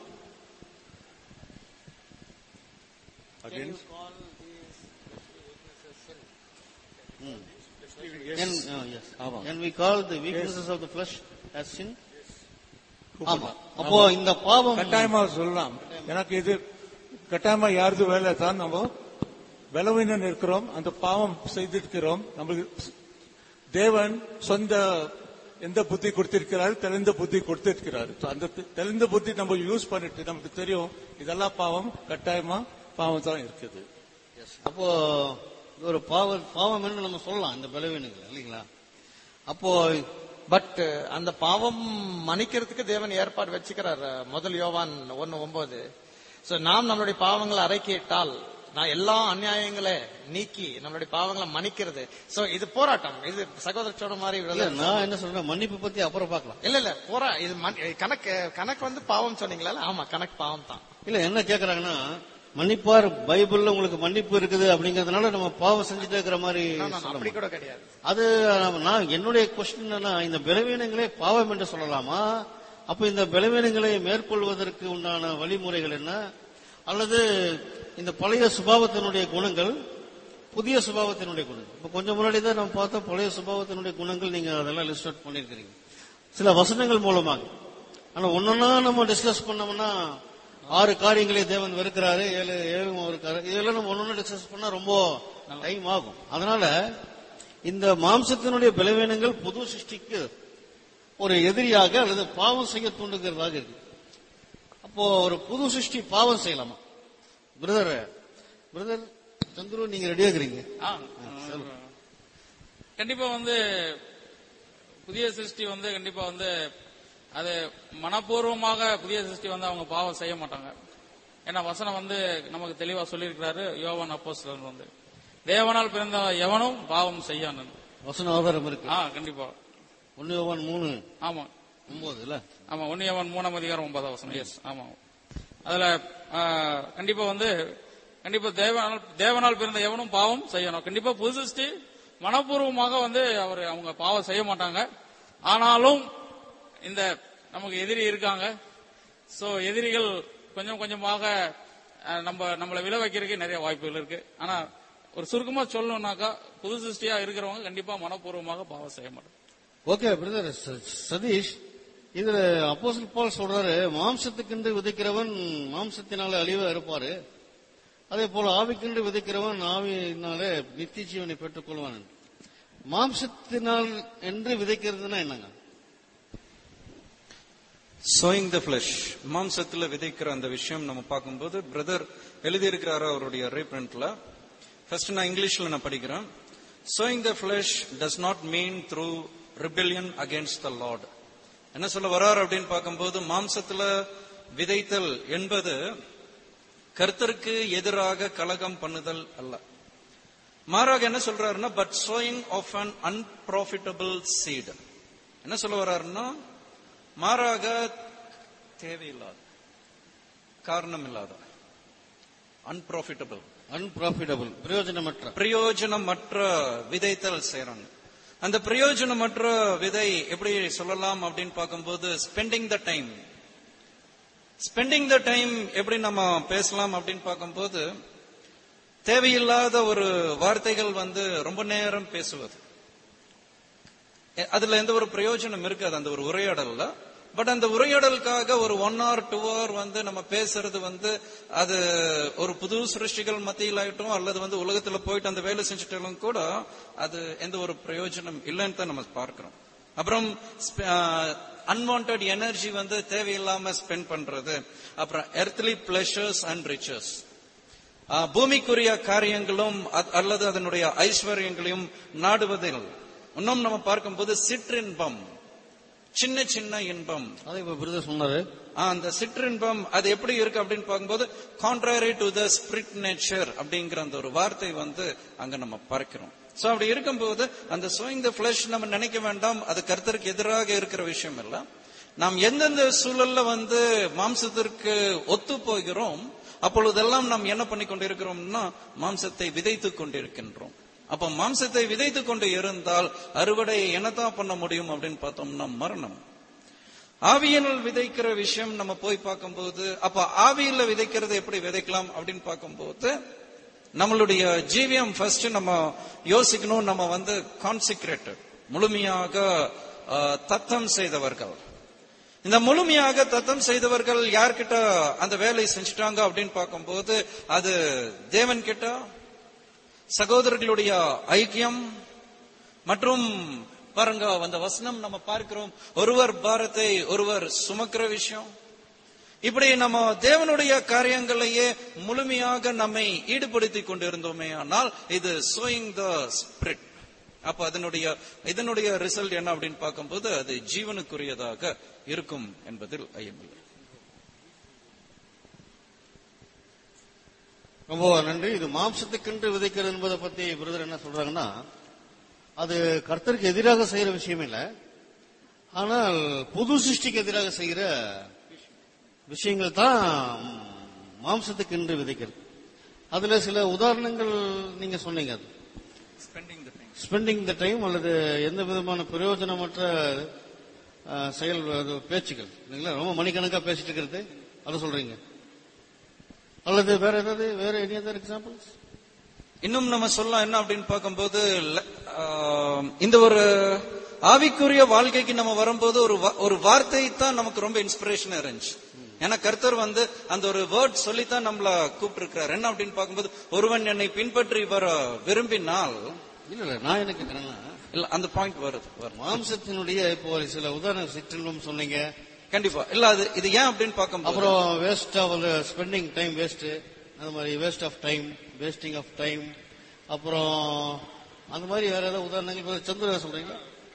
Can, uh, yes. Can we call the weaknesses of the flesh as sin? ஆமா. அப்போ இந்த பாவம் கட்டாயமா சொல்லலாம். எனக்கு இது கட்டாயமா யாருது வேலை தான். நம்ம பலவீனம் இருக்கிறோம், அந்த பாவம் செய்திருக்கிறோம். நம்மளுக்கு தேவன் சொந்த எந்த புத்தி கொடுத்திருக்கிறாரு, தெளிந்த புத்தி கொடுத்திருக்கிறாரு. அந்த தெளிந்த புத்தி நம்ம யூஸ் பண்ணிட்டு நமக்கு தெரியும் இதெல்லாம் பாவம், கட்டாயமா பாவம் தான் இருக்குது. அப்போ ஒரு பாவ பாவம் என்று நம்ம சொல்லலாம் இந்த பலவீனங்கள், இல்லைங்களா? அப்போ பட் அந்த பாவம் மன்னிக்கிறதுக்கு தேவன் ஏற்பாடு வச்சுக்கிறார். முதல் யோவான் ஒன்னு ஒன்பது. சோ நாம் நம்மளுடைய பாவங்களை அறிக்கையிட்டால் நான் எல்லா அநியாயங்களை நீக்கி நம்மளுடைய பாவங்களை மன்னிக்கிறது. சோ இது போராட்டம். இது சகோதர சொன்ன மாதிரி நான் என்ன சொல்றேன், மன்னிப்பு பத்தி அப்புறம் பார்க்கலாம். இல்ல இல்ல போரா இது கணக்கு கணக்கு வந்து பாவம் சொன்னீங்களா? ஆமா, கணக்கு பாவம் தான். இல்ல என்ன கேக்குறாங்கன்னா, மன்னிப்பார் பைபிள்ல உங்களுக்கு மன்னிப்பு இருக்குது அப்படிங்கறதுனால நம்ம பாவம் செஞ்சுட்டு இருக்கிற மாதிரி அப்படி கூட கிடையாது. அது நான் என்னுடைய கொஸ்டின், இந்த பலவீனங்களே பாவம் என்று சொல்லலாமா, அப்ப இந்த பலவீனங்களை மேற்கொள்வதற்கு உண்டான வழிமுறைகள் என்ன, அல்லது இந்த பழைய சுபாவத்தினுடைய குணங்கள், புதிய சுபாவத்தினுடைய குணங்கள். இப்ப கொஞ்சம் முன்னாடி தான் நம்ம பார்த்தோம் பழைய சுபாவத்தினுடைய குணங்கள், நீங்க அதெல்லாம் லிஸ்ட் அவுட் பண்ணிருக்கிறீங்க சில வசனங்கள் மூலமாக. ஆனா ஒன்னொன்னா நம்ம டிஸ்கஸ் பண்ணோம்னா ஆறு காரியங்களை தேவன் வெறுக்கிறாரு, ஏழு ஏழு இருக்காரு, இதெல்லாம் நம்ம ஒன்னொன்னு டிஸ்கஸ் பண்ணா ரொம்ப டைம் ஆகும். அதனால இந்த மாம்சத்தினுடைய பலவீனங்கள் புது சிருஷ்டிக்கு ஒரு எதிரியாக அல்லது பாவம் செய்ய தூண்டுகிறதாக இருக்கு. அப்போ ஒரு புது சிருஷ்டி பாவம் செய்யலாமா? பிரதர் பிரதர் சந்துரு, நீங்க ரெடியா இருக்கிறீங்க? கண்டிப்பா வந்து புதிய சிருஷ்டி வந்து கண்டிப்பா வந்து அது மனப்பூர்வமாக புதிய சிருஷ்டி வந்து அவங்க பாவம் செய்ய மாட்டாங்க. ஏன்னா வசனம் வந்து நமக்கு தெளிவா சொல்லியிருக்கிறாரு. யோவான் அப்போஸ்தலன் வந்து தேவனால் பிறந்த எவனும் பாவம் செய்யான் வசன ஆதாரம் இருக்கு. ஆ கண்டிப்பா ஒன்னு யோவான் மூணு ஆமா ஒன்பது இல்ல? ஆமா ஒன்னு யோவான் மூணாம் அதிகாரம் ஒன்பதாம் வசனம். எஸ் ஆமா. அதுல கண்டிப்பா வந்து கண்டிப்பா தேவனால் தேவனால் பிறந்த எவனும் பாவம் செய்யணும். கண்டிப்பா புது சிருஷ்டி மனப்பூர்வமாக வந்து அவர் அவங்க பாவம் செய்ய மாட்டாங்க. ஆனாலும் இந்த நமக்கு எதிரி இருக்காங்க. சோ எதிரிகள் கொஞ்சம் கொஞ்சமாக நம்ம நம்மளை விழ வைக்கிறதுக்கு நிறைய வாய்ப்புகள் இருக்கு. ஆனா ஒரு சுருக்கமா சொல்லணும்னாக்கா புது சிருஷ்டியா இருக்கிறவங்க கண்டிப்பா மனப்பூர்வமாக பாவம் செய்ய மாட்டாங்க. ஓகே பிரதர் சதீஷ், இதுல அப்போஸ்தலன் பவுல் சொல்றாரு, மாம்சத்துக்கென்று விதைக்கிறவன் மாம்சத்தினால அழிவா இருப்பாரு, அதே போல ஆவிக்கென்று விதைக்கிறவன் ஆவியினாலே நித்திய ஜீவனை பெற்றுக் கொள்வான். மாம்சத்தினால் என்று விதைக்கிறதுனா என்னங்க? sowing the flesh, மாம்சத்துல விதைக்கிற அந்த விஷயம் நம்ம பார்க்கும்போது பிரதர் எழுதியிருக்கிறாரு அவருடைய ரீப்ரிண்ட்ல. ஃபர்ஸ்ட் நான் இங்கிலீஷ்ல நான் படிக்கிறேன். sowing the flesh does not mean through rebellion against the Lord. என்ன சொல்ல வர்றாரு அப்படின்னு பார்க்கும்போது, மாம்சத்துல விதைத்தல் என்பது கர்த்தருக்கு எதிராக கலகம் பண்ணுதல் அல்ல. மாறாக என்ன சொல்றாருன்னா, but sowing of an unprofitable seed. என்ன சொல்ல வர்றாருன்னா, மாறாக தேவையில்லாத, காரணம் இல்லாத, அன்ப்ராஃபிட்டபிள் அன்ப்ராஃபிட்டபிள் பிரயோஜனமற்ற பிரயோஜனமற்ற விதைத்தல் செய்யறாங்க. அந்த பிரயோஜனமற்ற விதை எப்படி சொல்லலாம் அப்படின்னு பார்க்கும்போது, spending the time. Spending the time எப்படி நம்ம பேசலாம் அப்படின்னு பார்க்கும்போது, தேவையில்லாத ஒரு வார்த்தைகள் வந்து ரொம்ப நேரம் பேசுவது, அதுல எந்த ஒரு பிரயோஜனம் இருக்காது அந்த ஒரு உரையாடல்ல. பட் அந்த உரையாடலுக்காக ஒரு ஒன் ஹவர் டூ ஹவர் வந்து நம்ம பேசுறது வந்து அது ஒரு புது சிருஷ்டிகள் மத்தியில் ஆயிட்டும் அல்லது வந்து உலகத்துல போயிட்டு அந்த வேலை செஞ்சுட்டாலும் கூட அது எந்த ஒரு பிரயோஜனம் இல்லைன்னு தான் நம்ம பார்க்கிறோம். அப்புறம் அன்வான்ட் எனர்ஜி வந்து தேவையில்லாம ஸ்பெண்ட் பண்றது, அப்புறம் எர்த்லி பிளஷர்ஸ் அண்ட் ரிச்சர்ஸ், பூமிக்குரிய காரியங்களும் அல்லது அதனுடைய ஐஸ்வர்யங்களையும் நாடுவதில். இன்னும் நம்ம பார்க்கும்போது சிற்றின்பம், சின்ன சின்ன இன்பம். அதை இப்ப பிரதர் சொன்னாரு. அந்த சிற்றின்பம் அது எப்படி இருக்கு அப்படின்னு பார்க்கும்போது, contrary to the spirit nature அப்படிங்கிற அந்த ஒரு வார்த்தை வந்து அங்க நம்ம பார்க்கிறோம். சோ அப்படி இருக்கும்போது அந்த சோயிங் த ஃபிளஷ் நம்ம நினைக்க வேண்டாம், அது கர்த்தருக்கு எதிராக இருக்கிற விஷயம் இல்ல. நாம் எந்தெந்த சூழல்ல வந்து மாம்சத்திற்கு ஒத்து போகிறோம் அப்பொழுதெல்லாம் நாம் என்ன பண்ணி கொண்டிருக்கிறோம்னா மாம்சத்தை விதைத்துக் கொண்டிருக்கின்றோம். அப்ப மாம்சத்தை விதைத்துக் கொண்டு இருந்தால் அறுவடை என்னதான் பண்ண முடியும் அப்படின்னு பார்த்தோம்னா மரணம். ஆவியினால் விதைக்கிற விஷயம் நம்ம போய் பார்க்கும்போது, அப்ப ஆவியில விதைக்கிறது எப்படி விதைக்கலாம் அப்படின்னு பார்க்கும்போது, நம்மளுடைய ஜீவியம் ஃபர்ஸ்ட் நம்ம யோசிக்கணும். நம்ம வந்து கான்சிக்ரேட்டட், முழுமையாக தத்தம் செய்தவர்கள். இந்த முழுமையாக தத்தம் செய்தவர்கள் யார்கிட்ட அந்த வேலையை செஞ்சுட்டாங்க அப்படின்னு பார்க்கும்போது, அது தேவன் கிட்ட, சகோதரர்களுடைய ஐக்கியம் மற்றும் பாருங்க அந்த வசனம் நம்ம பார்க்கிறோம், ஒருவர் பாரத்தை ஒருவர் சுமக்கிற விஷயம். இப்படி நம்ம தேவனுடைய காரியங்களையே முழுமையாக நம்மை ஈடுபடுத்திக் கொண்டிருந்தோமே ஆனால் இது sowing the spirit. அப்ப அதனுடைய இதனுடைய ரிசல்ட் என்ன அப்படின்னு பார்க்கும்போது அது ஜீவனுக்குரியதாக இருக்கும் என்பதில் ஐயமில்லை. ரொம்ப நன்றி. இது மாம்சத்துக்கென்று விதைக்கிறது என்பதை பத்தி பிரதர் என்ன சொல்றாங்கன்னா, அது கர்த்தருக்கு எதிராக செய்யற விஷயம் இல்லை, ஆனால் புது சிருஷ்டிக்கு எதிராக செய்கிற விஷயங்கள் தான் மாம்சத்துக்கென்று விதைக்கிறது. அதுல சில உதாரணங்கள் நீங்க சொன்னீங்க. அது ஸ்பெண்டிங் த டைம் அல்லது எந்த விதமான பிரயோஜனமற்ற அஹ், செயல் அது பேச்சுக்கள் இல்லைங்களா, ரொம்ப மணிக்கணக்கா பேசிட்டு இருக்கிறது, அதை சொல்றீங்க. அல்லது வேற ஏதாவது வேற எனி அதர் எக்ஸாம்பிள்ஸ்? இன்னும் நம்ம சொல்லலாம் என்ன அப்படின்னு பார்க்கும்போது, ல- ஆஹ், இந்த ஒரு ஆவிக்குரிய வாழ்க்கைக்கு நம்ம வரும்போது ஒரு வா- ஒரு வார்த்தை தான் நமக்கு ரொம்ப இன்ஸ்பிரேஷனா இருந்துச்சு. ஏன்னா கர்த்தர் வந்து அந்த ஒரு வேர்ட் சொல்லித்தான் நம்மள கூப்பிட்டு இருக்கிறார். என்ன அப்படின்னு பார்க்கும்போது, ஒருவன் என்னை பின்பற்றி வர விரும்பினால், இல்ல இல்ல நான் என்ன கேட்கிறேன்னா, இல்ல அந்த பாயிண்ட் வருது வரும். மாம்சத்தினுடைய இப்போ ஒரு சில உதாரண சிற்றின்பம் சொன்னீங்க, கண்டிப்பா இல்ல அது இது ஏன் அப்படின்னு பார்க்கும்போது, அப்புறம் waste of spending time waste, அந்த மாதிரி waste of time, wasting of time, அப்புறம் அந்த மாதிரி வேற ஏதாவது உதாரணங்கள் சந்திர சொல்றீங்களா?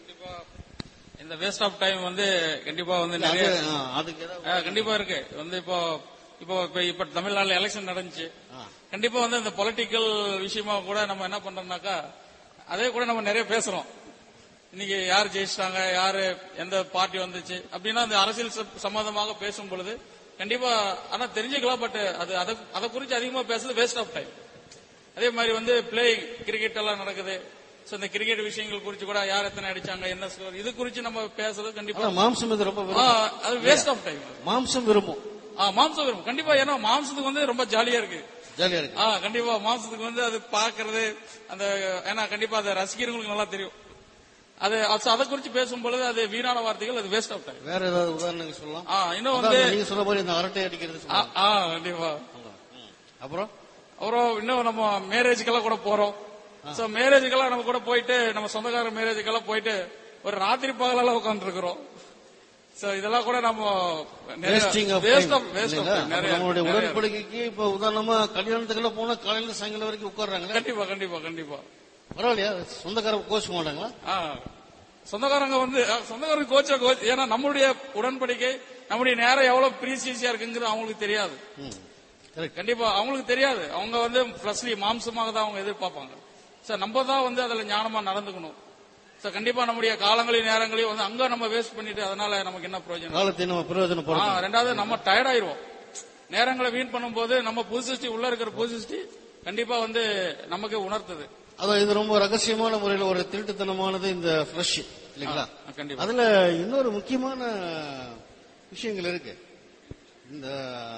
இந்த வேஸ்ட் ஆஃப் டைம் வந்து கண்டிப்பா வந்து இல்ல, நிறைய அது, ஆ, அதுக்கு ஏதாவது ஆ, கண்டிப்பா இருக்கு. வந்து இப்போ இப்போ இப்ப இப்ப தமிழ்நாடுல எலெக்ஷன் நடந்துச்சு. ஆ. கண்டிப்பா வந்து இந்த பொலிட்டிக்கல் விஷயமா கூட நம்ம என்ன பண்றோம்னாக்கா, அதே கூட நம்ம நிறைய பேசுறோம். இன்னைக்கு யார் ஜெயிச்சிட்டாங்க, யாரு எந்த பார்ட்டி வந்துச்சு அப்படின்னா அந்த அரசியல் ச- சம்பந்தமாக பேசும் பொழுது கண்டிப்பா ஆனா தெரிஞ்சுக்கலாம். பட் அது அதை- அதை குறித்து அதிகமா பேசுறது வேஸ்ட் ஆஃப் டைம். அதே மாதிரி வந்து பிளேயிங் கிரிக்கெட் எல்லாம் நடக்குது. சோ இந்த கிரிக்கெட் விஷயங்கள் குறித்து கூட யார் எத்தனை அடிச்சாங்க, என்ன ஸ்கோர், இது குறித்து நம்ம பேசுறது கண்டிப்பா ஆனா மாம்சம் இது ரொம்ப ஆ, விரும்பும். அது வேஸ்ட் ஆஃப் டைம். மாம்சம் விரும்பும், மாம்சம் வரும் கண்டிப்பா. ஏன்னா மாம்சத்துக்கு வந்து ரொம்ப ஜாலியா இருக்கு. ஜாலியா இருக்கு. ஆ, கண்டிப்பா மாம்சத்துக்கு வந்து அது பாக்குறது அந்த, ஏன்னா கண்டிப்பா அதை ரசிக்கிறவங்களுக்கு நல்லா தெரியும். அது அது- அதை குறித்து பேசும் பொழுது அது வீணான வார்த்தைகள், அது வேஸ்ட் ஆஃப் டைம். வேற ஏதாவது உதாரணங்கள் சொல்லலாம்? ஆ, இன்னும் வந்து அதான் நீங்க சொல்ல மாதிரி இந்த அரட்டை அடிக்கிறது ஆ, சொல்லலாம். ஆ, கண்டிப்பா. அப்புறம் அப்புறம் இன்னும் நம்ம மேரேஜுக்கெல்லாம் கூட போறோம். சோ மேரேஜுக்கெல்லாம் நம்ம கூட போயிட்டு, நம்ம சொந்தக்கார மேரேஜுக்கெல்லாம் போயிட்டு ஒரு ராத்திரி பகலெல்லாம் உட்கார்ந்து இருக்கிறோம். சோ இதெல்லாம் கூட நம்ம wasting of waste time of waste of இல்லைங்களா? நிறைய நம்மளுடைய நிறைய. உடன்படிக்கைக்கு இப்ப உதாரணமா கல்யாணத்துக்கெல்லாம் போனா காலையில சாயங்காலம் வரைக்கும் உட்கார்றாங்களே, கண்டிப்பா கண்டிப்பா கண்டிப்பா. பரவாயில்லையா? சொந்தக்காரங்க கோச்சுக்க மாட்டாங்களா? ஆ, சொந்தக்காரங்க வந்து ஆ, சொந்தக்காரங்க கோச்ச கோச், ஏன்னா நம்மளுடைய உடன்படிக்கை, நம்முடைய நேரம் எவ்வளவு பிரீசியஸா இருக்குங்கிறது அவங்களுக்கு தெரியாது. ம், கரெக்ட். கண்டிப்பா அவங்களுக்கு தெரியாது. அவங்க வந்து பிளஸ்லி மாம்சமாக தான் அவங்க எதிர்பார்ப்பாங்க. சார் நம்ம தான் வந்து அதுல ஞானமா நடந்துக்கணும். சார் கண்டிப்பா நம்முடைய காலங்களையும் நேரங்களையும் வந்து அங்க நம்ம வேஸ்ட் பண்ணிட்டு அதனால நமக்கு என்ன பிரயோஜனம்? காலத்தை நம்ம ஆ, பிரயோஜனப்படுத்தணும். ரெண்டாவது நம்ம டயர்ட் ஆயிருவோம். நேரங்களை வீண் பண்ணும்போது நம்ம புதுசிருஷ்டி உள்ள இருக்கிற புதுசிருஷ்டி கண்டிப்பா வந்து நமக்கு உணர்த்துது. அதான் இது ரொம்ப ரகசியமான முறையில் ஒரு திருட்டுத்தனமானது இந்த ஃபிளஷ் இல்லைங்களா? ஆ, கண்டிப்பா. அதுல இன்னொரு முக்கியமான விஷயங்கள் இருக்கு. இந்த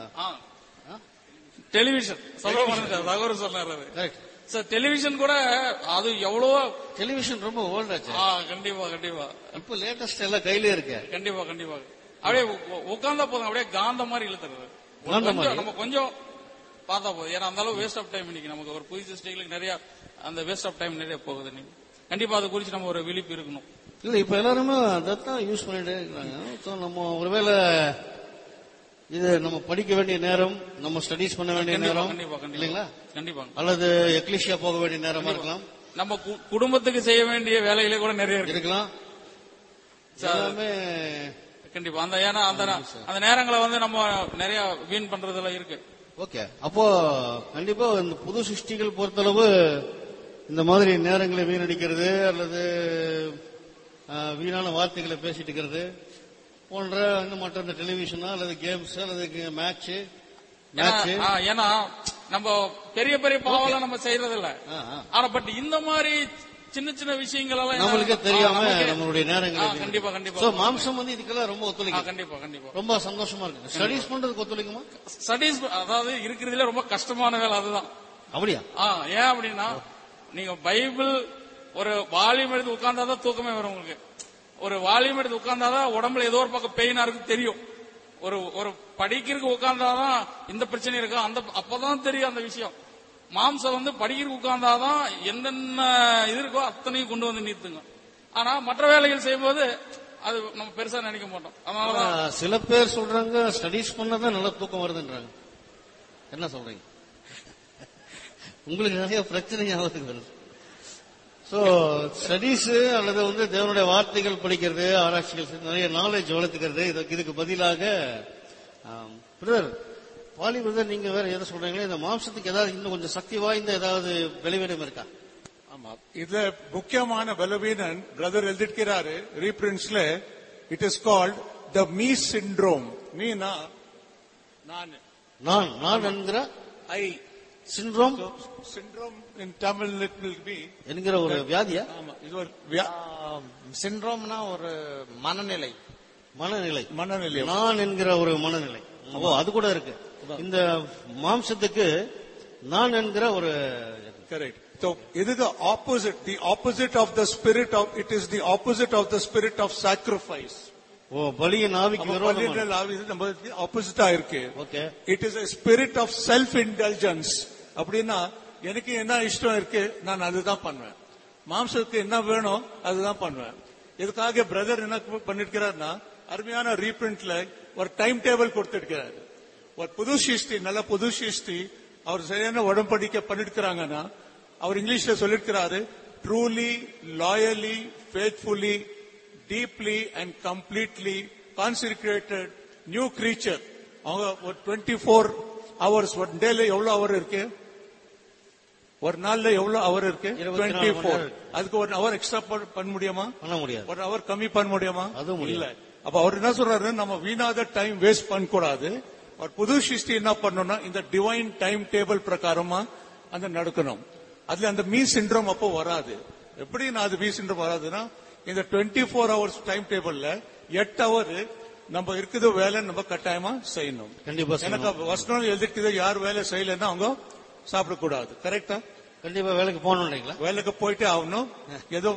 டெலிவிஷன் சொல்ல மாட்டேன், தகவல் சொன்னாரு. கரெக்ட். சார் டெலிவிஷன் கூட அது எவ்வளவோ டெலிவிஷன் ரொம்ப ஓல்ட் ஆச்சு. ஆ, கண்டிப்பா கண்டிப்பா இப்ப லேட்டஸ்ட் எல்லாம் கையிலே இருக்கு. கண்டிப்பா கண்டிப்பா. அப்படியே உ- உட்கார்ந்தா போதும், அப்படியே காந்த மாதிரி இழுத்துறது. ஒரு காந்த கொஞ்சம் மாதிரி? நம்ம கொஞ்சம் பார்த்தா போதும். ஏன்னா அந்த அளவு வேஸ்ட் ஆஃப் டைம் இன்னைக்கு நமக்கு ஒரு புது சிஸ்டங்களுக்கு நிறைய அந்த வேஸ்ட் ஆஃப் டைம் நிறைய போகுது. இன்னைக்கு கண்டிப்பா அதை குறித்து நம்ம ஒரு விழிப்பு இருக்கணும். இல்ல இப்ப எல்லாருமே அதான் யூஸ் பண்ணிட்டே இருக்காங்க. So, நம்ம ஒருவேளை இது நம்ம படிக்க வேண்டிய நேரம், நம்ம ஸ்டடீஸ் பண்ண வேண்டிய கண்டிப்பா நேரம் கண்டிப்பா கண்டிப்பா இல்லைங்களா? கண்டிப்பா. அல்லது எக்லிஷியா போக வேண்டிய நேரமா இருக்கலாம், நம்ம கு- குடும்பத்துக்கு செய்ய வேண்டிய வேலைகளே கூட நிறைய இருக்கு. இருக்கலாம். எல்லாமே கண்டிப்பா அந்த, ஏன்னா அந்த அந்த நேரங்களை வந்து நம்ம நிறைய வீண் பண்றதுல இருக்கு. ஓகே. அப்போ கண்டிப்பா இந்த புது சிருஷ்டிகள் பொறுத்தளவு இந்த மாதிரி நேரங்களை வீணடிக்கிறது அல்லது அஹ், வீணான வார்த்தைகளை பேசிட்டு இருக்கிறது போன்ற இன்னும் மற்ற இந்த டெலிவிஷனா அல்லது கேம்ஸ் அல்லது மேட்ச் மேட்ச் ஏன்னா- ஆ, ஏன்னா நம்ம பெரிய பெரிய பாவம்லாம் நம்ம செய்யறது இல்ல. ஆனா பட் இந்த மாதிரி சின்ன சின்ன விஷயங்கள் எல்லாம் நம்மளுக்கே ஆ, தெரியாம நமக்கே- நம்மளுடைய ஆ, நேரங்களை கண்டிப்பா கண்டிப்பா. So, மாம்சம் வந்து இதுக்கெல்லாம் ரொம்ப ஆ, ஒத்துழைக்கும். கண்டிப்பா கண்டிப்பா. ரொம்ப சந்தோஷமா இருக்கு. ஸ்டடீஸ் பண்றதுக்கு ஒத்துழைக்குமா? ஸ்டடீஸ் அதாவது இருக்கிறதுல ரொம்ப கஷ்டமான வேலை அதுதான். அப்படியா? ஆ, ஏன் அப்படின்னா நீங்க பைபிள் ஒரு வால்யூம் எடுத்து உட்கார்ந்தாதான் தூக்கமே வரும் உங்களுக்கு. ஒரு வால்யூம் எடுத்து உட்கார்ந்தாதான் உடம்புல ஏதோ ஒரு பக்கம் பெயினா இருக்கு தெரியும். ஒரு ஒரு படிக்கிறதுக்கு உட்கார்ந்தாதான் இந்த பிரச்சனை இருக்கு, அந்த அப்பதான் தெரியும் அந்த விஷயம். மாம்சம் வந்து படிக்கிறதுக்கு உட்கார்ந்தாதான் என்னென்ன இது இருக்கோ அத்தனையும் கொண்டு வந்து நிறுத்துங்க. ஆனா மற்ற வேலைகள் செய்யும்போது அது நம்ம பெருசா நினைக்க மாட்டோம். அதனாலதான் ஆனா, சில பேர் சொல்றாங்க ஸ்டடீஸ் பண்ணாதான் நல்ல தூக்கம் வருதுன்றாங்க. என்ன சொல்றீங்க? உங்களுக்கு நிறைய பிரச்சனை ஞாபகத்துக்கு வருது. சோ ஸ்டடீஸ் அல்லது வந்து தேவனுடைய வார்த்தைகள் படிக்கிறது, ஆராய்ச்சிகள் செய்து நிறைய நாலேஜ் வளர்த்துக்கிறது, இதுக்கு இதுக்கு பதிலாக பிரதர் பாலி பிரதர் நீங்க வேற எதை சொல்றீங்களே, இந்த மாம்சத்துக்கு ஏதாவது இன்னும் கொஞ்சம் சக்தி வாய்ந்த ஏதாவது பலவீனம் இருக்கா? ஆமா, இதுல முக்கியமான பலவீனன் பிரதர் எழுதிருக்கிறாரு ரீபிரின்ஸ்ல. It is called the me syndrome. மீனா நான் நான் நான் என்கிற I syndrome syndrome in Tamil it will be என்கிற ஒரு வியாதியா? ஆமா, இது ஒரு வியா- சிண்ட்ரோம்னா ஒரு மனநிலை. மனநிலை மனநிலை. நான் என்கிற ஒரு மனநிலை. ஓ, அது கூட இருக்கு. இந்த மாம்சத்துக்கு நான் என்கிற ஒரு கரெக்ட். So இது the opposite, the opposite of the spirit of, it is the opposite of the spirit of sacrifice. ஓ, பலியின் ஆவிக்கு விரோதமான நம்ம ஆப்போசிட்டா இருக்கு. Okay. It is a spirit of self indulgence. அப்படின்னா எனக்கு என்ன இஷ்டம் இருக்கு நான் அதுதான் பண்ணுவேன். மாம்சத்துக்கு என்ன வேணும் அதுதான் பண்ணுவேன். இதுக்காக பிரதர் என்ன பண்ணிருக்கிறார்னா அருமையான ரீபிரிண்ட்ல ஒரு டைம் டேபிள் கொடுத்திருக்கிறார். ஒரு புது சிருஷ்டி, நல்ல புது சிருஷ்டி அவர் சரியான உடன்படிக்கை பண்ணிருக்கிறாங்கன்னா அவர் இங்கிலீஷ்ல சொல்லிருக்கிறாரு, truly, loyally, faithfully, deeply and completely concentrated new creature. அவங்க ஒரு டுவெண்ட்டி ஃபோர் ஹவர்ஸ் ஒரு டேல எவ்வளவு அவர் இருக்கு, ஒரு நாள்ல எவ்வளவு அவர் இருக்கு, டுவெண்ட்டி ஃபோர். அதுக்கு ஒரு அவர் எக்ஸ்ட்ரா பண்ண முடியுமா? பண்ண முடியாது. ஒரு அவர் கம்மி பண்ண முடியுமா? அதுவும் இல்ல. அப்ப அவர் என்ன சொல்றாரு, நம்ம வீணாத டைம் வேஸ்ட் பண்ண கூடாது. ஒரு புது சிருஷ்டி என்ன பண்ணணும்னா இந்த டிவைன் டைம் டேபிள் பிரகாரமா அந்த நடக்கணும். அதுல அந்த மீ சிண்ட்ரோம் அப்போ வராது. எப்படி நான் அது மீ சிண்ட்ரோம் வராதுன்னா இந்த டுவெண்ட்டி ஃபோர் ஹவர்ஸ் டைம் டேபிள்ல எட்டு ஹவர் நம்ம இருக்குது வேலை நம்ம கட்டாயமா செய்யணும். கண்டிப்பா. எனக்கு வசனம் எழுதிட்டு யார் வேலை செய்யலன்னா அவங்க சாப்பிடக்கூடாது. கரெக்டா? கண்டிப்பா வேலைக்கு போகணும். வேலைக்கு போயிட்டு ஆகணும். ஏதோ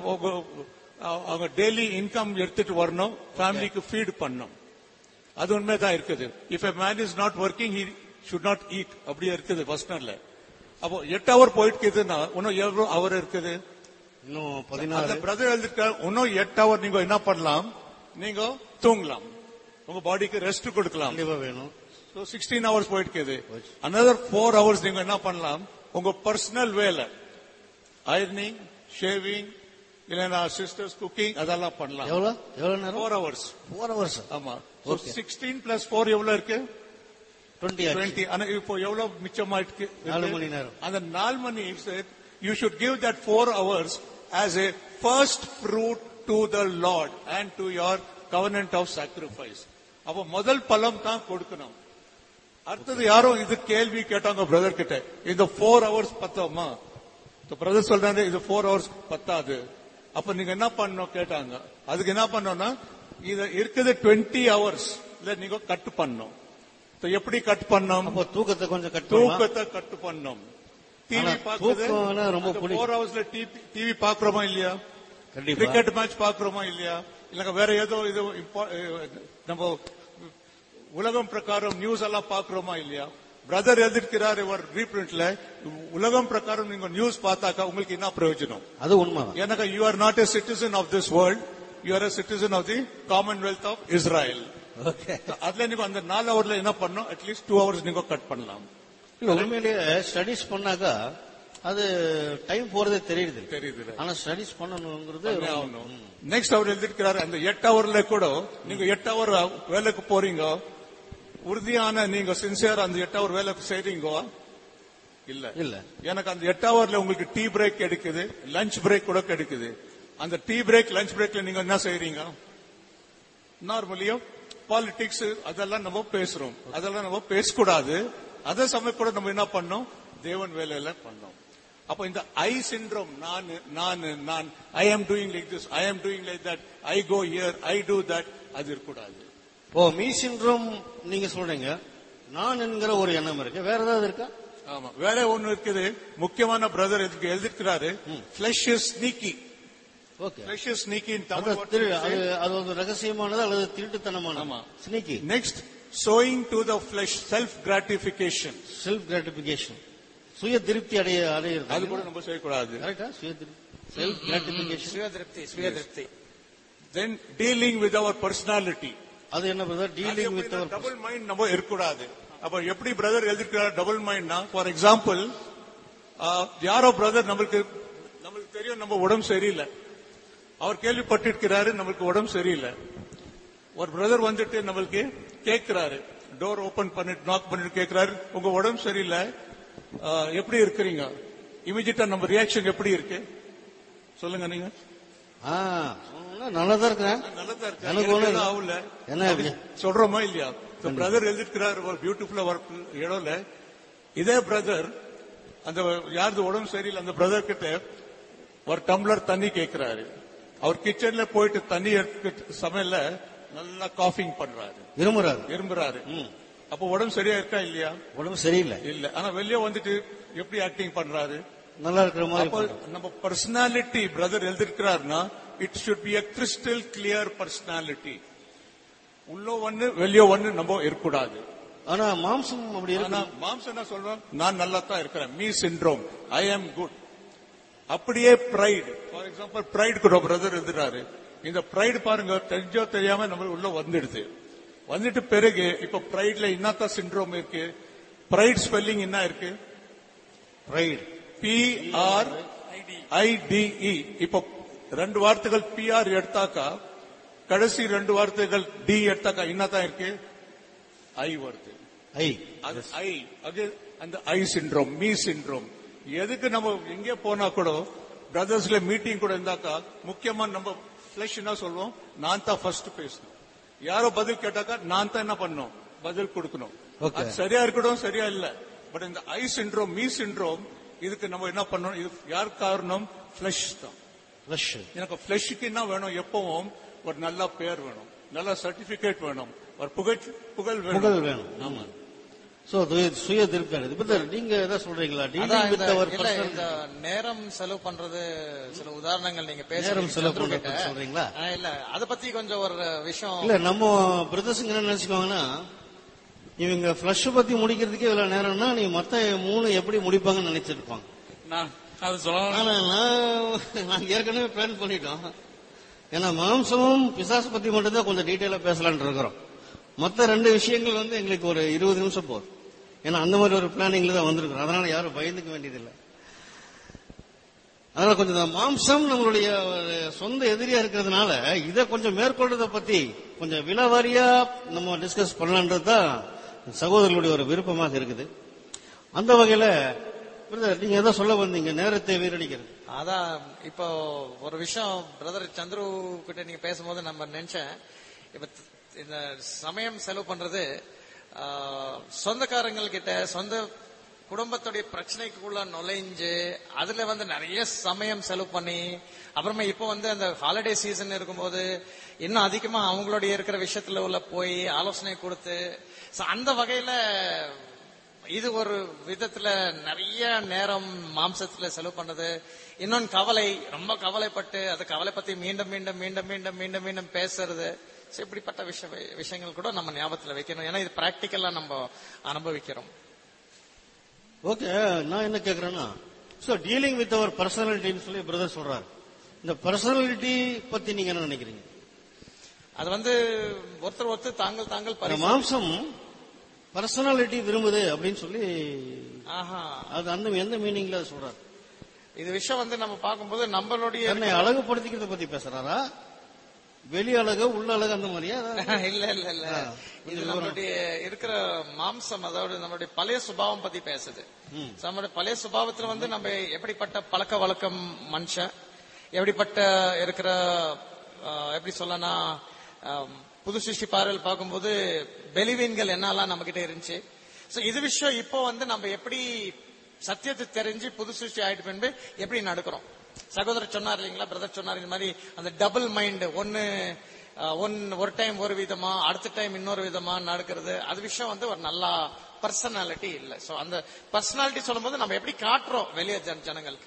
அவங்க டெய்லி இன்கம் எடுத்துட்டு வரணும், ஃபேமிலிக்கு ஃபீட் பண்ணணும். அது உண்மைதான் இருக்குது. If a man is not working he should not eat. அப்படியே இருக்குது வசனம்ல. அப்போ எட்டு ஹவர் போயிட்டுக்குதுன்னா இன்னும் எவ்வளவு அவர் இருக்குது? இன்னும் பதினாறு. பிரதர் எழுதிருக்க இன்னும் எட்டு ஹவர் நீங்க என்ன பண்ணலாம், நீங்க தூங்கலாம், உங்க பாடிக்கு ரெஸ்ட் கொடுக்கலாம். கண்டிப்பா வேணும். So sixteen hours போயிட்டு another four hours நீங்க என்ன பண்ணலாம், உங்க பர்சனல் வேலை, அயர்னிங், ஷேவிங், இல்லைன்னா சிஸ்டர்ஸ் குக்கிங் அதெல்லாம் பண்ணலாம். எவ்வளவு எவ்வளவு நேரம்? four hours. four hours. ஆமா. So sixteen plus four எவ்வளவு இருக்கு? twenty. twenty. ஆனா இப்போ எவ்வளவு மிச்சமாயிருக்கு? நாலு மணி நேரம். அந்த நாலு மணி you should give that four hours as a first fruit to the Lord and to your covenant of sacrifice. அப்போ முதல் பலம் தான் கொடுக்கணும். அடுத்தது யாரும் இது கேள்வி கேட்டாங்க பிரதர் கிட்ட, இந்த போர் ஹவர்ஸ் பத்தாமா? பிரதர் சொல்றாரு இது போர் ஹவர்ஸ் பத்தாது. அப்ப நீங்க என்ன பண்ணணும் கேட்டாங்க. அதுக்கு என்ன பண்ணோம்னா இது இருக்குது டுவெண்ட்டி ஹவர்ஸ் இல்ல நீங்க கட் பண்ணணும். எப்படி கட் பண்ணோம்? தூக்கத்தை கொஞ்சம் தூக்கத்தை கட் பண்ணோம். டிவி பாக்குறது ரொம்ப போர் ஹவர்ஸ்ல டிவி பாக்குறோமா இல்லையா? கிரிக்கெட் மேட்ச் பாக்குறோமா இல்லையா? இல்ல வேற ஏதோ இது நம்ம உலகம் பிரகாரம் நியூஸ் எல்லாம் பாக்குறோமா இல்லையா? பிரதர் எழுதிருக்கிறார் ஒரு ரீபிரிண்ட்ல, உலகம் பிரகாரம் நீங்க நியூஸ் பார்த்தாக்கா உங்களுக்கு என்ன பிரயோஜனம்? அது உண்மை. எனக்கு you are not a citizen of this world, you are a citizen of the commonwealth of Israel. அதுல நீங்க அந்த நாலு ஹவர்ல என்ன பண்ணணும், அட்லீஸ்ட் டூ ஹவர்ஸ் நீங்க கட் பண்ணலாம். இல்ல உண்மையிலேயே ஸ்டடிஸ் பண்ணாக்கா அது டைம் போறதே தெரியுது தெரியுது. ஆனா ஸ்டடிஸ் பண்ணணுங்கிறது நெக்ஸ்ட் அவர் எழுதிருக்கிறாரு. அந்த எட்டு ஹவர்ல கூட நீங்க எட்டு ஹவர் வேலைக்கு போறீங்க, உறுதியான நீங்க சின்சியர் அந்த எட்டு ஹவர் வேலை செய்றீங்க இல்ல? இல்ல. எனக்கு அந்த எட்டு ஹவர்ல உங்களுக்கு டீ பிரேக் கிடைக்குது, லஞ்ச் பிரேக் கூட கிடைக்குது. அந்த டீ பிரேக் லஞ்ச் பிரேக்ல நீங்க என்ன செய்றீங்க? நார்மலியோ பாலிடிக்ஸ் அதெல்லாம் நம்ம பேசுறோம், அதெல்லாம் நம்ம பேசக்கூடாது. அதே சமயம் கூட நம்ம என்ன பண்ணோம், தேவன் வேலையில பண்ணோம். அப்போ இந்த ஐ சிண்ட்ரோம், நான் நான் நான் ஐ am doing like this, I am doing like that, I go here, I do that, அது இருக்கக்கூடாது. ஓ, மீ சிண்ட்ரோம் நீங்க சொல்றீங்க. நான் என்கிற ஒரு எண்ணம் இருக்கு, வேற ஏதாவது இருக்கா? ஆமா, வேற ஒண்ணு இருக்குது. முக்கியமான பிரதர் எழுதிருக்கிறாரு, flesh is sneaky. Okay, flesh is sneaky. அது ஒரு ரகசியமானது அல்லது திருட்டுத்தனமானது? ஆமா, sneaky. Next, sowing to the flesh, self gratification. self gratification, சுய திருப்தி அடைய அடையிறது. அது கூட நம்ம செய்யக்கூடாது. கரெக்ட்டா? சுய திருப்தி, self gratification, சுய திருப்தி, சுய திருப்தி. then dealing with our personality. அது என்ன brother? Dealing with your double mind நம்ம இருக்கக்கூடாது. அப்ப எப்படி பிரதர் எழுதிருக்கிறார் டபுள் மைண்ட்னா, ஃபார் எக்ஸாம்பிள் யாரோ பிரதர் நம்மளுக்கு நம்மளுக்கு தெரியும் நம்ம உடம்பு சரியில்லை, அவர் கேள்விப்பட்டிருக்கிறாரு நம்மளுக்கு உடம்பு சரியில்லை. ஒரு பிரதர் வந்துட்டு நம்மளுக்கு கேட்கிறாரு, டோர் ஓபன் பண்ணிட்டு நாக் பண்ணிட்டு கேட்கிறாரு, உங்க உடம்பு சரியில்லை, எப்படி இருக்கிறீங்க? இமிடியேட்டா நம்ம ரியாக்ஷன் எப்படி இருக்கு சொல்லுங்க நீங்க? நல்லதா இருக்கிறேன், நல்லதா இருக்கு, எனக்கு ஒண்ணு ஆகல, என்ன சொல்றோமா இல்லையா? பிரதர் எழுதிருக்கிறார் ஒரு பியூட்டிஃபுல்லா ஒர்க் இடம்ல. இதே பிரதர் அந்த யாருக்கு உடம்பு சரியில்லை அந்த பிரதர் கிட்ட ஒரு டம்ளர் தண்ணி கேட்கிறாரு. அவர் கிச்சன்ல போயிட்டு தண்ணி எடுத்து சமையல நல்லா காஃபிங் பண்றாரு, விரும்புறாரு விரும்புறாரு. ம். அப்போ உடம்பு சரியா இருக்கா இல்லையா? உடம்பு சரியில்லை, இல்ல. ஆனா வெளியே வந்துட்டு எப்படி ஆக்டிங் பண்றாரு? நல்லா இருக்கிற மாதிரி அப்போ பண்றாரு. நம்ம பர்சனாலிட்டி பிரதர் எழுதிருக்கிறாருன்னா it should be a crystal clear personality. உள்ள ஒண்ணு வெளியே ஒண்ணு நம்ம இருக்கக்கூடாது. ஆனா மாம்சம் அப்படி ஆனா இருக்கு. மாம்சம் என்ன சொல்றோம்? நான் நல்லா தான் இருக்கிறேன், me syndrome, I am good. அப்படியே பிரைடு, ஃபார் எக்ஸாம்பிள் பிரைடு கூட பிரதர் எழுதுறாரு. இந்த பிரைடு பாருங்க, தெரிஞ்சோ தெரியாம நம்ம உள்ள வந்துடுது. வந்துட்டு பிறகு இப்ப பிரைட்ல என்னத்தான் சிண்ட்ரோம் இருக்கு? பிரைட் ஸ்பெல்லிங் என்ன இருக்கு? Pride, P R I D E. இப்ப ரெண்டு வார்த்தைகள் பி ஆர் எடுத்தாக்கா, கடைசி ரெண்டு வார்த்தைகள் டி எடுத்தாக்கா என்னதான் இருக்கு? ஐ வருது. ஐ, அது ஐ, அது அந்த ஐ சிண்ட்ரோம், மீ சிண்ட்ரோம். எதுக்கு நம்ம எங்கே போனா கூட பிரதர்ஸ்ல மீட்டிங் கூட இருந்தாக்கா முக்கியமா நம்ம பிளஷ் என்ன சொல்லுவோம்? நான் தான் ஃபர்ஸ்ட் பேசணும். யாரோ பதில் கேட்டாக்கா நான் தான் என்ன பண்ணணும்? பதில் கொடுக்கணும். Okay. அது சரியா இருக்கட்டும், சரியா இல்ல. பட் இந்த ஐ சிண்ட்ரோம், மீ சிண்ட்ரோம், இதுக்கு நம்ம என்ன பண்ணணும்? இது யார் காரணம்? பிளஷ் தான். ஃப்ளஷ். எனக்கு பிளஷ்க்கு என்ன வேணும்? எப்பவும் ஒரு நல்ல பேர் வேணும், நல்ல சர்டிபிகேட் வேணும், ஒரு புகழ் புகழ் வேணும். புகழ் வேணும். ஆமா. சோ சுய திருப்தி. பிரதர் நீங்க எதாவது சொல்றீங்களா? அதான் டீலிங் இந்த- வித் அவர் இல்ல, பர்சனல் இந்த நேரம் செலவு பண்றது சில உதாரணங்கள் நீங்க பேசுறீங்க. நேரம் செலவு சந்துரு பண்றது கிட்ட. சொல்றீங்களா? ஆ, இல்ல அத பத்தி கொஞ்சம் ஒரு விஷயம். இல்ல நம்ம பிரதர்ஸுங்க என்ன நினைச்சுக்கோங்கன்னா, இவங்க ஃபிளஷ் பத்தி முடிக்கிறதுக்கே இவ்வளவு நேரம்னா நீ மத்த மூணு எப்படி முடிப்பாங்கன்னு நினைச்சிருப்பாங்க. நான் அது சொல்லலாம். ஆனா நான் நாங்க ஏற்கனவே பிளான் பண்ணிட்டோம். ஏன்னா மாம்சமும் பிசாசு பத்தி மட்டும்தான் கொஞ்சம் டீட்டெயிலா பேசலாம்னு இருக்கிறோம். மத்த ரெண்டு விஷயங்கள் வந்து எங்களுக்கு ஒரு இருபது நிமிஷம் போதும். ஏன்னா அந்த மாதிரி ஒரு பிளானிங்ல தான் வந்திருக்கிறோம். அதனால யாரும் பயந்துக்க வேண்டியதில்லை. அதனால கொஞ்சம் இந்த மாம்சம் நம்மளுடைய ஒரு சொந்த எதிரியா இருக்கிறதுனால இதை கொஞ்சம் மேற்கொள்றதை பத்தி கொஞ்சம் விலாவாரியா நம்ம டிஸ்கஸ் பண்ணலான்றது தான் சகோதரர்களுடைய ஒரு விருப்பமாக இருக்குது. அந்த வகையில பிரதர் நீங்க எதை சொல்ல வந்தீங்க? நேரத்தை வீரடிக்கிறது. அதான் இப்போ ஒரு விஷயம் பிரதர் சந்துரு கிட்ட நீங்க பேசும்போது நம்ம நினைச்சேன், இப்ப இந்த சமயம் செலவு பண்றது ஆ, சொந்தக்காரங்கள் கிட்ட சொந்த குடும்பத்துடைய பிரச்சனைக்குள்ள நுழைஞ்சு அதுல வந்து நிறைய சமயம் செலவு பண்ணி அப்புறமா இப்போ வந்து அந்த ஹாலிடே சீசன் இருக்கும்போது இன்னும் அதிகமா அவங்களுடைய இருக்கிற விஷயத்துல உள்ள போய் ஆலோசனை கொடுத்து so அந்த வகையில இது ஒரு விதத்துல நிறைய நேரம் மாம்சத்துல செலவு பண்ணது. இன்னொன்னு கவலை, ரொம்ப கவலைப்பட்டு அந்த கவலை பத்தி மீண்டும் மீண்டும் மீண்டும் மீண்டும் மீண்டும் மீண்டும் பேசுறது. So இப்படிப்பட்ட விஷய விஷயங்கள் கூட நம்ம ஞாபகத்துல வைக்கணும். ஏன்னா இது பிராக்டிக்கலா நம்ம அனுபவிக்கிறோம். ஓகே, நான் என்ன கேக்குறேன்னா, சோ டீலிங் வித் அவர் பர்சனாலிட்டின்னு சொல்லி பிரதர் சொல்றாரு. இந்த பர்சனாலிட்டி பத்தி நீங்க என்ன நினைக்கிறீங்க? அது வந்து ஒருத்தர் ஒருத்தர் தாங்கள் தாங்கள் இந்த பரிசு- மாம்சம் பர்சனாலிட்டி விரும்புது அப்படின்னு சொல்லி ஆஹா அது அந்த எந்த மீனிங்ல சொல்றாரு? இது விஷயம் வந்து நம்ம பார்க்கும்போது நம்மளுடைய தன்னை அழகுபடுத்திக்கிறத பத்தி பேசுறாரா? வெளி அழகு உள்ள அழகு அந்த மாதிரியா? இல்ல இல்ல இல்ல ஆ, இது கொஞ்சம் நம்மளுடைய இருக்கிற மாம்சம், அதாவது நம்மளுடைய பழைய சுபாவம் பத்தி பேசுது. So, நம்மளுடைய பழைய சுபாவத்துல வந்து நம்ம எப்படிப்பட்ட பழக்க வழக்கம் மனுஷன், எப்படிப்பட்ட இருக்கிற ஆ, எப்படி சொல்லனா புது சிருஷ்டி பார்வையில் பார்க்கும்போது பெலிவீன்கள் என்னெல்லாம் நம்ம கிட்ட இருந்துச்சு. சோ இது விஷயம் இப்போ வந்து நம்ம எப்படி சத்தியத்தை தெரிஞ்சு புது சிருஷ்டி ஆயிட்டு பின்பு எப்படி நடக்கிறோம். சகோதரர் சொன்னார் இல்லைங்களா, பிரதர் சொன்னார் இந்த மாதிரி அந்த டபுள் மைண்ட், ஒன்னு அஹ், ஒன் ஒரு டைம் ஒரு விதமா அடுத்த டைம் இன்னொரு விதமா நடக்கிறது. அது விஷயம் வந்து ஒரு நல்ல பர்சனாலிட்டி இல்ல. சோ அந்த பர்சனாலிட்டி சொல்லும் போது நம்ம எப்படி காட்டுறோம் வெளியே ஜன- ஜனங்களுக்கு.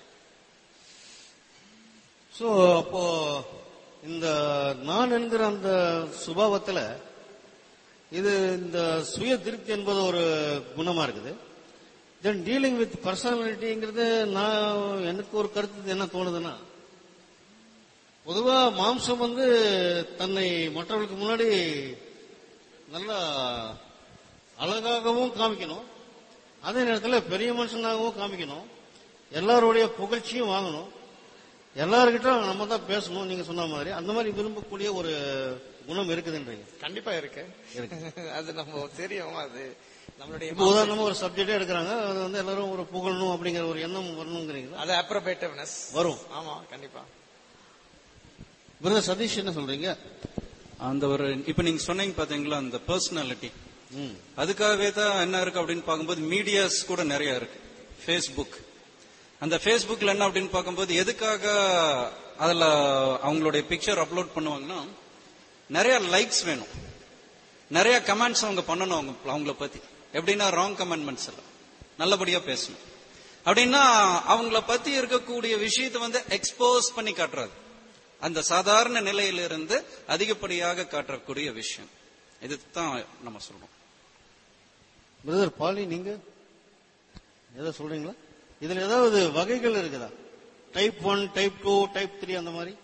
சோ அப்போ இந்த நான் என்கிற அந்த சுபாவத்துல இது இந்த சுய திருப்தி என்பது ஒரு குணமா இருக்குது. தென் டீலிங் வித் பர்சனாலிட்டிங்கிறது நான் எனக்கு ஒரு கருத்து என்ன தோணுதுன்னா, பொதுவா மாம்சம் வந்து தன்னை மற்றவர்களுக்கு முன்னாடி நல்லா அழகாகவும் காமிக்கணும், அதே நேரத்தில் பெரிய மனுஷனாகவும் காமிக்கணும், எல்லாருடைய புகழ்ச்சியும் வாங்கணும், எல்லார்கிட்ட நம்ம தான் பேசணும். நீங்க சொன்ன மாதிரி அந்த மாதிரி விரும்பக்கூடிய ஒரு குணம் இருக்குதுன்றீங்க. கண்டிப்பா இருக்கு, அது நம்ம தெரியும். அது நம்மளுடைய இப்போ உதாரணமா ஒரு சப்ஜெக்டே எடுக்கிறாங்க, அது வந்து எல்லாரும் ஒரு புகழணும் அப்படிங்கிற ஒரு எண்ணம் வரணுங்கிறீங்களா? அது அப்ரோபேட்டிவ்னஸ் வரும். ஆமா கண்டிப்பா. பிரதர் சதீஷ் என்ன சொல்றீங்க? அந்த ஒரு இப்ப நீங்க சொன்னீங்க பாத்தீங்களா அந்த பர்சனாலிட்டி, ம். அதுக்காகவே தான் என்ன இருக்கு அப்படின்னு பார்க்கும்போது மீடியாஸ் கூட நிறைய இருக்கு. ஃபேஸ்புக், அந்த ஃபேஸ்புக்ல என்ன அப்படின்னு பார்க்கும்போது எதுக்காக அதுல அவங்களுடைய பிக்சர் அப்லோட் பண்ணுவாங்கன்னா, நிறைய லைக்ஸ் வேணும், நிறைய கமெண்ட்ஸ் அவங்க பண்ணணும் அவங்க அவங்கள பத்தி. எப்படின்னா ராங் கமெண்ட்மெண்ட்ஸ் எல்லாம் நல்லபடியா பேசணும். அப்படின்னா அவங்கள பத்தி இருக்கக்கூடிய விஷயத்தை வந்து எக்ஸ்போஸ் பண்ணி காட்டுறது, அந்த சாதாரண நிலையிலிருந்து அதிகப்படியாக காட்டக்கூடிய விஷயம். இதுதான் நம்ம சொல்றோம். பிரதர் பாலி, நீங்க ஏதாவது சொல்றீங்களா? இதுல ஏதாவது வகைகள் இருக்குதா? Type one, type two, type three அந்த மாதிரி?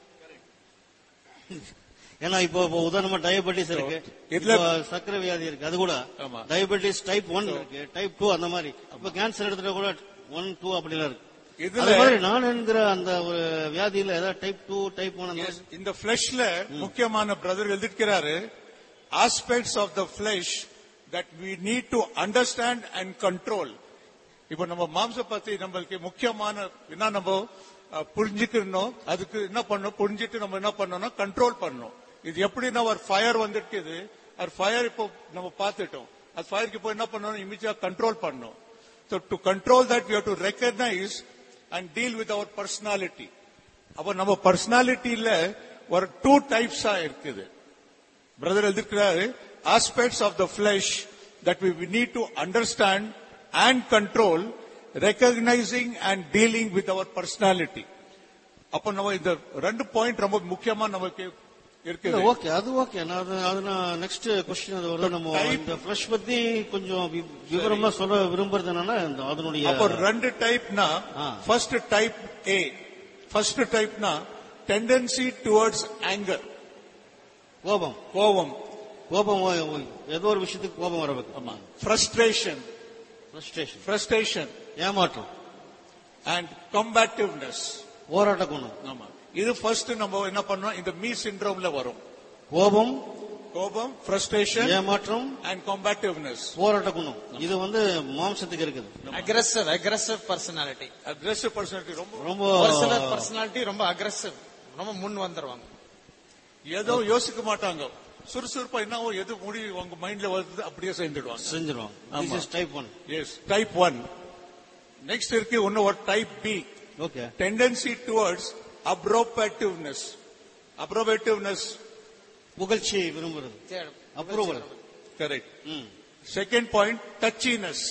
ஏன்னா இப்போ உதாரணமா டயபெட்டிஸ் இருக்கு, இதுல சக்கரை வியாதி இருக்கு, அது கூட டயபெட்டிஸ் டைப் ஒன் இருக்கு, டைப் டூ அந்த மாதிரி. இப்ப கேன்சர் எடுத்துட்டா கூட ஒன் டூ அப்படிலாம் இருக்கு. அது மாதிரி நான் என்கிற அந்த ஒரு வியாதியில ஏதாவது டைப் டூ, டைப் ஒன் அந்த இந்த பிளஷ்ல முக்கியமான பிரதர் எழுதிக்கிறாரு, aspects of the flesh that we need to understand and control. இப்ப நம்ம மாம்ச பத்தி நம்மளுக்கு முக்கியமான என்ன நம்ம புரிஞ்சுக்கணும், அதுக்கு என்ன பண்ணணும், புரிஞ்சுட்டு நம்ம என்ன பண்ணணும், கண்ட்ரோல் பண்ணணும். இது எப்படின்னா ஒரு ஃபயர் வந்துருக்குது, அது ஃபயர் இப்போ நம்ம பார்த்துட்டோம், அது ஃபயருக்கு இப்போ என்ன பண்ணணும், இமீடியா கண்ட்ரோல் பண்ணணும். So to control that we have to recognize and deal with our personality. அப்ப நம்ம பர்சனாலிட்டியில ஒரு டூ டைப்ஸா இருக்குது. பிரதர் எழுதிக்கிறாரு, aspects of the flesh that we need to understand and control, recognizing and dealing with our personality. அப்ப நம்ம இந்த ரெண்டு பாயிண்ட் ரொம்ப முக்கியமா நமக்கு இருக்குது. ஓகே, அது ஓகே. அது நான் நெக்ஸ்ட் கொஸ்டின் அது வருது. நம்ம இந்த ஃபிளஷ் பத்தி கொஞ்சம் விவரமா சொல்ல விரும்புறது என்னன்னா அதனுடைய அப்ப ரெண்டு டைப்னா, ஃபர்ஸ்ட் டைப் ஏ. ஃபர்ஸ்ட் டைப்னா டெண்டன்சி டுவர்ட்ஸ் ஆங்கர், கோபம். கோபம் கோபம் ஏதோ ஒரு விஷயத்துக்கு கோபம் வரಬೇಕು. ஆமா. ஃப்ரஸ்ட்ரேஷன், ஃப்ரஸ்ட்ரேஷன் ஃப்ரஸ்ட்ரேஷன் ஏமாற்றம் அண்ட் கம்பேட்டிவ்னஸ், போராட்ட குணம். ஆமா. இது ஃபர்ஸ்ட் நம்ம என்ன பண்ணோம், இந்த மீ சிண்ட்ரோம்ல வரும். கோபம், கோபம், ஃப்ரஸ்ட்ரேஷன், ஏமாற்றம் அண்ட் கம்பேட்டிவ்னஸ், போராட்ட குணம். இது வந்து மாம்சத்துக்கு இருக்குது. Aggressive aggressive personality. Aggressive personality ரொம்ப ரொம்ப ஒரு சிலர் பர்சனாலிட்டி ரொம்ப அக்ரெசிவ், ரொம்ப முன் வந்துருவாங்க, ஏதோ யோசிக்க மாட்டாங்க, சுறுசுறுப்பா என்னவோ எது முடி உங்க மைண்ட்ல வருது அப்படியே செஞ்சிடுவாங்க செஞ்சிருவாங்க. This is type one. Yes, type one. Next இருக்கு ஒன்னு ஒரு type B. Okay. Tendency towards approbativeness. Approbativeness புகழ்ச்சியை விரும்புறது, approval. Correct. Second point touchiness.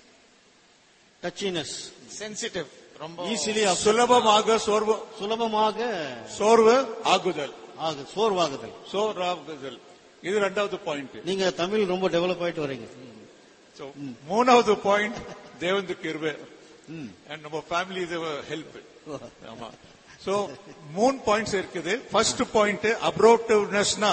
Touchiness, sensitive, ரொம்ப ஈஸிலி சுலபமாக சோர்வு, சுலபமாக சோர்வு ஆகுதல், ஆகு சோர்வாகுதல், சோர்வாகுதல். இது ரெண்டாவது பாயிண்ட். நீங்க தமிழ் ரொம்ப டெவலப் ஆயிட்டு வரீங்க. மூணாவது பாயிண்ட் தேவனுக்கு கிருபை அண்ட் நம்ம ஃபேமிலி ஹெல்ப். ஆமா. சோ மூணு பாயிண்ட்ஸ் இருக்குது. ஃபர்ஸ்ட் பாயிண்ட் அப்ரோப்டிவ்னஸ்னா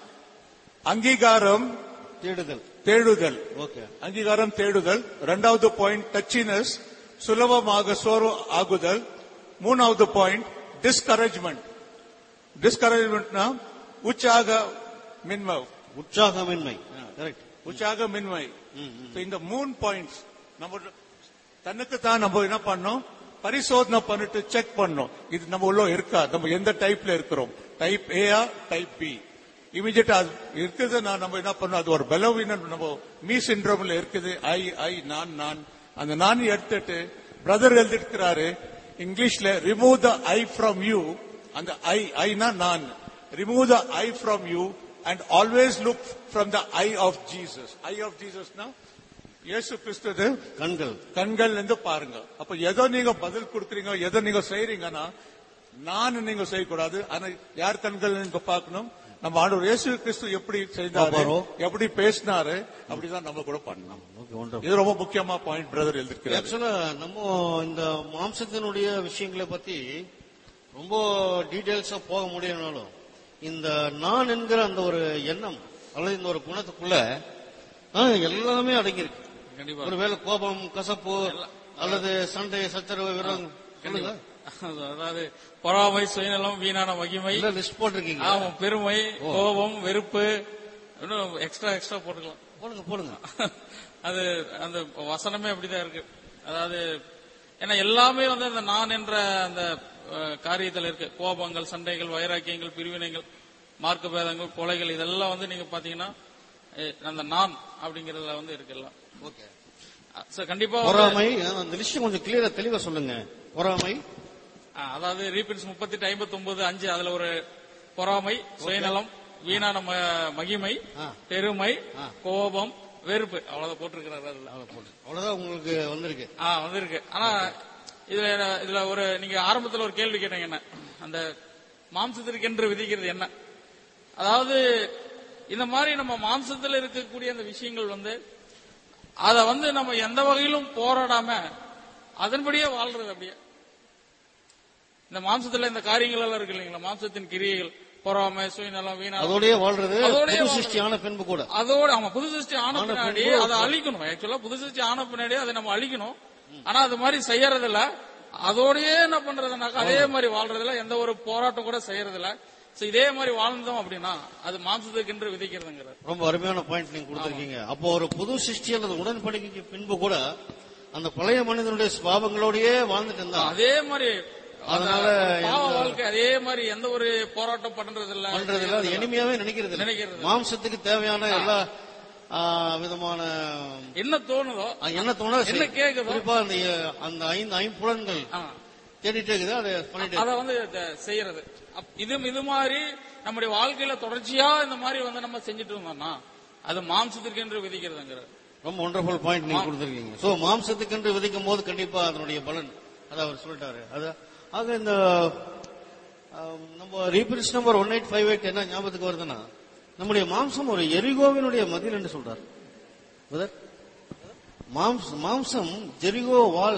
அங்கீகாரம் தேடுதல், தேடுதல். ஓகே, அங்கீகாரம் தேடுதல். இரண்டாவது பாயிண்ட் டச்சினஸ், சுலபமாக சோர்வு ஆகுதல். மூணாவது பாயிண்ட் டிஸ்கரேஜ்மெண்ட். டிஸ்கரேஜ்மெண்ட்னா உற்சாக மின்மை, உற்சாகமின்மை. கரெக்ட், உற்சாக மின்மை. இந்த மூணு பாயிண்ட்ஸ் நம்ம தனக்கு தான் நம்ம என்ன பண்ணோம், பரிசோதனை பண்ணிட்டு செக் பண்ணோம், இது நம்ம உள்ள இருக்கா, நம்ம எந்த டைப்ல இருக்கிறோம், டைப் ஏயா டைப் பி. இமிடியேட்டா இருக்குது நான் நம்ம என்ன பண்ணோம், அது ஒரு பலவீனம் நம்ம மீ சிண்ட்ரோம்ல இருக்குது. ஐ ஐ நான் நான் அந்த நான் எடுத்துட்டு பிரதர் எழுதிருக்கிறாரு இங்கிலீஷ்ல, remove the I from you. அந்த ஐ ஐனா நான், remove the I from you and always look from the eye of Jesus. Eye of ஜீசஸ்னா இயேசு கிறிஸ்து கண்கள், கண்கள் இருந்து பாருங்க. அப்ப எதோ நீங்க பதில் கொடுக்குறீங்க, எதோ நீங்க செய்யறீங்கன்னா நான் நீங்க செய்யக்கூடாது. ஆனா யார் கண்கள் நீங்க பார்க்கணும், நம்ம ஆண்டவர் இயேசு கிறிஸ்து எப்படி செய்தாரு, எப்படி பேசினாரு, அப்படிதான் நம்ம கூட பண்ணணும். இது ரொம்ப முக்கியமா பாயிண்ட் பிரதர் எழுதிருக்கிறார். ஆக்சுவலா நம்ம இந்த மாம்சத்தினுடைய விஷயங்களை பத்தி ரொம்ப டீடைல்ஸா போக முடியனாலும் இந்த நான் என்கிற அந்த ஒரு எண்ணம் அல்லது இந்த ஒரு குணத்துக்குள்ள எல்லாமே அடங்கியிருக்கு. ஒருவேளை கோபம், கசப்பு அல்லது சண்டை, சச்சரவு, விரோதம், சொல்லுங்க. அதாவது பொறாமை, சுயநலம், வீணான மகிமை, லிஸ்ட் போட்டிருக்கீங்க. ஆமா, பெருமை, கோபம், வெறுப்பு, இன்னும் எக்ஸ்ட்ரா எக்ஸ்ட்ரா போட்டுக்கலாம். போடுங்க போடுங்க. அது அந்த வசனமே அப்படிதான் இருக்கு. அதாவது ஏன்னா எல்லாமே வந்து அந்த நான் என்ற அந்த காரியத்தில் இருக்கு. கோபங்கள், சண்டைகள், வைராக்கியங்கள், பிரிவினைகள், மார்க்க பேதங்கள், கொலைகள், இதெல்லாம் வந்து நீங்க பாத்தீங்கன்னா அந்த நான் அப்படிங்கறதுல வந்து இருக்குல்லாம். ஓகே, கண்டிப்பா பொறாமை, அந்த லிஸ்ட் கொஞ்சம் கிளியரா தெளிவா சொல்லுங்க. பொறாமை, அதாவது ரீபின்ஸ் முப்பத்தி எட்டு ஐம்பத்தி ஒன்பது அஞ்சு அதுல ஒரு பொறாமை, சுயநலம், வீணான ம- மகிமை, ஆ. பெருமை, ஆ. கோபம், வெறுப்பு, அவ்வளவுதான் போட்டிருக்கிறாரு அதுல. அவ்வளவுதான் உங்களுக்கு வந்திருக்கு. ஆ, வந்திருக்கு. ஆனா இதுல இதுல ஒரு நீங்க ஆரம்பத்துல ஒரு கேள்வி கேட்டீங்க, என்ன அந்த மாம்சத்திற்கென்று விதிக்கிறது என்ன? அதாவது இந்த மாதிரி நம்ம மாம்சத்துல இருக்கக்கூடிய அந்த விஷயங்கள் வந்து அத வந்து நம்ம எந்த வகையிலும் போராடாம அதன்படியே வாழ்றது. அப்படியே இந்த மாம்சத்துல இந்த காரியங்கள் எல்லாம் இருக்கு இல்லைங்களா, மாம்சத்தின் கிரியைகள், பொறாமை, சுயநலம், வீணா, அதோடய வாழ்றது. அதோடயே புது வாழ்றது. சிருஷ்டியான பின்பு கூட அதோட ஆமா புது சிருஷ்டி ஆன ஆன பின்னாடி பின்பு அதை அழிக்கணும். ஆக்சுவலா புது சிருஷ்டி ஆன பின்னாடி அதை நம்ம அழிக்கணும். ஆனா அது மாதிரி செய்யறதில்ல. அதோடயே என்ன பண்றதுனாக்கா அதே மாதிரி வாழ்றதுல எந்த ஒரு போராட்டம் கூட செய்யறதில்ல. So, இதே மாதிரி வாழ்ந்தோம் அப்படின்னா அது மாம்சத்துக்கென்று விதிக்கிறதுங்கிறது. ரொம்ப அருமையான பாயிண்ட் நீங்க கொடுத்திருக்கீங்க. அப்போ ஒரு புது சிருஷ்டி அல்லது உடன்படிக்கைக்கு பின்பு கூட அந்த பழைய மனிதனுடைய சுபாவங்களோடயே வாழ்ந்துட்டு இருந்தா அதே மாதிரி அதனால பாவ எந்த- வாழ்க்கை அதே மாதிரி எந்த ஒரு போராட்டம் பண்றது இல்ல, பண்றது இல்ல, அது எளிமையாவே நினைக்கிறது இல்ல. நினைக்கிறது இல்ல. மாம்சத்துக்கு தேவையான எல்லா ஆ, விதமான என்ன தோணுதோ ஆ, என்ன தோணுதோ என்ன செய்யும். கேக்குதோ குறிப்பா அந்த அந்த ஐந்து ஐம்புலன்கள் ஆ, தேடிட்டே இருக்குது, அதை பண்ணிட்டு அத வந்து த- செய்யறது. அப்- இது இது மாதிரி நம்முடைய வாழ்க்கையில தொடர்ச்சியா இந்த மாதிரி வந்து நம்ம செஞ்சுட்டு இருந்தோம்னா அது மாம்சத்திற்கென்று விதிக்கிறதுங்கிறது. ரொம்ப ஒண்டர்ஃபுல் பாயிண்ட் நீங்க கொடுத்திருக்கீங்க. சோ மாம்சத்துக்கென்று விதிக்கும் போது கண்டிப்பா அதனுடைய பலன் அதை அவர் சொல்லிட்டாரு. அது ஆக இந்த ஆம், நம்ம reprint number one eight five eight என்ன ஞாபகத்துக்கு வருதுன்னா, நம்முடைய மாம்சம் ஒரு எரிகோவினுடைய மதில் என்று சொல்றார். brother. மாம்ச- மாம்சம் ஜெரிகோ வால்.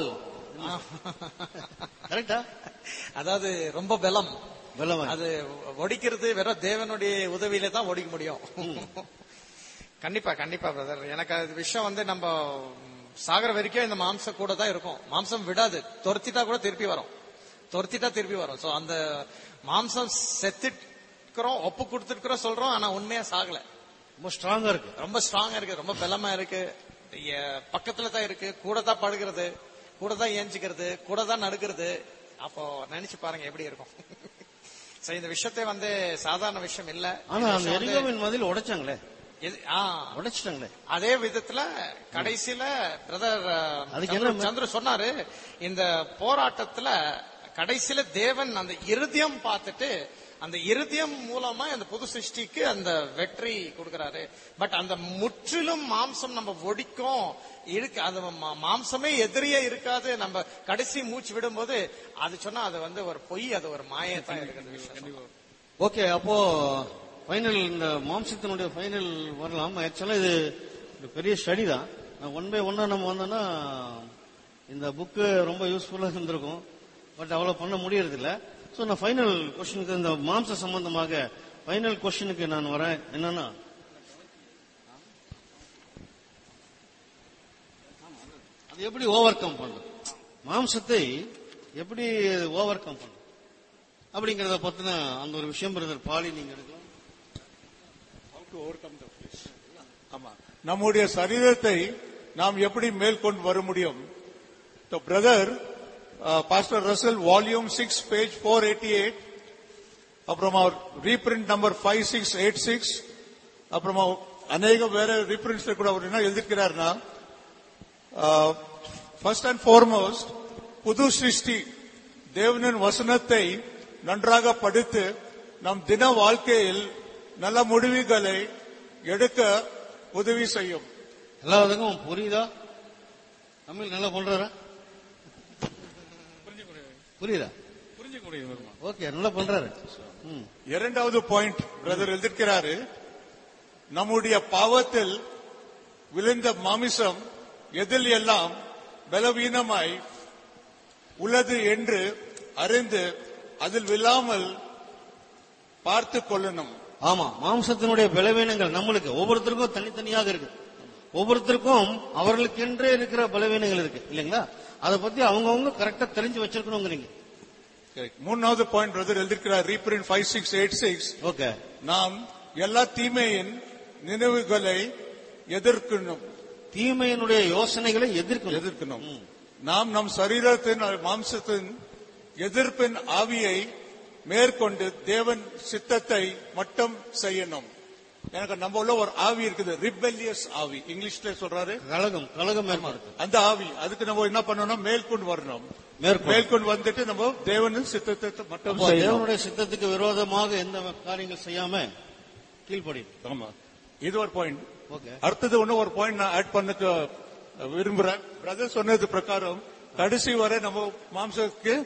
கரெக்டா? அதாவது ரொம்ப பலம். வெள்ளமா அது ஒடிக்கிறது வெறும் தேவனுடைய உதவியில தான் ஒடிக்க முடியும். கண்டிப்பா கண்டிப்பா பிரதர். எனக்கு அது விஷயம் வந்து நம்ம சாகர வரைக்கும் இந்த மாம்சம் கூட தான் இருக்கும். மாம்சம் விடாது. துரத்திட்டா கூட திருப்பி வரும். துரத்திட்டா திருப்பி வரும். சோ அந்த மாம்சம் செத்துக்கிறோம், ஒப்பு கொடுத்துருக்கிறோம் சொல்றோம், ஆனா உண்மையா சாகல. ரொம்ப ஸ்ட்ராங்கா இருக்கு. ரொம்ப ஸ்ட்ராங்கா இருக்கு, ரொம்ப பலமா இருக்கு, எ- பக்கத்துல தான் இருக்கு, கூட தான் படுகிறது, கூட தான் ஏஞ்சிக்கிறது, கூட தான் நடுக்கிறது. அப்போ நினைச்சு பாருங்க எப்படி இருக்கும். சோ இந்த விஷயத்தை வந்து சாதாரண விஷயம் இல்ல. ஆனா இந்த அந்த விஷயம் வந்து- எரிகோவின் மதில் உடைச்சாங்களே, எது- ஆ, உடைச்சிட்டாங்களே. அதே விதத்துல கடைசியில பிரதர் அதுக்கு என்ன சந்திர சொன்னாரு, இந்த போராட்டத்துல கடைசியில தேவன் அந்த இருதயம் பார்த்துட்டு அந்த இருதயம் மூலமா அந்த புது சிருஷ்டிக்கு அந்த வெற்றி கொடுக்கிறாரு. பட் அந்த முற்றிலும் மாம்சம் நம்ம ஒடிக்கும் இருக்கு, அது மா- மாம்சமே எதிரியே இருக்காது. நம்ம கடைசி மூச்சு விடும்போது அது சொன்னா அது வந்து ஒரு பொய், அது ஒரு மாயத்தான் இருக்கு அந்த விஷயம். ஓகே, அப்போ ஃபைனல் இந்த மாம்சத்தினுடைய ஃபைனல் வரலாம். ஆக்சுவலா இது ஒரு பெரிய ஸ்டடி தான். ஒன் பை ஒன்னா நம்ம வந்தோம்னா இந்த புக்கு ரொம்ப யூஸ்ஃபுல்லா இருந்திருக்கும். பட் அவ்வளவு பண்ண முடியறது இல்ல. சோ நான் ஃபைனல் கொஸ்டினுக்கு, இந்த மாம்ச சம்பந்தமாக ஃபைனல் கொஸ்டினுக்கு நான் வரேன். என்னன்னா, அது எப்படி ஓவர் கம் பண்ணும், மாம்சத்தை எப்படி ஓவர் கம் பண்ணும் அப்படிங்கறத பத்தின அந்த ஒரு விஷயம் பிரதர் பாலி நீங்க எடுக்கலாம். ஆமா, நம்முடைய சரீரத்தை நாம் எப்படி மேற்கொண்டு வர முடியும்? Brother pastor Russell volume six page four eighty eight, அப்புறமா reprint number five six eight six, அப்புறமா அநேக வேற ரீபிரிண்ட்ஸ்ல கூட அவர் என்ன எழுதியிருக்கிறார்னா, ஃபர்ஸ்ட் அண்ட் ஃபார்மோஸ்ட் புது சிருஷ்டி தேவனின் வசனத்தை நன்றாக படித்து நம் தின வாழ்க்கையில் நல்ல முடிவுகளை எடுக்க உதவி செய்யும். எல்லாத்துக்கும் புரியுதா? தமிழ் நல்லா பண்றாரா? புரியுதா? புரிஞ்சுக்க முடியும். ஓகே, நல்லா பண்றாரு. ம். இரண்டாவது பாயிண்ட் பிரதர் எழுதியிருக்கிறாரு, நம்முடைய பாவத்தில் விழுந்த மாமிசம் எதில் எல்லாம் பலவீனமாய் உள்ளது என்று அறிந்து அதில் விழாமல் பார்த்து கொள்ளணும். ஆமா, மாம்சத்தினுடைய பலவீனங்கள் நம்மளுக்கு ஒவ்வொருத்தருக்கும் தனித்தனியாக இருக்கு. ஒவ்வொருத்தருக்கும் அவர்களுக்கென்றே இருக்கிற பலவீனங்கள் இருக்கு இல்லைங்களா? அதை பத்தி அவங்கவுங்க கரெக்டா தெரிஞ்சு வச்சிருக்கணுங்கிறீங்க. மூணாவது பாயிண்ட் பிரதர் எழுதியிருக்கிறார், reprint five six eight six, okay, நாம் எல்லா தீமையின் நினைவுகளை எதிர்க்கணும். தீமையினுடைய யோசனைகளை எதிர்க்கணும். எதிர்க்கணும். நாம் நம் சரீரத்தின் மாம்சத்தின் எதிர்ப்பின் ஆவியை மேற்கொண்டு தேவன் சித்தத்தை மட்டும் செய்யணும். எனக்கு நம்ம உள்ள ஒரு ஆவி இருக்குது, ரிபெல்லியஸ் ஆவி, இங்கிலீஷ்ல சொல்றாரு கலகம், கலகம் ஏற்படுது. அந்த ஆவி, அதுக்கு நம்ம என்ன பண்ணணும், மேற்கொண்டு வரணும். மேற்கொண்டு. மேற்கொண்டு வந்துட்டு நம்ம தேவனின் சித்தத்தை மட்டும் அப்போ செய்யணும். தேவனுடைய சித்தத்துக்கு விரோதமாக எந்த காரியங்கள் செய்யாம கீழ்ப்படி. ஆமா, இது ஒரு பாயிண்ட். ஓகே. அடுத்தது இன்னும் ஒரு பாயிண்ட் நான் ஆட் பண்ண விரும்புறேன். பிரதர் சொன்னது பிரகாரம் கடைசி வரை நம்ம மாம்சத்துக்கு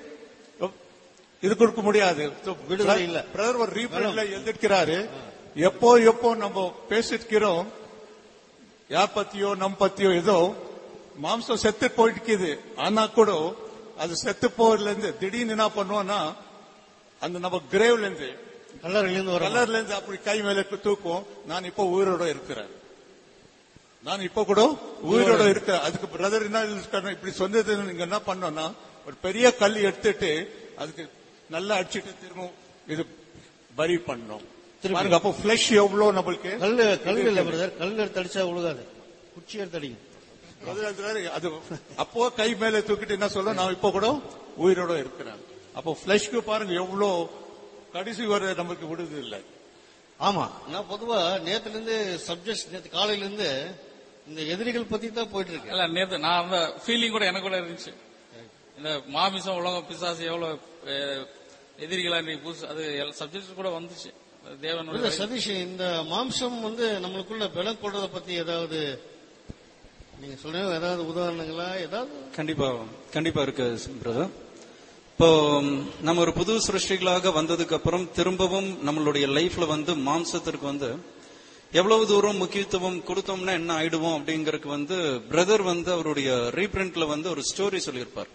இது கொடுக்க முடியாது, விடுதலை இல்ல. பிரதர் ஒரு ரீப்ரிண்ட்ல எழுதிருக்கிறாரு. எப்போ எப்போ நம்ம பேசிக்கிறோம் யார் பத்தியோ நம் பத்தியோ ஏதோ மாம்சம் செத்து போயிட்டு, ஆனா கூட அது செத்து போறதுல இருந்து திடீர்னு என்ன பண்ணுவோம்னா அந்த நம்ம கிரேவ்ல இருந்து கல்லறையில இருந்து கல்லர்ல இருந்து அப்படி கை மேல தூக்கும், நான் இப்போ உயிரோட இருக்கிறேன், நான் இப்ப கூட உயிரோட இருக்கிறேன். அதுக்கு பிரதர் என்ன இப்படி சொன்னது, நீங்க என்ன பண்ணோம்னா ஒரு பெரிய கல் எடுத்துட்டு அதுக்கு நல்லா அடிச்சுட்டு திரும்ப இது பரி பண்ணோம். அப்போ பிளஷ் எவ்வளவு நம்மளுக்கு கல்லு கல் இல்ல பிரதர், கல் எடுத்து அடிச்சா உழுகாது, குச்சி எடுத்து அடிக்கும். அது அப்போ கை மேல தூக்கிட்டு என்ன சொல்ல, நான் இப்ப கூட உயிரோட இருக்கிறேன். அப்போ பிளஷ்க்கு பாருங்க எவ்வளவு கடைசி வர நம்மளுக்கு விடுது இல்லை. ஆமா, நான் பொதுவா நேத்துல இருந்து சப்ஜெக்ட் நேத்து காலையில இருந்து இந்த எதிரிகள் பத்தி தான் போயிட்டு இருக்கு. இல்ல நேத்து நான் அந்த ஃபீலிங் கூட எனக்கு கூட இருந்துச்சு. இந்த மாமிசம் உலகம் பிசாசு எவ்வளவு எதிரிகளா புதுசு அது சப்ஜெக்ட் கூட வந்துச்சு. தேவனுடைய சதீஷ், இந்த மாம்சம் வந்து நம்மளுக்குள்ள பலம் கொள்றத பத்தி ஏதாவது நீங்க சொல்றீங்க, ஏதாவது உதாரணங்களா ஏதாவது? கண்டிப்பா கண்டிப்பா இருக்கு பிரதர். இப்போ நம்ம ஒரு புது சிருஷ்டிகளாக வந்ததுக்கு அப்புறம் திரும்பவும் நம்மளுடைய லைஃப்ல வந்து மாம்சத்திற்கு வந்து எவ்வளவு தூரம் முக்கியத்துவம் கொடுத்தோம்னா என்ன ஆயிடுவோம் அப்படிங்கறதுக்கு வந்து பிரதர் வந்து அவருடைய ரீபிரிண்ட்ல வந்து ஒரு ஸ்டோரி சொல்லியிருப்பார்.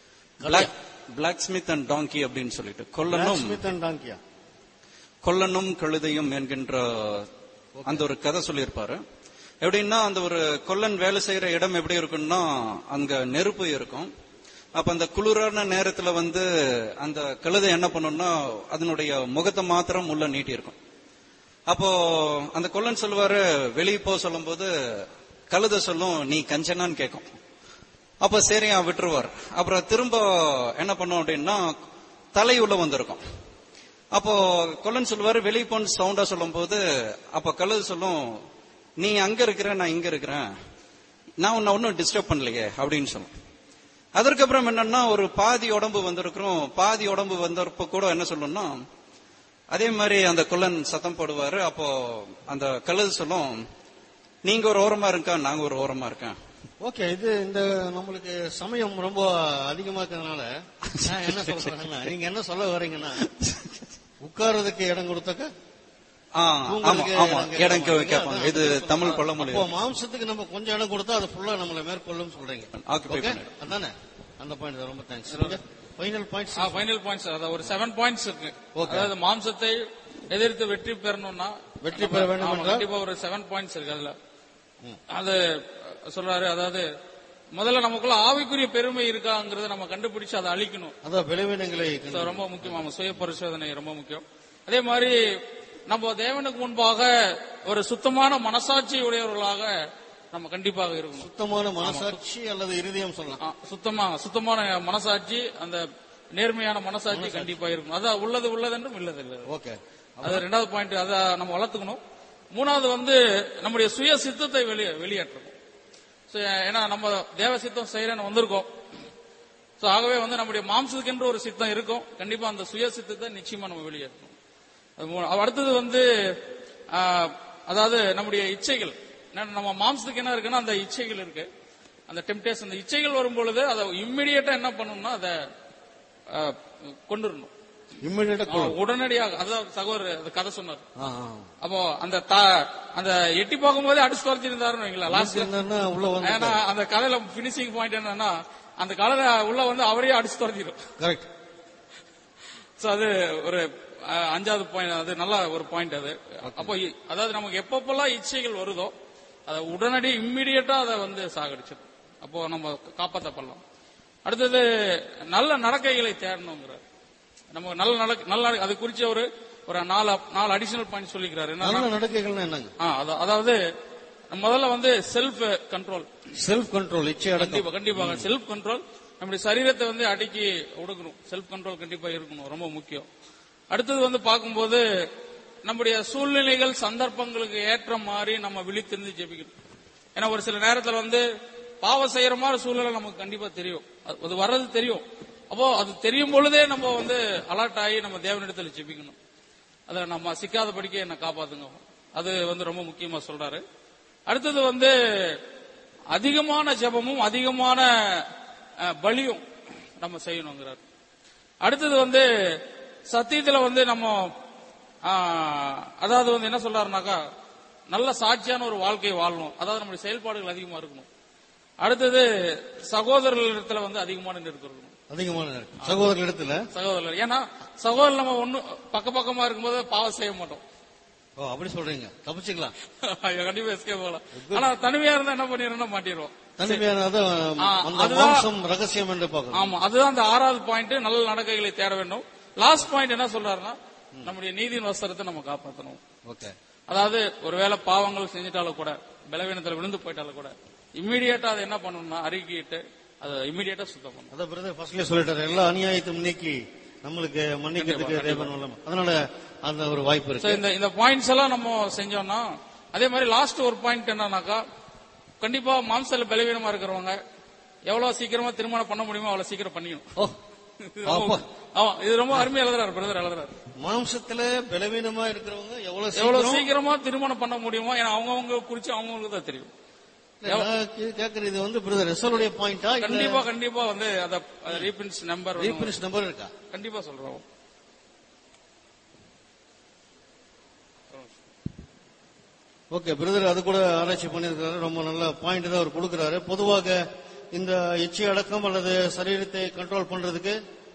பிளாக் ஸ்மித் அண்ட் டாங்கி அப்படின்னு சொல்லிட்டு கொல்லனும் கொல்லனும் கழுதையும் என்கின்ற அந்த ஒரு கதை சொல்லியிருப்பாரு. எப்படின்னா அந்த ஒரு கொல்லன் வேலை செய்யற இடம் எப்படி இருக்குன்னா அங்க நெருப்பு இருக்கும். அப்ப அந்த குளிரான நேரத்துல வந்து அந்த கழுதை என்ன பண்ணும்னா அதனுடைய முகத்தை மாத்திரம் உள்ள நீட்டி இருக்கும். அப்போ அந்த கொல்லன் சொல்லுவாரு வெளியே போ சொல்லும் போது கழுதை சொல்லும் நீ கஞ்சனான்னு கேட்கும். அப்ப சரியா விட்டுருவார். அப்புறம் திரும்ப என்ன பண்ணும் அப்படின்னா தலை உள்ள வந்திருக்கும். அப்போ கொல்லன் சொல்லுவாரு வெளியே போன்னு சவுண்டா சொல்லும் போது அப்ப கழுதை சொல்லும் நீ அங்க இருக்கிற நான் இங்க இருக்கிறேன், நான் உன்னை ஒன்னும் டிஸ்டர்ப் பண்ணலையே அப்படின்னு சொல்லும். அதற்கப்புறம் என்னன்னா ஒரு பாதி உடம்பு வந்திருக்கிறோம். பாதி உடம்பு வந்தப்ப கூட என்ன சொல்லணும்னா அதே மாதிரி அந்த கொல்லன் சத்தம் போடுவாரு. அப்போ அந்த கழுது சொல்லும் நீங்க ஒரு ஓரமா இருக்கா, நாங்க ஒரு ஓரமா இருக்கேன். ஓகே, இது இந்த நம்மளுக்கு சமயம் ரொம்ப அதிகமா இருக்கிறதுனால நான் என்ன சொல்றேன்னா, நீங்க என்ன சொல்ல வரீங்கன்னா உட்கார்றதுக்கு இடம் கொடுத்தாக்க இடம் கேட்பாங்க. இது தமிழ் பழமொழி. மாம்சத்துக்கு நம்ம கொஞ்சம் இடம் கொடுத்தா அது ஃபுல்லா நம்மள மேற்கொள்ளும் சொல்றீங்க. அதானே அந்த பாயிண்ட். ரொம்ப thanks. Final points final points அதாவது ஒரு செவன் பாயிண்ட்ஸ் இருக்கு. அதாவது மாம்சத்தை எதிர்த்து வெற்றி பெறணும்னா வெற்றி பெற வேண்டும் கண்டிப்பா ஒரு செவன் பாயிண்ட்ஸ் இருக்கு. அதுல அது சொல்றாரு, அதாவது முதல்ல நமக்குள்ள ஆவிக்குரிய பெருமை இருக்காங்கிறத நம்ம கண்டுபிடிச்சு அதை அழிக்கணும். அதான் விளைவினங்களை ரொம்ப முக்கியம். சுய பரிசோதனை ரொம்ப முக்கியம். அதே மாதிரி நம்ம தேவனுக்கு முன்பாக ஒரு சுத்தமான மனசாட்சி உடையவர்களாக நம்ம கண்டிப்பாக இருக்கணும். சுத்தமான மனசாட்சி அல்லது இருதயம் சொல்லலாம். சுத்தமா சுத்தமான மனசாட்சி, அந்த நேர்மையான மனசாட்சி கண்டிப்பா இருக்கணும். அதான் உள்ளது உள்ளது என்றும் இல்லது இல்லை. ஓகே, அது ரெண்டாவது பாயிண்ட். அதை நம்ம வளர்த்துக்கணும். மூணாவது வந்து நம்முடைய சுய சித்தத்தை வெளியே வெளியேற்றணும். ஏன்னா நம்ம தேவ சித்தம் செய்யறேன்னு வந்திருக்கோம். ஆகவே வந்து நம்முடைய மாம்சத்துக்கு என்று ஒரு சித்தம் இருக்கும். கண்டிப்பா அந்த சுய சித்தத்தை நிச்சயமா நம்ம வெளியேற்றணும். அடுத்தது வந்து அதாவது நம்முடைய இச்சைகள். நம்ம மாம்சத்துக்கு என்ன இருக்குன்னா அந்த இச்சைகள் இருக்கு, அந்த டெம்டேஷன். அந்த இச்சைகள் வரும் பொழுது அதை இம்மிடியேட்டா என்ன பண்ணணும்னா அதை கொண்டுடணும் உடனடியாக. அதான் சகோதரர் கதை சொன்னார். அப்போ அந்த அந்த எட்டி பார்க்கும் போதே அடிச்சு துரத்திருந்தாருன்னு வைங்களா லாஸ்ட். ஏன்னா அந்த கதையில பினிஷிங் பாயிண்ட் என்னன்னா அந்த கலரை உள்ள வந்து அவரையே அடிச்சு துரத்திடும். கரெக்ட். அது ஒரு அஞ்சாவது பாயிண்ட். அது நல்ல ஒரு பாயிண்ட் அது. அப்போ அதாவது நமக்கு எப்பப்பெல்லாம் இச்சைகள் வருதோ அதை உடனடி இம்மிடியட்டா அதை வந்து சாகடிச்சிடும். அப்போ நம்ம காப்பாற்றப்படலாம். அடுத்தது நல்ல நடக்கைகளை தேடணுங்கிற நம்ம நல்ல நல்ல அது குறிச்ச ஒரு ஒரு நாலு நாலு அடிஷனல் பாயிண்ட் சொல்லிக்கிறாரு. நல்ல நடக்கைகள் என்னங்க? அதாவது முதல்ல வந்து செல்ஃப் கண்ட்ரோல். செல்ஃப் கண்ட்ரோல் இச்சை கண்டிப்பா கண்டிப்பாக செல்ஃப் கண்ட்ரோல். நம்முடைய சரீரத்தை வந்து அடக்கி ஒடுக்கணும். செல்ஃப் கண்ட்ரோல் கண்டிப்பா இருக்கணும், ரொம்ப முக்கியம். அடுத்தது வந்து பார்க்கும்போது நம்முடைய சூழ்நிலைகள் சந்தர்ப்பங்களுக்கு ஏற்ற மாதிரி நம்ம விழித்திருந்து ஜெபிக்கணும். ஏன்னா ஒரு சில நேரத்தில் வந்து பாவம் செய்யற மாதிரி சூழ்நிலை நமக்கு கண்டிப்பா தெரியும், அது வர்றது தெரியும். அப்போ அது தெரியும் பொழுதே நம்ம வந்து அலர்ட் ஆகி நம்ம தேவனிடத்தில் ஜெபிக்கணும். அதை நம்ம சிக்காத படிக்க என்ன காப்பாத்துங்க. அது வந்து ரொம்ப முக்கியமா சொல்றாரு. அடுத்தது வந்து அதிகமான ஜெபமும் அதிகமான அஹ், பலியும் நம்ம செய்யணுங்கிறார். அடுத்தது வந்து சத்தியத்துல வந்து நம்ம ஆஹ், அதாவது வந்து என்ன சொல்றாருனாக்கா நல்ல சாட்சியான ஒரு வாழ்க்கையை வாழணும். அதாவது நம்முடைய செயல்பாடுகள் அதிகமா இருக்கணும். அடுத்தது சகோதரர்களிடத்துல வந்து அதிகமான நெருக்கம் இருக்கணும். அதிகமான நெருக்கம் சகோதரர்களிடத்துல சகோதரர் ஏன்னா சகோதரர் நம்ம ஒண்ணு பக்க பக்கமா இருக்கும்போது பாவம் செய்ய மாட்டோம். ஓ அப்படி சொல்றீங்க, தப்பிச்சுக்கலாம். கண்டிப்பா எஸ்கேப் போகலாம். ஆனா தனிமையா இருந்தா என்ன பண்ணிடுறோம்னா மாட்டிடுவோம். தனிமையான ஆ, அந்த அதுதான் மாம்சம் ரகசியம் என்று பார்க்கணும். ஆமா, அதுதான் அந்த ஆறாவது பாயிண்ட். நல்ல நடக்கைகளை தேட வேண்டும். லாஸ்ட் பாயிண்ட் என்ன சொல்றாருன்னா நம்முடைய நீதியின் வஸ்திரத்தை நம்ம காப்பாற்றணும். ஓகே. அதாவது ஒருவேளை பாவங்கள் செஞ்சிட்டாலும் கூட, பலவீனத்துல விழுந்து போயிட்டாலும் கூட இம்மிடியேட்டா அதை என்ன பண்ணணும்னா அறிக்கையிட்டு அதை இம்மிடியேட்டா சுத்தம் பண்ணணும். அதான் பிரதர் ஃபர்ஸ்ட்லயே சொல்லிட்டாரு, எல்லா அநியாயத்தையும் நீக்கி நம்மளுக்கு மன்னிக்கிறதுக்கு தேவன் வல்லமை. அதனால அந்த ஒரு வாய்ப்பு So, இருக்கு. இந்த இந்த பாயிண்ட்ஸ் எல்லாம் நம்ம செஞ்சோம்னா, அதே மாதிரி லாஸ்ட் ஒரு பாயிண்ட் என்னன்னாக்கா கண்டிப்பா மாம்சல பலவீனமா இருக்கிறவங்க எவ்வளவு சீக்கிரமா திருமணம் பண்ண முடியுமோ அவ்வளவு சீக்கிரம் பண்ணிக்கணும். ஓ இது ரொம்ப- ஆமா, இது ரொம்ப அருமையா எழுதுறாரு பிரதர், எழுதுறாரு. மாம்சத்துல பலவீனமா இருக்கிறவங்க எவ்வளவு எவ்வளவு சீக்கிரம் சீக்கிரமா திருமணம் பண்ண முடியுமோ, ஏன்னா அவங்கவுங்க குறிச்சு அவங்களுக்கு தான் தெரியும். கேக்குறது இது வந்து பிரதர் எஸ்எல்லுடைய பாயிண்டா? கண்டிப்பா கண்டிப்பா வந்து அத ரீபிரின்ஸ் நம்பர் ரீபிரின்ஸ் நம்பர் இருக்கா? கண்டிப்பா சொல்றோம். ஓகே பிரதர் அது கூட ஆராய்ச்சி பண்ணிருக்காரு. ரொம்ப நல்ல பாயிண்ட் தான் அவர் கொடுக்கிறாரு. பொதுவாக இந்த இச்சை அடக்கம் அல்லது சரீரத்தை கண்ட்ரோல் பண்றதுக்கு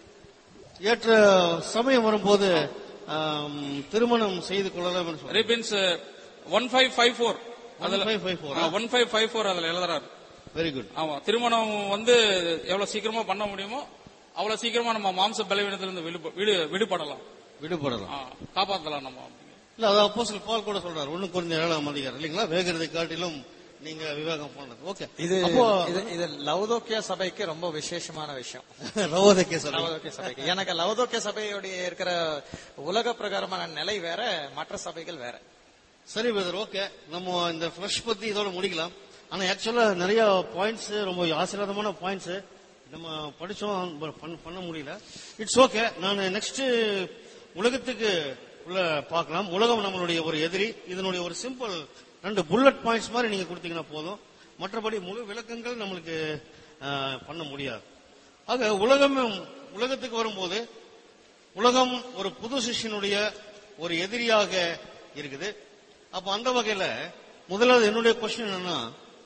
ஏற்ற சமயம் வரும்போது ஆம், திருமணம் செய்து கொள்ளலாம் என்று சொல்றாரு. Reprint one five five four அதுல பதினைந்து ஐம்பத்தி நான்கு. ஒன் ஃபைவ் ஃபைவ் ஃபோர் அதுல எழுதுறாரு. Very good. ஆமா, திருமணம் வந்து எவ்வளவு சீக்கிரமா பண்ண முடியுமோ அவ்வளவு சீக்கிரமா நம்ம மாம்ச பலவீனத்திலிருந்து விடுப- விடு- விடுபடலாம், விடுபடலாம். ஆ, காப்பாத்தலாம் நம்ம. இல்ல அது அப்போஸ்தலர் பவுல் கூட சொல்றாரு, ஒண்ணு கொரிந்தியர் ஏழாம் அதிகாரம் இல்லீங்களா, வேகிறதை காட்டிலும் நீங்க விவேகம் பண்ணது. ஓகே. இது அப்போ இது- இது லவோதோக்கியா சபைக்கு ரொம்ப விசேஷமான விஷயம். லவோதிக்கே சொல்லுங்க. லவோதோக்கிய சபைக்கு எனக்கு லவோதோக்கிய சபையுடைய இருக்கிற உலக பிரகாரமான நிலை வேற, மற்ற சபைகள் வேற. சரி பிரதர், ஓகே. நம்ம இந்த ஃபிளஷ் பத்தி இதோட முடிக்கலாம். ஆனா ஆக்சுவலா நிறைய பாயிண்ட்ஸ், ரொம்ப ஆசீர்வாதமான பாயிண்ட்ஸ் நம்ம படிச்சோம், பண்ண- பண்ண முடியல. It's okay. நான் நெக்ஸ்ட் உலகத்துக்கு உள்ள பார்க்கலாம். உலகம் நம்மளுடைய ஒரு எதிரி. இதனுடைய ஒரு சிம்பிள் ரெண்டு புல்லட் பாயிண்ட்ஸ் மாதிரி நீங்க கொடுத்தீங்கன்னா போதும். மற்றபடி முழு விளக்கங்கள் நம்மளுக்கு ஆஹ், பண்ண முடியாது. ஆக உலகம் உலகத்துக்கு வரும்போது உலகம் ஒரு புது சிஷ்யனுடைய ஒரு எதிரியாக இருக்குது. அப்ப அந்த வகையில முதலாவது என்னுடைய கொஸ்டின் என்னன்னா,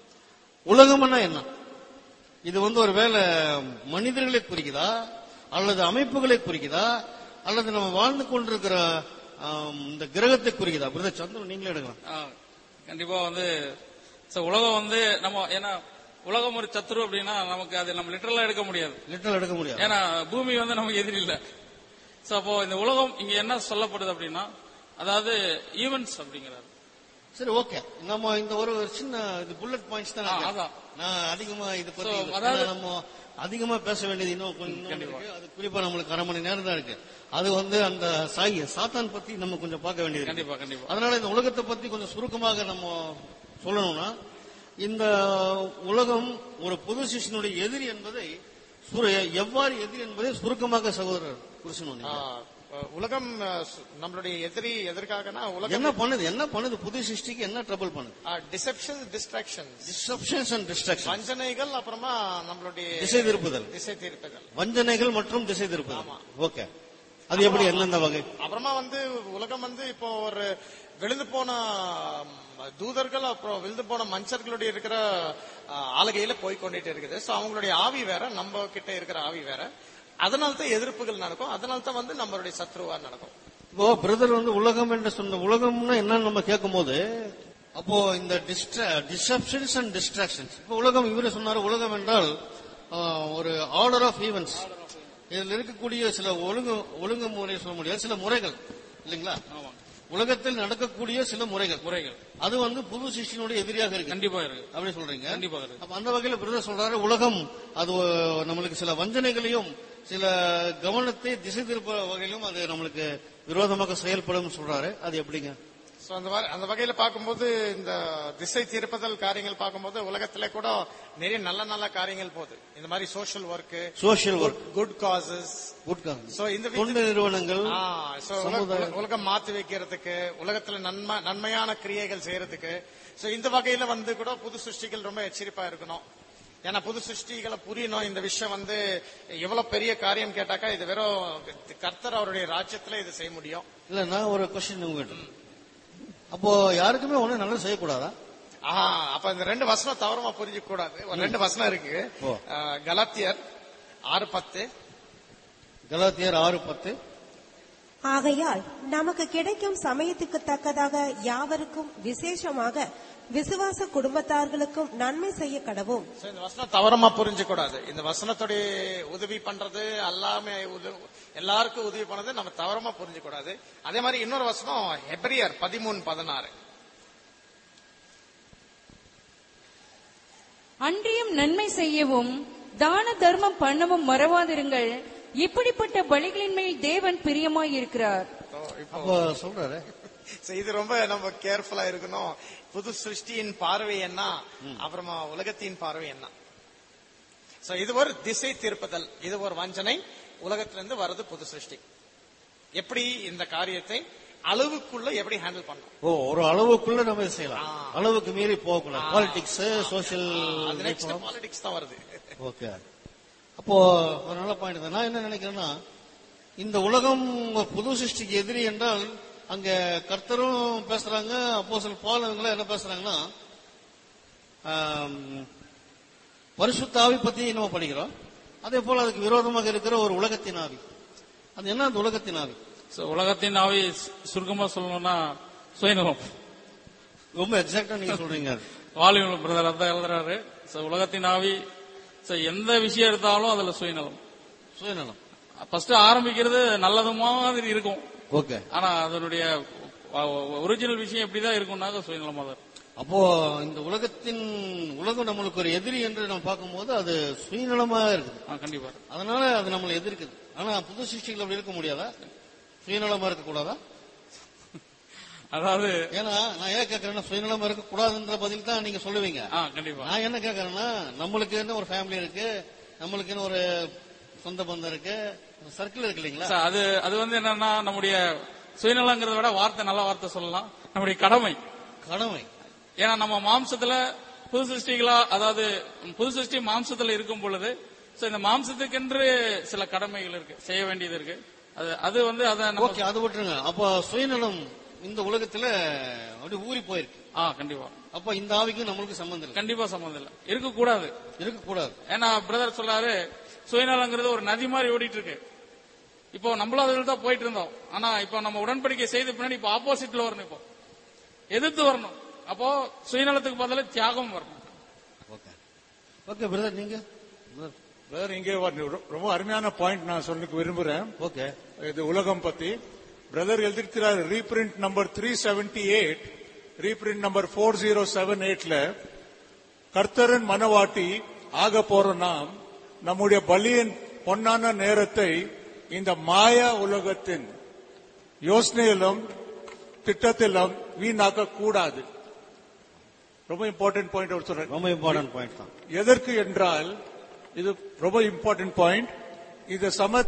உலகம்னா என்ன? இது வந்து ஒரு வேளை மனிதர்களை குறிக்குதா அல்லது அமைப்புகளை குறிக்குதா அல்லது நம்ம வாழ்ந்து கொண்டிருக்கிற ஆம், இந்த கிரகத்தை குறிக்குதா? பிரதர் சந்திரன் நீங்களே எடுக்கலாம். ஆ, கண்டிப்பா வந்து so, உலகம் வந்து நம்ம ஏன்னா உலகம் ஒரு சத்துரு அப்படின்னா நமக்கு அது நம்ம லிட்டரலா எடுக்க முடியாது. லிட்டரல் எடுக்க முடியாது. ஏன்னா பூமி வந்து நமக்கு எதிரி இல்ல. சோ அப்போ இந்த உலகம் இங்க என்ன சொல்லப்படுது அப்படின்னா, அதாவது ஈவென்ட்ஸ் அப்படிங்கிறாரு. சரி, ஓகே. நம்ம இந்த ஒரு ஒரு சின்ன இது புல்லட் பாயிண்ட்ஸ் தான். ஆ, நான் அதான். நான் அதிகமா இது பத்தி So, இல்ல. அதாவது- ஏன்னா நம்ம அதிகமா பேச வேண்டியது இன்னும் கொஞ்சம் இருக்கு. அது குறிப்பா நம்மளுக்கு அரை மணி நேரம் தான் இருக்கு. அது வந்து அந்த சாய் சாத்தான் பத்தி நம்ம கொஞ்சம் பார்க்க வேண்டியது இருக்கு. கண்டிப்பா கண்டிப்பா அதனால இந்த உலகத்தை பத்தி கொஞ்சம் சுருக்கமாக நம்ம சொல்லணும்னா, இந்த உலகம் ஒரு பொது சிஷ்யனுடைய எதிரி என்பதை சுரு- எவ்வாறு எதிரி என்பதை சுருக்கமாக சகோதரர் புருஷன் ஆ, உலகம் அ, சு- நம்மளுடைய எதிரி எதற்காகனா உலகம் என்ன பண்ணுது என்ன பண்ணுது புது சிருஷ்டிக்கு என்ன ட்ரபிள் பண்ணுது? Deception, distraction, disruptions and distraction, வஞ்சனைகள், அப்புறமா நம்மளுடைய திசை திருப்புதல், திசை திருப்புதல். வஞ்சனைகள் மற்றும் திசை திருப்புதல். ஓகே. அது எப்படி எந்தெந்த வகை? அப்புறமா வந்து உலகம் வந்து இப்போ ஒரு விழுந்து போன ம், தூதர்கள், அப்புறம் விழுந்து போன மனுஷர்களுடைய இருக்கிற ஆ, ஆளுகையில போய் கொண்டுட்டு இருக்குது. சோ அவங்களுடைய ஆவி வேற, நம்ம கிட்ட இருக்கிற ஆவி வேற. அதனால தான் எதிர்ப்புகள் நடக்கும். அதனால தான் வந்து நம்மளுடைய சத்ருவா நடக்கும். இப்போ பிரதர் வந்து உலகம் என்று சொன்ன உலகம்னா என்னன்னு நம்ம கேட்கும் போது, அப்போ இந்த டிஸ்ட்ரப்ஷன்ஸ் அண்ட் டிஸ்ட்ராக்ஷன்ஸ், இப்போ உலகம் இவரு சொன்னாரு, உலகம் என்றால் ஆ, ஒரு ஆர்டர் ஆஃப் ஈவென்ட்ஸ். இதில் இருக்கக்கூடிய சில ஒழுங்கு ஒழுங்கு முறை சொல்ல முடியாது, சில முறைகள் இல்லைங்களா? ஆமா, உலகத்தில் நடக்கக்கூடிய சில முறைகள் முறைகள் அது வந்து புது சிஷ்யனுடைய எதிரியாக இருக்கு. கண்டிப்பா இருக்கு. அப்படி சொல்றீங்க? கண்டிப்பா இருக்கு. அப்ப அந்த வகையில பிரதர் சொல்றாரு, உலகம் அது நம்மளுக்கு சில வஞ்சனைகளையும் சில கவனத்தை திசை திருப்ப வகையிலும் அது நம்மளுக்கு விரோதமாக செயல்படும் சொல்றாரு. அது எப்படிங்க? So, அந்த வ- அந்த வகையில பார்க்கும்போது இந்த திசை திருப்புதல் காரியங்கள் பார்க்கும்போது உலகத்துல கூட நிறைய நல்ல நல்ல காரியங்கள் போகுது. இந்த மாதிரி social work, social work, good causes, good so இந்த தொண்டு நிறுவனங்கள், ஆ, so உலக- உலகம் மாத்தி வைக்கிறதுக்கு, உலகத்துல நன்மை நன்மையான கிரியைகள் செய்யறதுக்கு. சோ இந்த வகையில வந்து கூட புது சிருஷ்டிகள் ரொம்ப எச்சரிப்பா இருக்கணும். ஏன்னா புது சிருஷ்டிகளை புரியணும். இந்த விஷயம் வந்து எவ்வளவு பெரிய காரியம் கேட்டாக்கா, இது வெறும் கர்த்தர் அவருடைய ராஜ்யத்துல இது செய்ய முடியும். இல்ல நான் ஒரு கொஸ்டின் உங்ககிட்ட, அப்போ யாருக்குமே ஒண்ணு நல்லது செய்யக்கூடாதா? ஆஹா, அப்ப இந்த ரெண்டு வசனம் தவறமா புரிஞ்சுக்க கூடாது. ஒரு ரெண்டு வசனம் இருக்கு. ஓ. அஹ், கலாத்தியர் ஆறு பத்து. கலாத்தியர் ஆறு பத்து. ஆகையால் நமக்கு கிடைக்கும் சமயத்துக்கு தக்கதாக யாவருக்கும் விசேஷமாக விசுவாச குடும்பத்தார்களுக்கும் நன்மை செய்ய கடவும். So, இந்த வசனம் தவறமா புரிஞ்சுக்க கூடாது. இந்த வசனத்துடைய உதவி பண்றது எல்லாமே உத- எல்லாருக்கும் உதவி பண்ணது நம்ம தவறமா புரிஞ்சுக்க கூடாது. அதே மாதிரி இன்னொரு வசனம் எபிரியர் பதிமூணு பதினாறு. அன்றியும் நன்மை செய்யவும் தான தர்மம் பண்ணவும் மறவாதிருங்கள். இப்படிப்பட்ட பலிகளின் மேல் தேவன் பிரியமாயிருக்கிறார். So, இப்போ அப்போ சொல்றாரு, So, இது ரொம்ப நம்ம கேர்ஃபுல்லா இருக்கணும். புது சிருஷ்டியின் பார்வை என்ன, அப்புறமா உலகத்தின் பார்வை என்ன. சோ இது ஒரு திசை திருப்புதல், இது ஒரு வஞ்சனை. உலகத்திலிருந்து வர்றது புது சிருஷ்டி. எப்படி இந்த காரியத்தை அளவுக்குள்ள எப்படி ஹேண்டில் பண்ணணும். ஓ ஒரு அளவுக்குள்ள நம்ம இதை செய்யலாம், அளவுக்கு மீறி போகக்கூடாது. பாலிடிக்ஸ், சோசியல், அது நெக்ஸ்ட் பாலிடிக்ஸ் தான் வருது. ஓகே. அப்போ ஒரு நல்ல பாயிண்ட் தான். நான் என்ன நினைக்கிறேன்னா, இந்த உலகம் புது சிருஷ்டிக்கு எதிரி என்றால் அங்க கர்த்தரும் பேசுறாங்க, அப்போஸ்தலர் பவுல் இவங்க என்ன பேசுறாங்கன்னா, ஆம், பரிசுத்த ஆவி பத்தி நம்ம படிக்கிறோம். அதே போல அதுக்கு விரோதமாக இருக்கிற ஒரு உலகத்தின் ஆவி. அது என்ன அந்த உலகத்தின் ஆவி? So, உலகத்தின் ஆவி சு- சுருக்கமா சொல்லணும்னா சுயநலம். ரொம்ப எக்ஸாக்டா நீங்க சொல்றீங்க. வாலிப பிரதர் அதான் எழுதுறாரு. So, உலகத்தின் ஆவி so, எந்த விஷயம் எடுத்தாலும் அதுல சுயநலம். சுயநலம். ஃபர்ஸ்ட் ஆரம்பிக்கிறது நல்லது மாதிரி இருக்கும். ஓகே. ஆனா அதனுடைய ஒரிஜினல் விஷயம் எப்படிதான் இருக்கும்னாக்க சுயநலமா தான் இருக்கும். அப்போ இந்த உலகத்தின் உலகம் நம்மளுக்கு ஒரு எதிரி என்று நம்ம பார்க்கும்போது அது சுயநலமா இருக்குது. ஆ, கண்டிப்பா. அதனால அது நம்மளை எதிர்க்குது. ஆனா புது சிருஷ்டிகள் அப்படி இருக்க முடியாதா? சுயநலமா இருக்க கூடாதா? அதாவது ஏன்னா நான் ஏன் கேட்கறேன்னா, சுயநலமா இருக்க கூடாதுன்ற பதில் தான் நீங்க சொல்லுவீங்க. ஆ, கண்டிப்பா. நான் என்ன கேட்கறேன்னா, நம்மளுக்கு என்ன ஒரு ஃபேமிலி இருக்கு, நம்மளுக்கு என்ன ஒரு சொந்த பந்தம் இருக்கு, சர்க்கிள் இருக்கு இல்லைங்களா? சார், அது அது வந்து என்னன்னா நம்முடைய சுயநலங்கிறத விட வார்த்தை நல்ல வார்த்தை சொல்லலாம், நம்முடைய கடமை. கடமை. ஏன்னா நம்ம மாம்சத்துல புது சிருஷ்டிகளா, அதாவது புது சிருஷ்டி மாம்சத்துல இருக்கும் பொழுது so இந்த மாம்சத்துக்கென்று சில கடமைகள் இருக்கு, செய்ய வேண்டியது இருக்கு. அது அது வந்து அதை நம்ம- ஓகே, அது விட்டுருங்க. அப்போ சுயநலம் இந்த உலகத்துல அப்படி ஊறி போயிருக்கு. ஆ, கண்டிப்பா. அப்ப இந்த ஆவிக்கும் நம்மளுக்கு சம்பந்தம் இல்லை. கண்டிப்பா சம்பந்தம் இல்லை, இருக்கக்கூடாது. இருக்கக்கூடாது. ஏன்னா பிரதர் சொல்லாரு, சுயநலங்கிறது ஒரு நதி மாதிரி ஓடிட்டு இருக்கு. இப்போ நம்மளும் அதில் தான் போயிட்டு இருந்தோம். ஆனா இப்போ நம்ம உடன்படிக்கை செய்த பின்னாடி இப்போ ஆப்போசிட்ல வரணும், இப்போ எதிர்த்து வரணும். அப்போ சுயநலத்துக்கு பதிலா தியாகம் வரணும். ஓகே ஓகே பிரதர், நீங்க brother. பிரதர், இங்கே ஒரு ரொம்ப அருமையான பாயிண்ட் நான் சொல்லிக்க விரும்புறேன். ஓகே. இது உலகம் பத்தி பிரதர் எழுதியிருக்கிறார். Reprint number three seventy eight reprint number four zero seven எயிட்ல கர்த்தரன் மனவாட்டி ஆக போற நாம் நம்முடைய பலியின் பொன்னான நேரத்தை இந்த மாயா உலகத்தின் யோசனையிலும் திட்டத்திலும் வீணாக்க கூடாது. ரொம்ப இம்பார்ட்டன்ட் பாயிண்ட் அவர் சொல்றாரு. ரொம்ப இம்பார்ட்டன்ட் பாயிண்ட் தான். எதற்கு என்றால் இது ரொம்ப இம்பார்ட்டன்ட் பாயிண்ட். இது சம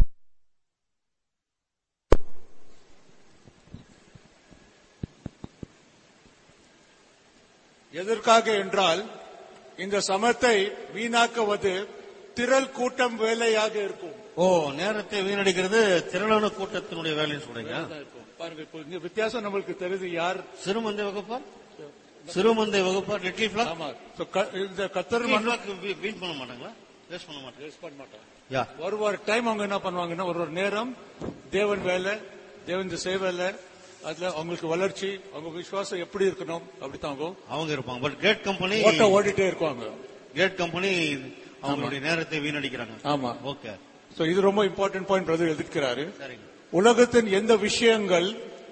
எதற்காக என்றால் இந்த சமத்தை வீணாக்குவது திரள் கூட்டம் வேலையாக இருக்கும். ஓ, நேரத்தை வீணடிக்கிறது திரளான கூட்டத்தினுடைய வேலைன்னு சொல்றீங்க. பாருங்க, இப்போ இங்க வித்தியாசம் நம்மளுக்கு தெரியுது. யார் சிறுமந்தை வகுப்பார், சிறுமந்தை வகுப்பார், லிட்டில் பிளாக். ஆமா, So, க- இந்த கத்தர் மன வீட் பண்ண மாட்டாங்களா? வேஸ்ட் பண்ண மாட்டாங்க. Waste பண்ண மாட்டாங்க. யா. ஒரு ஒரு டைம் அவங்க என்ன பண்ணுவாங்கன்னா, ஒரு ஒரு நேரம் தேவன் வேலை, தேவன் திசை வேலை, அதுல அவங்களுக்கு வளர்ச்சி, அவங்க விசுவாசம் எப்படி இருக்கணும் அப்படித்தான் அவங்க அவங்க இருப்பாங்க. பட் கிரேட் கம்பெனி ஓட்ட ஓடிட்டே இருப்பாங்க. கிரேட் கம்பெனி அவங்களுடைய நேரத்தை வீணடிக்கிறாங்க. ஆமா. ஓகே. சோ இது ரொம்ப இம்பார்ட்டன்ட் பாயிண்ட் பிரதர் எழுதிக்கிறாரு. சரிங்க. உலகத்தின் எந்த விஷயங்கள்,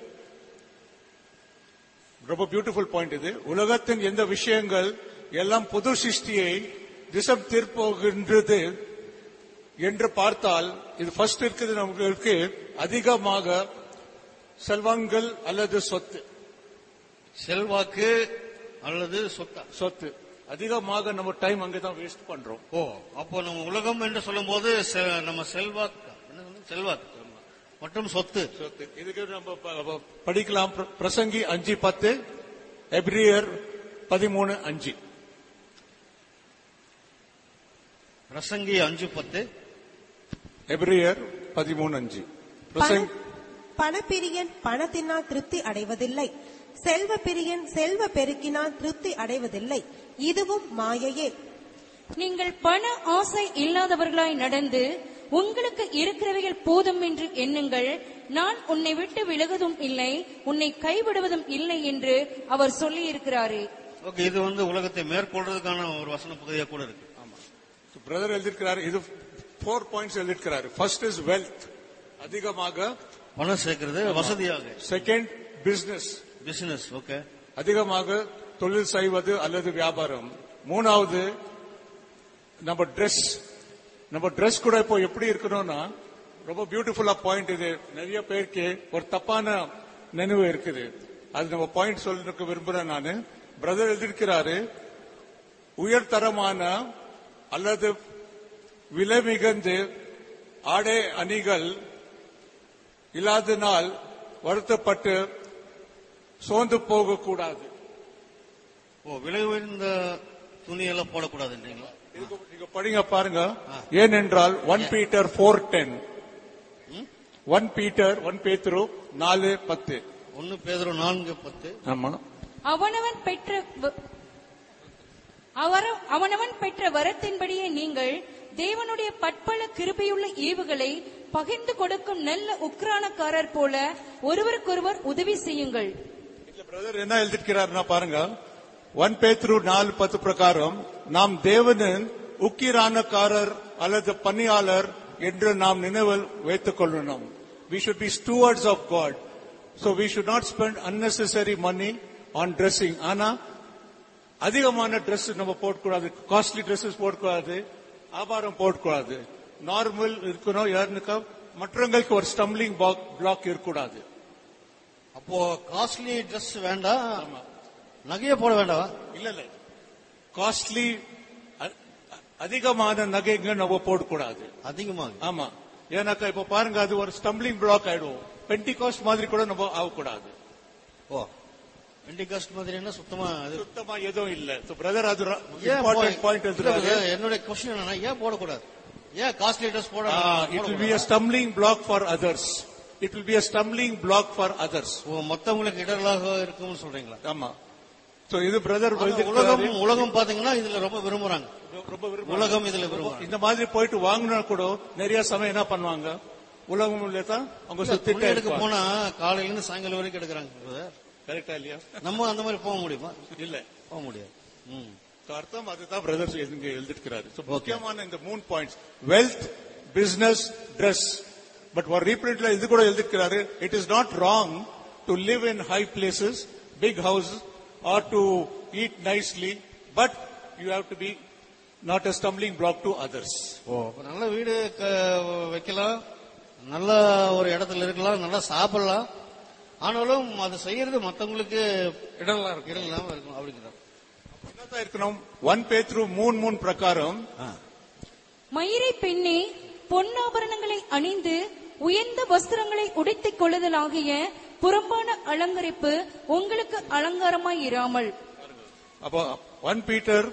ரொம்ப பியூட்டிஃபுல் பாயிண்ட் இது. உலகத்தின் எந்த விஷயங்கள் எல்லாம் புது சிருஷ்டியை திசம் திருப்புகின்றது என்று பார்த்தால், இது ஃபர்ஸ்ட் இருக்குது நமக்கு அதிகமாக செல்வங்கள் அல்லது சொத்து. செல்வாக்கு அல்லது சொத்தா? சொத்து. அதிகமாக நம்ம டைம் அங்கதான் வேஸ்ட் பண்றோம். ஓ, அப்போ நம்ம உலகம் என்று சொல்லும் போது செ- நம்ம செல்வாக்கு என்ன சொன்னீங்க? செல்வாக்கு மற்றும் சொத்து. சொத்து இதுக்கு நம்ம ப- ப- படிக்கலாம். பிர- பிரசங்கி அஞ்சு பத்து, எபிரியர் பதிமூணு அஞ்சு. பிரசங்கி அஞ்சு பத்து, எபிரியர் பதிமூணு அஞ்சு. பிரசங்கி பண- பணப்பிரியன் பணத்தினால் திருப்தி அடைவதில்லை, செல்வ பிரியன் செல்வ பெருக்கினால் திருப்தி அடைவதில்லை, இதுவும் மாயையே. நீங்கள் பண ஆசை இல்லாதவர்களாய் நடந்து உங்களுக்கு இருக்கிறவைகள் போதும் என்று எண்ணுங்கள். நான் உன்னை விட்டு விலகுவதும் இல்லை, உன்னை கைவிடுவதும் இல்லை என்று அவர் சொல்லி இருக்கிறாரே. ஓகே, இது வந்து உலகத்தை மேற்கொள்றதுக்கான ஒரு வசன பகுதியா கூட இருக்கு. ஆமா, பிரதர் எழுதியிருக்கிறார். இது ஃபோர் பாயிண்ட்ஸ் எழுதியிருக்கிறார். ஃபர்ஸ்ட் இஸ் வெல்த், அதிகமாக பணம் சேர்க்கிறது, வசதியாக. Second business, business. ஓகே, அதிகமாக தொழில் செய்வது அல்லது வியாபாரம். மூணாவது நம்ம ட்ரெஸ். நம்ம ட்ரெஸ் கூட இப்போ எப்படி இருக்கணும்னா, ரொம்ப பியூட்டிஃபுல்லா பாயிண்ட் இது. நிறைய பேருக்கு ஒரு தப்பான நினைவு இருக்குது. அது நம்ம பாயிண்ட் சொல்றதுக்கு விரும்புறேன் நானு. பிரதர் எழுதியிருக்கிறாரு, உயர்தரமான அல்லது விலை மிகுந்து ஆடை அணிகள் இல்லாதனால் வருத்தப்பட்டு சோர்ந்து போகக்கூடாது. ஓ, விலை உயர்ந்த துணியெல்லாம் போடக்கூடாதுன்றீங்களா? இதுக்கு நீங்க படிங்க பாருங்க. ஏனென்றால் one Peter four ten, one Peter one பேதுரு நாலு பத்து. ஒன்னு பேதுரு நான்கு பத்து. ஆமா, அவனவன் பெற்ற வ- அவர- அவனவன் பெற்ற வரத்தின்படியே நீங்கள் தேவனுடைய பற்பல கிருபையுள்ள ஈவுகளை பகிர்ந்து கொடுக்கும் நல்ல உக்ரானக்காரர் போல ஒருவருக்கொருவர் உதவி செய்யுங்கள். இதுல பிரதர் என்ன எழுதிருக்கிறார்னா பாருங்க. ஒன் பேதுரு நாலு பத்து பிரகாரம் நாம் தேவனின் உக்கிரானக்காரர் அல்லது பணியாளர் என்று நாம் நினைவில் வைத்துக் கொள்ளணும். We should be stewards of God. So we should not spend unnecessary money on dressing. ஆனா அதிகமான Dress நம்ம போடக்கூடாது, காஸ்ட்லி ட்ரெஸ்ஸஸ் போடக்கூடாது, ஆபாரம் போடக்கூடாது. நார்மல் இருக்கணும். யாருனுக்கா மற்றவங்களுக்கு ஒரு ஸ்டம்பிளிங் பிளாக் இருக்கக்கூடாது. அப்போ காஸ்ட்லி ட்ரெஸ் வேண்டாம், நகைய போட வேண்டாம். இல்ல இல்ல, காஸ்ட்லி அதிகமான நகைங்க நம்ம போடக்கூடாது. அதிகமாக. ஆமா, ஏன்னாக்கா இப்ப பாருங்க, அது ஒரு ஸ்டம்பிளிங் பிளாக் ஆயிடும். பென்டிகாஸ்ட் மாதிரி கூட நம்ம ஆகக்கூடாது. ஓ, பெண்டிகாஸ்ட் மாதிரி என்ன சுத்தமா அது சுத்தமா எதுவும் இல்ல. பிரதர் அது ஏன் இம்பார்ட்டன்ட் பாயிண்ட் எடுத்துறாரு. இல்ல, என்னுடைய கொஸ்டின் என்னன்னா, ஏன் போடக்கூடாது? ஏன் காஸ்ட்லி ட்ரெஸ் போட? It will be a stumbling block for others. It will be a stumbling block for others. ஓ, மத்தவங்களுக்கு இடரலாக இருக்கும்னு சொல்றீங்களா? ஆமா. சோ இது பிரதர் உலகம் உலகம் பாத்தீங்கன்னா இதுல ரொம்ப விரும்புறாங்க. ரொம்ப விரும்புறாங்க. உலகம் இதுல விரும்புறாங்க. இந்த மாதிரி போயிட்டு வாங்கினா கூட நிறைய சமயம் என்ன பண்ணுவாங்க, உலகம் இல்லதான் அவங்க சுத்திட்டு எடுக்க போனா காலையில இருந்து சாயங்காலம் வரைக்கும் எடுக்கிறாங்க. கரெக்டா இல்லையா? நம்ம அந்த மாதிரி போக முடியுமா? இல்ல, போக முடியாது. ம். அர்த்தம் அதுதான் பிரதர்ஸ் இங்க எழுதிருக்கிறாரு. முக்கியமான இந்த மூணு points, wealth, business, dress. But ஒரு ரீப்ரிண்ட்ல இது கூட எழுதிருக்கிறாரு, it is not wrong to live in high places, big house, or to eat nicely, but you have to be not a stumbling block to others. ஓ, நல்ல வீடு க- வைக்கலாம், நல்ல ஒரு இடத்துல இருக்கலாம், நல்லா சாப்பிடலாம். ஆனாலும் அது செய்யறது மத்தவங்களுக்கு இடம்லாம் இருக்கு. இடம் இல்லாம இருக்கும். அப்படிங்கிறார். என்னதான் இருக்கணும்? ஒன் பேதுரு மூணு மூணு பிரகாரம் மயிரை பெண்ணே, பொன்னாபரணங்களை அணிந்து உயர்ந்த வஸ்திரங்களை உடைத்துக் கொள்ளுதல் ஆகிய புறம்பான அலங்கரிப்பு உங்களுக்கு அலங்காரமாய் இராமல். அப்போ ஒன் பீட்டர்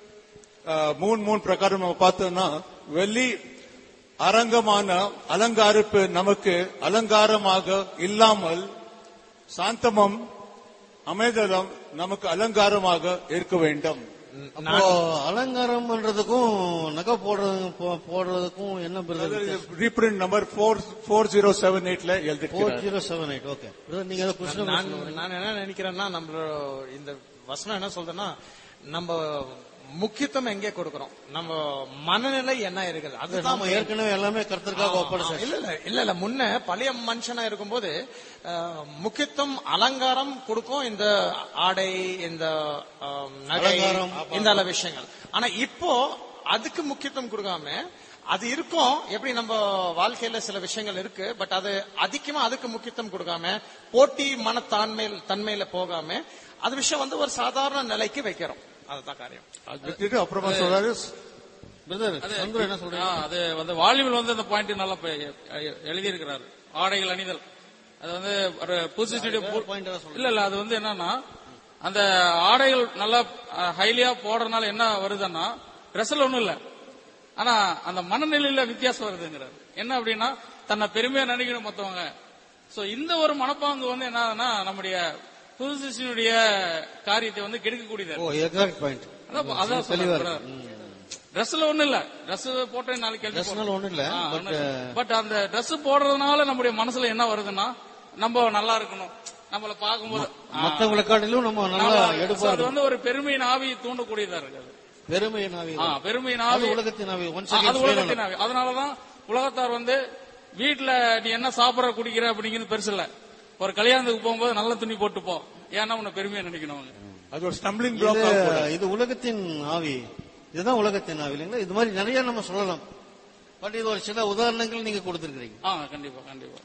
மூணு மூணு பிரகாரம் நம்ம பார்த்தோம்னா, வெள்ளி அரங்கமான அலங்காரிப்பு நமக்கு அலங்காரமாக இல்லாமல் சாந்தமும் அமைதலும் நமக்கு அலங்காரமாக இருக்க வேண்டும். அப்போ அலங்காரம் பண்றதுக்கும் நகை போடுறது போ- போடுறதுக்கும் என்ன brother? Reprint number four four zero seven எயிட்ல ஃபோர் எழுதிருக்கிறார். Zero seven eight. ஓகே, நீங்க அதை கொஸ்டின் நான் நான் என்ன நினைக்கிறேன்னா, நம்ம இந்த வசனம் என்ன சொல்றேன்னா, நம்ம முக்கியத்துவம் எங்கே கொடுக்கிறோம், நம்ம மனநிலை என்ன இருக்குது அதுதான் நம்ம ஏற்கனவே எல்லாமே கர்த்தருக்காக ஒப்படைச்சோம். இல்ல இல்ல இல்ல இல்ல முன்ன பழைய மனுஷனா இருக்கும்போது அஹ், முக்கியத்துவம் அலங்காரம் கொடுக்கும், இந்த ஆடை, இந்த அஹ், நகை, அலங்காரம், இந்த அளவு விஷயங்கள். ஆனா இப்போ அதுக்கு முக்கியத்துவம் கொடுக்காம, அது இருக்கும், எப்படி நம்ம வாழ்க்கையில சில விஷயங்கள் இருக்கு, பட் அது அதிகமா அதுக்கு முக்கியத்துவம் கொடுக்காம, போட்டி மனத்தாண்மை தன்மையில போகாம, அது விஷயம் வந்து ஒரு சாதாரண நிலைக்கு வைக்கிறோம். அதுதான் காரியம். விட்டுட்டு அப்புறமா சொல்றாரு பிரதர் அது சந்திரன் என்ன சொல்றீங்க? ஆ, அது வந்து வால்யூமில் வந்து அந்த பாயிண்ட் நல்லா எழுதி இருக்கிறாரு. ஆடைகள் அணிதல் அது வந்து ஒரு புதுசு பாயிண்ட் சொல்றேன். இல்ல இல்ல அது வந்து என்னன்னா அந்த ஆடைகள் நல்லா ஹைலியா போடுறதுனால என்ன வருதுன்னா ட்ரெஸ்ல ஒண்ணும் இல்ல, ஆனா அந்த மனநிலையில வித்தியாசம் வருதுங்கிறாரு. என்ன அப்படின்னா தன்னை பெருமையா நினைக்கணும் மத்தவங்க. சோ இந்த ஒரு மனப்பாங்கு வந்து என்னன்னா நம்முடைய புதுசினுடைய காரியத்தை வந்து கெடுக்கக்கூடியது. ஓ எக்ஸாக்ட் பாயிண்ட். அதான் அதான் சொல்லுவாரு. ட்ரெஸ்ல ஒண்ணு இல்ல, ட்ரெஸ் போட்டு நாளைக்கு ட்ரெஸ்னால ஒண்ணு இல்ல, பட் அந்த ட்ரெஸ் போடுறதுனால நம்முடைய மனசுல என்ன வருதுன்னா நம்ம நல்லா இருக்கணும், நம்மள பாக்கும்போது மத்தவங்களை காட்டிலும் நம்ம நல்லா எடுப்போம். அது வந்து ஒரு பெருமையின் ஆவியை தூண்டக்கூடியதா இருக்கு. பெருமையின் ஆவி, பெருமையின் ஆவி, உலகத்தின் ஆவி, அது உலகத்தின் ஆவி. அதனாலதான் உலகத்தார் வந்து வீட்டுல நீ என்ன சாப்பிடற குடிக்கிற அப்படிங்கிறது பெருசு இல்ல, ஒரு கல்யாணத்துக்கு போகும்போது நல்ல துணி போட்டு போ, ஏன்னா உன்னை பெருமையா நினைக்கணும். அது ஒரு ஸ்டம்பிளிங் பிளாக். இது உலகத்தின் ஆவி, இதுதான் உலகத்தின் ஆவி இல்லைங்களா? இது மாதிரி நிறைய நம்ம சொல்லலாம், பட் இது ஒரு சில உதாரணங்கள் நீங்க கொடுத்திருக்கீங்க. கண்டிப்பா கண்டிப்பா.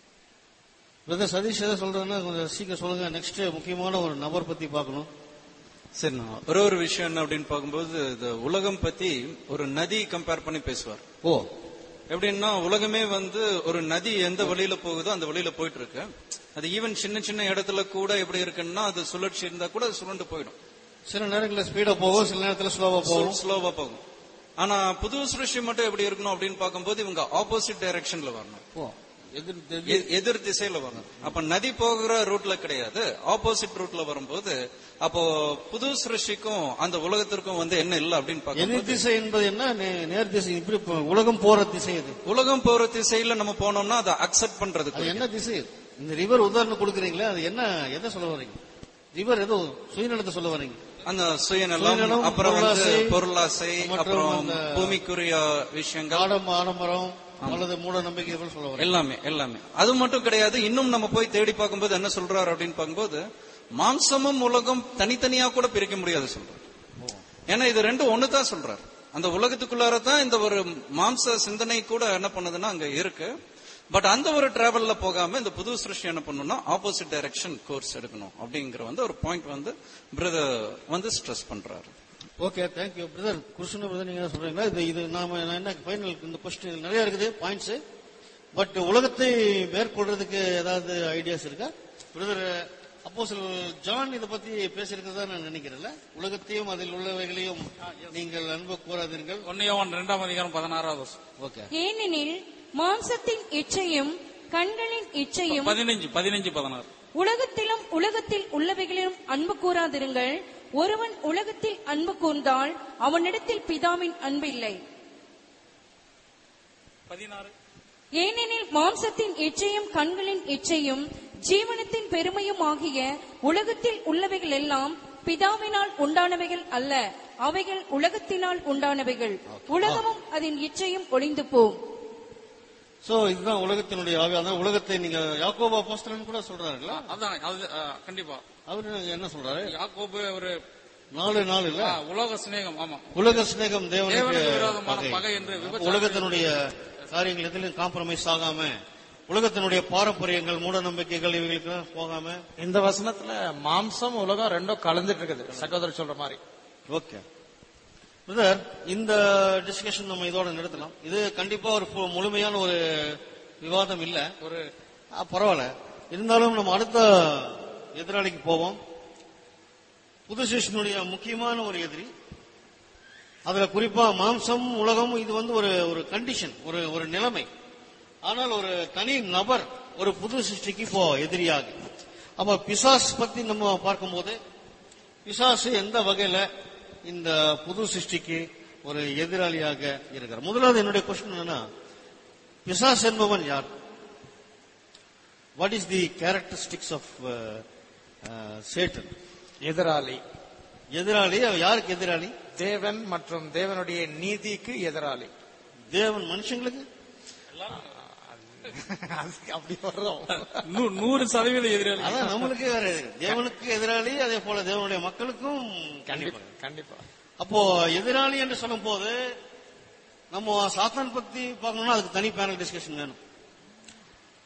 பிரதர் சதீஷ் எதை சொல்றதுன்னா கொஞ்சம் சீக்கிரம் சொல்லுங்க. நெக்ஸ்ட் முக்கியமான ஒரு நபர் பத்தி பார்க்கணும். சரி, ஒரு ஒரு விஷயம் என்ன அப்படின்னு பார்க்கும்போது இந்த உலகம் பத்தி ஒரு நதி கம்பேர் பண்ணி பேசுவார். ஓ எப்படின்னா உலகமே வந்து ஒரு நதி எந்த வழியில போகுதோ அந்த வழியில போயிட்டு இருக்கு. அது ஈவன் சின்ன சின்ன இடத்துல கூட எப்படி இருக்குன்னா அது சுழற்சி இருந்தா கூட அது சுழண்டு போயிடும். சில நேரங்களில் ஸ்பீடா போகும், சில நேரத்தில் ஸ்லோவா போகும் ஸ்லோவா போகும். ஆனா புது சிருஷ்டி மட்டும் எப்படி இருக்கணும் அப்படின்னு பார்க்கும்போது இவங்க ஆப்போசிட் டைரக்ஷன்ல வரணும், எதிர் திசையில வரணும். அப்ப நதி போகிற ரூட்ல கிடையாது, ஆப்போசிட் ரூட்ல வரும்போது அப்போ புது சிருஷ்டிக்கும் அந்த உலகத்திற்கும் வந்து என்ன இல்ல அப்படின்னு பார்க்க திசை என்பது என்ன, நேர் திசை. இப்படி உலகம் போற திசை, இது உலகம் போற திசையில நம்ம போனோம்னா அதை அக்செப்ட் பண்றது என்ன திசை? இந்த ரிவர் உதாரணம் கொடுக்குறீங்களா, அது என்ன, எதை சொல்ல வரீங்க? ரிவர் ஏதோ சுயநலத்தை சொல்ல வரீங்க? அந்த சுயநலம், அப்புறம் வந்து பொருளாசை, அப்புறம் பூமிக்குரிய விஷயங்கள், ஆடம்பரம் அல்லது மூட நம்பிக்கைகள் சொல்ல வரீங்க? எல்லாமே எல்லாமே. அது மட்டும் கிடையாது, இன்னும் நம்ம போய் தேடி பார்க்கும்போது என்ன சொல்றாரு அப்படின்னு பார்க்கும்போது மாம்சமும் உலகம் தனித்தனியா கூட பிரிக்க முடியாது சொல்றாரு. ஏன்னா இது ரெண்டும் ஒண்ணுதான் சொல்றாரு. அந்த உலகத்துக்குள்ளாரதான் இந்த ஒரு மாம்ச சிந்தனை கூட என்ன பண்ணுதுன்னா அங்க இருக்கு. பட் அந்த ஒரு டிராவல்ல போகாம இந்த புது சிருஷ்டி என்ன பண்ணணும்னா ஆப்போசிட் டைரக்ஷன் கோர்ஸ் எடுக்கணும் அப்படிங்கிற வந்து ஒரு பாயிண்ட் வந்து பிரதர் வந்து ஸ்ட்ரெஸ் பண்றாரு. Okay, thank you brother. Krishna brother, நீங்க என்ன சொல்றீங்களா? இது இது நாம என்ன ஃபைனல் இந்த கொஸ்டின் நிறைய இருக்குது பாயிண்ட்ஸ், பட் உலகத்தை மேற்கொள்றதுக்கு ஏதாவது ஐடியாஸ் இருக்கா பிரதர்? அப்போஸ்தலர் ஜான் இதை பத்தி பேசியிருக்கிறதா நான் நினைக்கிறேன்ல, உலகத்தையும் அதில் உள்ளவைகளையும் நீங்கள் அன்பு கூறாதீர்கள். ஒன்னையோன் இரண்டாம் அதிகாரம் பதினாறாவது. ஓகே. ஏனெனில் மாம்சத்தின் இச்சையும் கண்களின் இச்சையும் பதினஞ்சு பதினஞ்சு பதினாறு உலகத்திலும் உலகத்தில் உள்ளவைகளிலும் அன்பு கூறாதிருங்கள். ஒருவன் உலகத்தில் அன்பு கூர்ந்தால் அவனிடத்தில் பிதாவின் அன்பு இல்லை. பதினாறு ஏனெனில் மாம்சத்தின் இச்சையும் கண்களின் இச்சையும் ஜீவனத்தின் பெருமையும் ஆகிய உலகத்தில் உள்ளவைகள் எல்லாம் பிதாவினால் உண்டானவைகள் அல்ல, அவைகள் உலகத்தினால் உண்டானவைகள். உலகமும் அதன் இச்சையும் ஒளிந்து போம். சோ இதுதான் உலகத்தினுடைய ஆவி. அதான் உலகத்தை நீங்க யாக்கோபு அப்போஸ்தலன் கூட சொல்றாருங்களா? அதான் அது கண்டிப்பா. அவரு என்ன சொல்றாரு? யாக்கோபு ஒரு நாலு நாள் இல்ல, உலக சிநேகம். ஆமா, உலக சிநேகம் தேவனுக்கு விரோதமான பகை என்று உலகத்தினுடைய காரியங்கள் எதிலும் காம்ப்ரமைஸ் ஆகாம, உலகத்தினுடைய பாரம்பரியங்கள் மூட நம்பிக்கைகள் இவங்களுக்கு போகாம. இந்த வசனத்துல மாம்சம் உலகம் ரெண்டும் கலந்துட்டு இருக்குது சகோதரர் சொல்ற மாதிரி. ஓகே பிரதர், இந்த டிஸ்கஷன் நம்ம இதோட நிறுத்தலாம். இது கண்டிப்பா ஒரு முழுமையான ஒரு விவாதம் இல்ல, ஒரு பரவாயில்ல. இருந்தாலும் நம்ம அடுத்த எதிராளிக்கு போவோம். புது சிருஷ்டியினுடைய முக்கியமான ஒரு எதிரி, அதுல குறிப்பா மாம்சம் உலகம், இது வந்து ஒரு ஒரு கண்டிஷன், ஒரு ஒரு நிலைமை. ஆனால் ஒரு தனி நபர் ஒரு புது சிருஷ்டிக்கு இப்போ எதிரியாக. அப்ப பிசாஸ் பத்தி நம்ம பார்க்கும்போது பிசாசு எந்த வகையில இந்த புது சிருஷ்டிக்கு ஒரு எதிராளியாக இருக்கிறார்? முதலாவது என்னுடைய கொஸ்டின் என்னன்னா, பிசாஸ் என்பவன் யார்? What is the characteristics of Satan? எதிராளி. எதிராளி யாருக்கு எதிராளி? தேவன் மற்றும் தேவனுடைய நீதிக்கு எதிராளி. தேவன் மனுஷங்களுக்கு அப்படி வர்றோம், நூறு சதவீத எதிராளி. அதான் நம்மளுக்கு வேற, தேவனுக்கு எதிராளி, அதே போல தேவனுடைய மக்களுக்கும் கண்டிப்பா கண்டிப்பா. அப்போ எதிராளி என்று சொல்லும் போது நம்ம சாத்தான் பத்தி பார்க்கணும்னா அதுக்கு தனி பேனல் டிஸ்கஷன் வேணும்.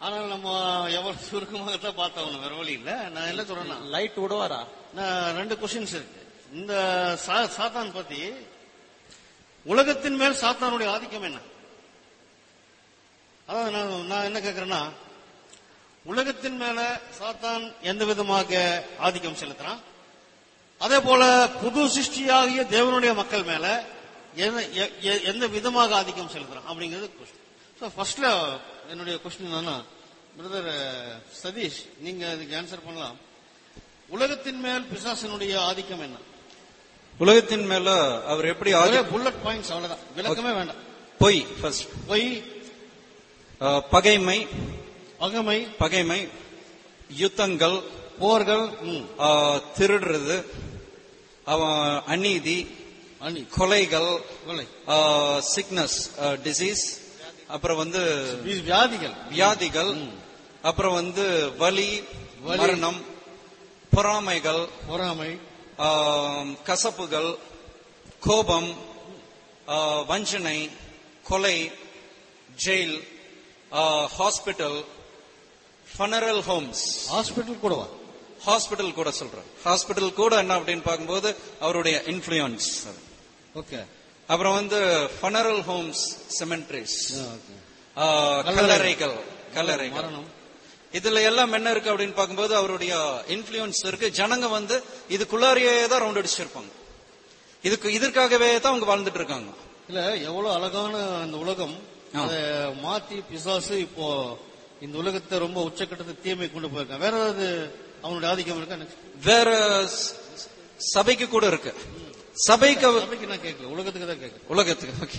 ஆனால் நம்ம எவ்வளவு சுருக்கமாகத்தான் பார்த்தோம், வேற வழி இல்ல. நான் என்ன சொல்றேன்னா, லைட் விடுவாரா? நான் ரெண்டு கொஸ்டின்ஸ் இருக்கு. இந்த சா- சாத்தான் பத்தி, உலகத்தின் மேல் சாத்தானுடைய ஆதிக்கம் என்ன? அதாவது நான் நான் என்ன கேட்கிறேன்னா, உலகத்தின் மேல சாத்தான் எந்த விதமாக ஆதிக்கம் செலுத்துறான், அதே போல புது சிருஷ்டியாகிய தேவனுடைய மக்கள் மேல எந்த- எ- எ- எந்த விதமாக ஆதிக்கம் செலுத்துறான் அப்படிங்கிறது கொஸ்டின். ஸோ ஃபர்ஸ்ட்ல என்னுடைய கொஸ்டின் என்னன்னா, பிரதர் சதீஷ், நீங்க அதுக்கு ஆன்சர் பண்ணலாம். உலகத்தின் மேல் பிசாசனுடைய ஆதிக்கம் என்ன? உலகத்தின் மேல அவர் எப்படி ஆதி- புல்லட் பாயிண்ட்ஸ், அவ்வளவுதான், விளக்கமே வேண்டாம். பொய் ஃபர்ஸ்ட், பொய், பகைமை, அகமை, பகைமை, யுத்தங்கள், போர்கள், ம், ஆ, திருடுறது, அவன் அநீதி, அநீதி, கொலைகள், கொலை, சிக்னஸ், டிசீஸ், அப்புறம் வந்து வி- வியாதிகள், வியாதிகள், அப்புறம் வந்து வலி, வலி, மரணம், பொறாமைகள், பொறாமை, ஆ, கசப்புகள், கோபம், ஆ, வஞ்சனை, கொலை, jail, hospital, funeral homes. Hospital கூடவா? ஹாஸ்பிட்டல் கூட சொல்றேன். ஹாஸ்பிட்டல் கூட என்ன அப்படின்னு பார்க்கும்போது அவருடைய இன்ஃபுளுயன்ஸ். ஓகே. அப்புறம் வந்து ஃபனரல் ஹோம்ஸ், செமெண்ட்ரிஸ், ஓகே. கல்லறைகள், கல்லறைகள். மரணம். இதுல எல்லாம் என்ன இருக்கு அப்படின்னு பார்க்கும்போது அவருடைய இன்ஃபுளுயன்ஸ் இருக்கு. ஜனங்க வந்து இதுக்குள்ளாரியே தான் ரவுண்ட் அடிச்சிருப்பாங்க. இதுக்கு இதற்காகவே தான் அவங்க வாழ்ந்துட்டு இருக்காங்க. இல்ல, எவ்வளவு அழகான அந்த உலகம், அதை மாத்தி பிசாசு இப்போ இந்த உலகத்தை ரொம்ப உச்சக்கட்டத்தை தீமை கொண்டு போயிருக்கான். வேற ஏதாவது அவனுடைய ஆதிக்கம் இருக்கா? வேற ஸ்- சபைக்கு கூட இருக்கு. சபைக்கு சபைக்கு நான் கேட்கல, உலகத்துக்கு தான் கேட்கல. உலகத்துக்கு okay.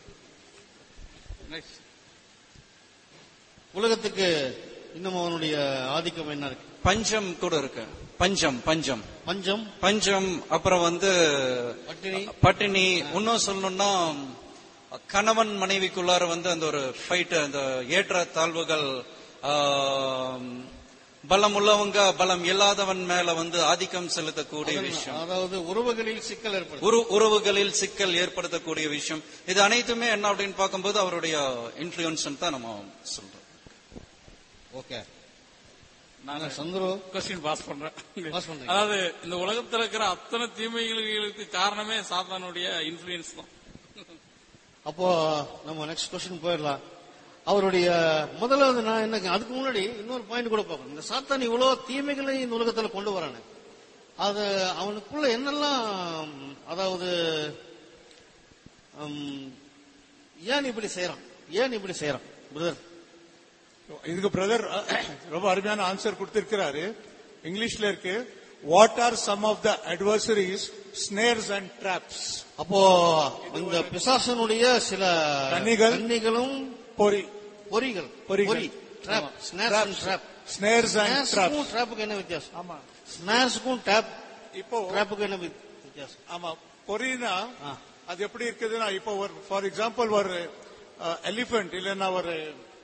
உலகத்துக்கு இன்னும் அவனுடைய ஆதிக்கம் என்ன இருக்கு? பஞ்சம் கூட இருக்கு. பஞ்சம் பஞ்சம் பஞ்சம், பஞ்சம் அப்புறம் வந்து பட்டினி, பட்டினி. இன்னும் சொல்லணும்னா கணவன் மனைவிக்குள்ளார வந்து அந்த ஒரு ஃபைட், அந்த ஏற்ற தாழ்வுகள், ஆம், பலம் உள்ளவங்க பலம் இல்லாதவன் மேல வந்து ஆதிக்கம் செலுத்தக்கூடிய விஷயம். அதாவது உறவுகளில் சிக்கல் ஏற்படும். உரு- உறவுகளில் சிக்கல் ஏற்படுத்தக்கூடிய விஷயம். இது அனைத்துமே என்ன அப்படின்னு பார்க்கும்போது அவருடைய இன்ஃபுளுன்ஸ் தான் நம்ம சொல்றோம். ஓகே. நாங்க சந்துரு கொஸ்டின் பாஸ் பண்றேன். பாஸ் பண்றீங்க. அதாவது இந்த உலகத்துல இருக்கிற அத்தனை தீமைகளுக்கு காரணமே சாத்தானுடைய இன்ஃபுளுயன்ஸ் தான். அப்போ நம்ம நெக்ஸ்ட் கொஸ்டின் போயிடலாம். அவருடைய முதலாவது நான் என்ன, அதுக்கு முன்னாடி இன்னொரு பாயிண்ட் கூட பார்க்கணும். இந்த சாத்தான் இவ்வளவு தீமைகளை இந்த உலகத்துல கொண்டு வரானு, அது அவனுக்குள்ள என்னெல்லாம், அதாவது ஹம், ஏன் இப்படி செய்யறான், ஏன் இப்படி செய்யறான் பிரதர்? இதுக்கு பிரதர் ரொம்ப அருமையான ஆன்சர் கொடுத்திருக்கிறாரு. இங்கிலீஷ்ல இருக்கு, what are some of the adversary's, snares and traps. அப்போ இந்த பிசாசனுடைய சில கன்னிகள், கன்னிகளும் பொறி, பொறிகள், பொறிகள். பொறி, trap, snares and trap. Snares and Snares-க்கும் ட்ராப்ஸ். trap-க்கு என்ன வித்தியாசம்? ஆமா, ஸ்னார்ஸ்க்கும் டேப் இப்போ ட்ராப்புக்கு என்ன வி- வித்தியாசம்? ஆமா, பொறினா ஆ. அது எப்படி இருக்குதுன்னா, இப்போ ஒரு ஃபார் எக்ஸாம்பிள் ஒரு எலிபென்ட் இல்லைன்னா ஒரு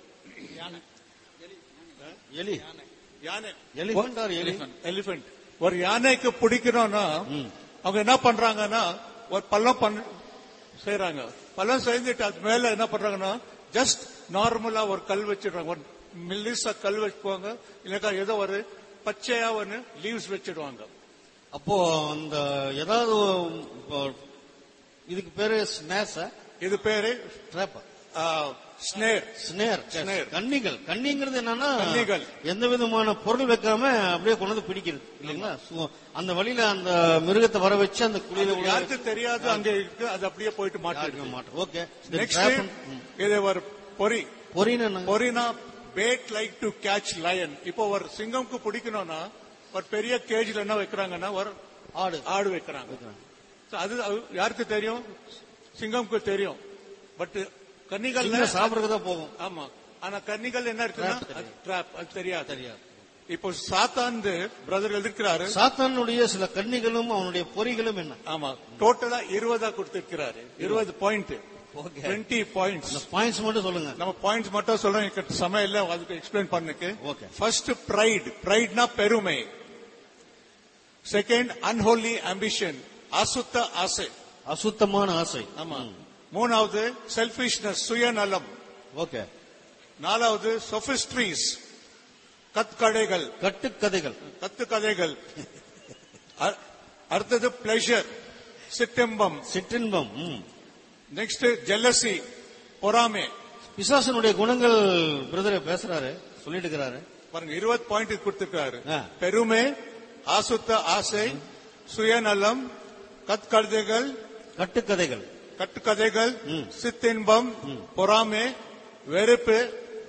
எலி, யானை, எலிபென்ட் ஆர் எலி? எலிபென்ட் ஒரு யானைக்கு பிடிக்கணும்னா அவங்க என்ன பண்றாங்கன்னா ஒரு பள்ளம் பண்ண செய்யறாங்க. பள்ளம் செய்துட்டு அது மேல என்ன பண்றாங்கன்னா ஜஸ்ட் நார்மலா ஒரு கல் வச்சிடுறாங்க. ஒரு மில்லிசா கல் வச்சுக்குவாங்க, இல்லக்கா ஏதோ ஒரு பச்சையா ஒன்னு லீவ்ஸ் வச்சிடுவாங்க. அப்போ அந்த ஏதாவது இப்போ இதுக்கு பேரு ஸ்னாஸ், இது பேரு ட்ராப், ஸ்னேர். ஸ்னேர், Snare. கன்னிகள். கன்னிங்கிறது என்னன்னா கன்னிகள். எந்த விதமான பொருள் வைக்காம அப்படியே கொண்டு வந்து பிடிக்கிறது இல்லைங்களா? சு- அந்த வழியில அந்த மிருகத்தை வர வச்சு அந்த குழியில உள்ள யாருக்கு தெரியாது அங்க இருக்கு, அது அப்படியே போயிட்டு மாட்டிருக்கு. மாட்டோம். ஓகே. நெக்ஸ்ட் இது ஒரு பொறி. பொறின்னு என்ன? பொறினா bait like to catch lion. இப்போ ஒரு சிங்கம்க்கு பிடிக்கணும்னா ஒரு பெரிய கேஜ்ல என்ன வைக்கிறாங்கன்னா ஒரு ஆடு ஆடு வைக்கிறாங்க. So, அது அது யாருக்கு தெரியும்? சிங்கம்க்கு தெரியும். பட் கன்னிகள் சிங்கம் சாப்பிடுறதுக்கு தான் போகும். ஆமா, ஆனா கன்னிகள் என்ன இருக்குன்னா Trap தெரியும். ட்ராப், அது தெரியாது. தெரியாது. இப்போ சாத்தான் பிரதர் எழுதிருக்கிறாரு. சாத்தானுடைய சில கன்னிகளும் அவனுடைய பொறிகளும் என்ன? ஆமா, டோட்டலா இருபதா கொடுத்திருக்கிறாரு. இருபது பாயிண்ட், ஓகே. Twenty points. அந்த பாயிண்ட்ஸ் மட்டும் சொல்லுங்க. நம்ம பாயிண்ட்ஸ் மட்டும் சொல்றோம், எனக்கு சமயம் இல்ல அதுக்கு எக்ஸ்பிளைன் பண்ணுக்கு. Okay. ஃபர்ஸ்ட் பிரைட், பிரைட்னா பெருமை. செகண்ட் அன்ஹோலி ஆம்பிஷன், அசுத்த ஆசை. அசுத்தமான ஆசை. ஆமா. மூணாவது செல்ஃபிஷ்னஸ், சுயநலம். ஓகே. நாலாவது சொபிஸ்ட்ரீஸ், கத்கதைகள், கட்டுக்கதைகள். கத்துக்கதைகள். அ- அடுத்தது பிளஷர், சிற்றின்பம். சிற்றின்பம். ம். நெக்ஸ்ட் ஜெல்லசி, பொறாமை. பிசாசனுடைய குணங்கள் பிரதர் பேசுறாரு, சொல்லிட்டு இருக்கிறாரு. பாருங்க, இருபது பாயிண்ட் கொடுத்திருக்காரு. ஆ. பெருமை, ஆசுத்த ஆசை, சுயநலம், கத்கதைகள், கட்டுக்கதைகள். கட்டுக்கதைகள், ம். சித்தின்பம், பொறாமை, வெறுப்பு,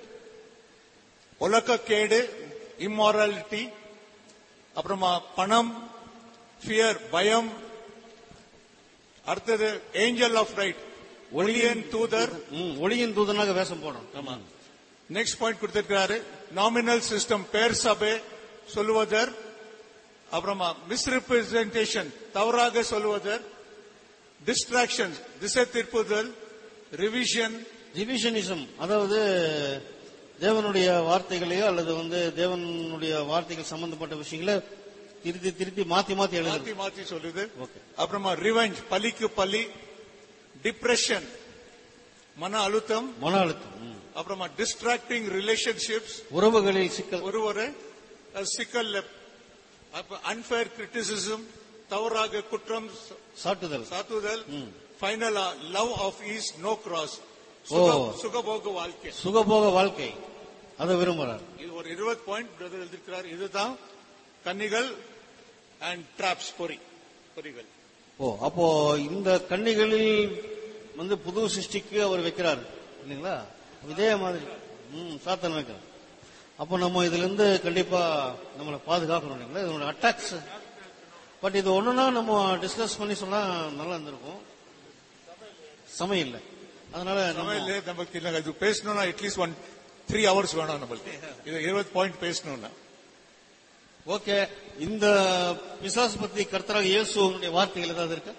உலகக்கேடு, இம்மாராலிட்டி, அப்புறமா பணம், ஃபியர், பயம். அடுத்தது ஏஞ்சல் ஆஃப் ரைட், ஒளியன் தூதர். ம், ஒளியின் தூதனாக வேஷம் போடும். ஆமா. நெக்ஸ்ட் பாயிண்ட் கொடுத்திருக்கிறாரு. நாமினல் சிஸ்டம், பேர் சபை சொல்லுவதர், அப்புறமா மிஸ்ரெப்ரசன்டேஷன், தவறாக சொல்லுவதர், டிஸ்ட்ராக்ஷன், திசை திருப்புதல், ரிவிஷன். டிவிஷனிசம், அதாவது தேவனுடைய வார்த்தைகளையோ அல்லது வந்து தேவனுடைய வார்த்தைகள் சம்பந்தப்பட்ட விஷயங்களை திருத்தி திருத்தி மாத்தி மாத்தி மாத்தி எழுதுறது. மாத்தி சொல்லுது. Okay. அப்புறமா ரிவெஞ்ச், பலிக்கு பலி, டிப்ரெஷன், மன அழுத்தம், மன அழுத்தம். ம். அப்புறமா டிஸ்ட்ராக்டிங் ரிலேஷன்ஷிப்ஸ், உறவுகளில் சிக்கல். ஒருவரை சிக்கல், அன்ஃபேர் கிரிட்டிசிசம், தவறாக குற்றம் சாட்டுதல். சாத்துதல். ம். ஃபைனலா love of ease no cross, ஓ. சுகபோக வாழ்க்கை. சுகபோக வாழ்க்கை அதை விரும்புறார். இது ஒரு இருபது பாயிண்ட் பிரதர் எழுதியிருக்கிறார். இதுதான் கன்னிகள் அண்ட் டிராப்ஸ், பொறி பொறிகள். ஓ, அப்போ இந்த கன்னிகளில் வந்து புது சிருஷ்டிக்கு அவர் வைக்கிறார் இல்லைங்களா? இதே மாதிரி ம், சாத்தான் வைக்கிறார். அப்போ நம்ம இதுல இருந்து கண்டிப்பா நம்மளை பாதுகாக்கணும் இல்லைங்களா, இதனோட அட்டாக்ஸ். பட் இது ஒண்ணுன்னா நம்ம டிஸ்கஸ் பண்ணி சொன்னா நல்லா இருந்திருக்கும். சமயம் இல்லை, அதனால நம்ம சமையல் நமக்கு இல்ல. இது பேசணும்னா அட்லீஸ்ட் ஒன் த்ரீ ஹவர்ஸ் வேணும் நம்மளுக்கு. இது இருபது பாயிண்ட் பேசணும்னா. ஓகே. இந்த பிசாசு பத்தி கர்த்தராக இயேசுவினுடைய வார்த்தைகள் ஏதாவது இருக்கா?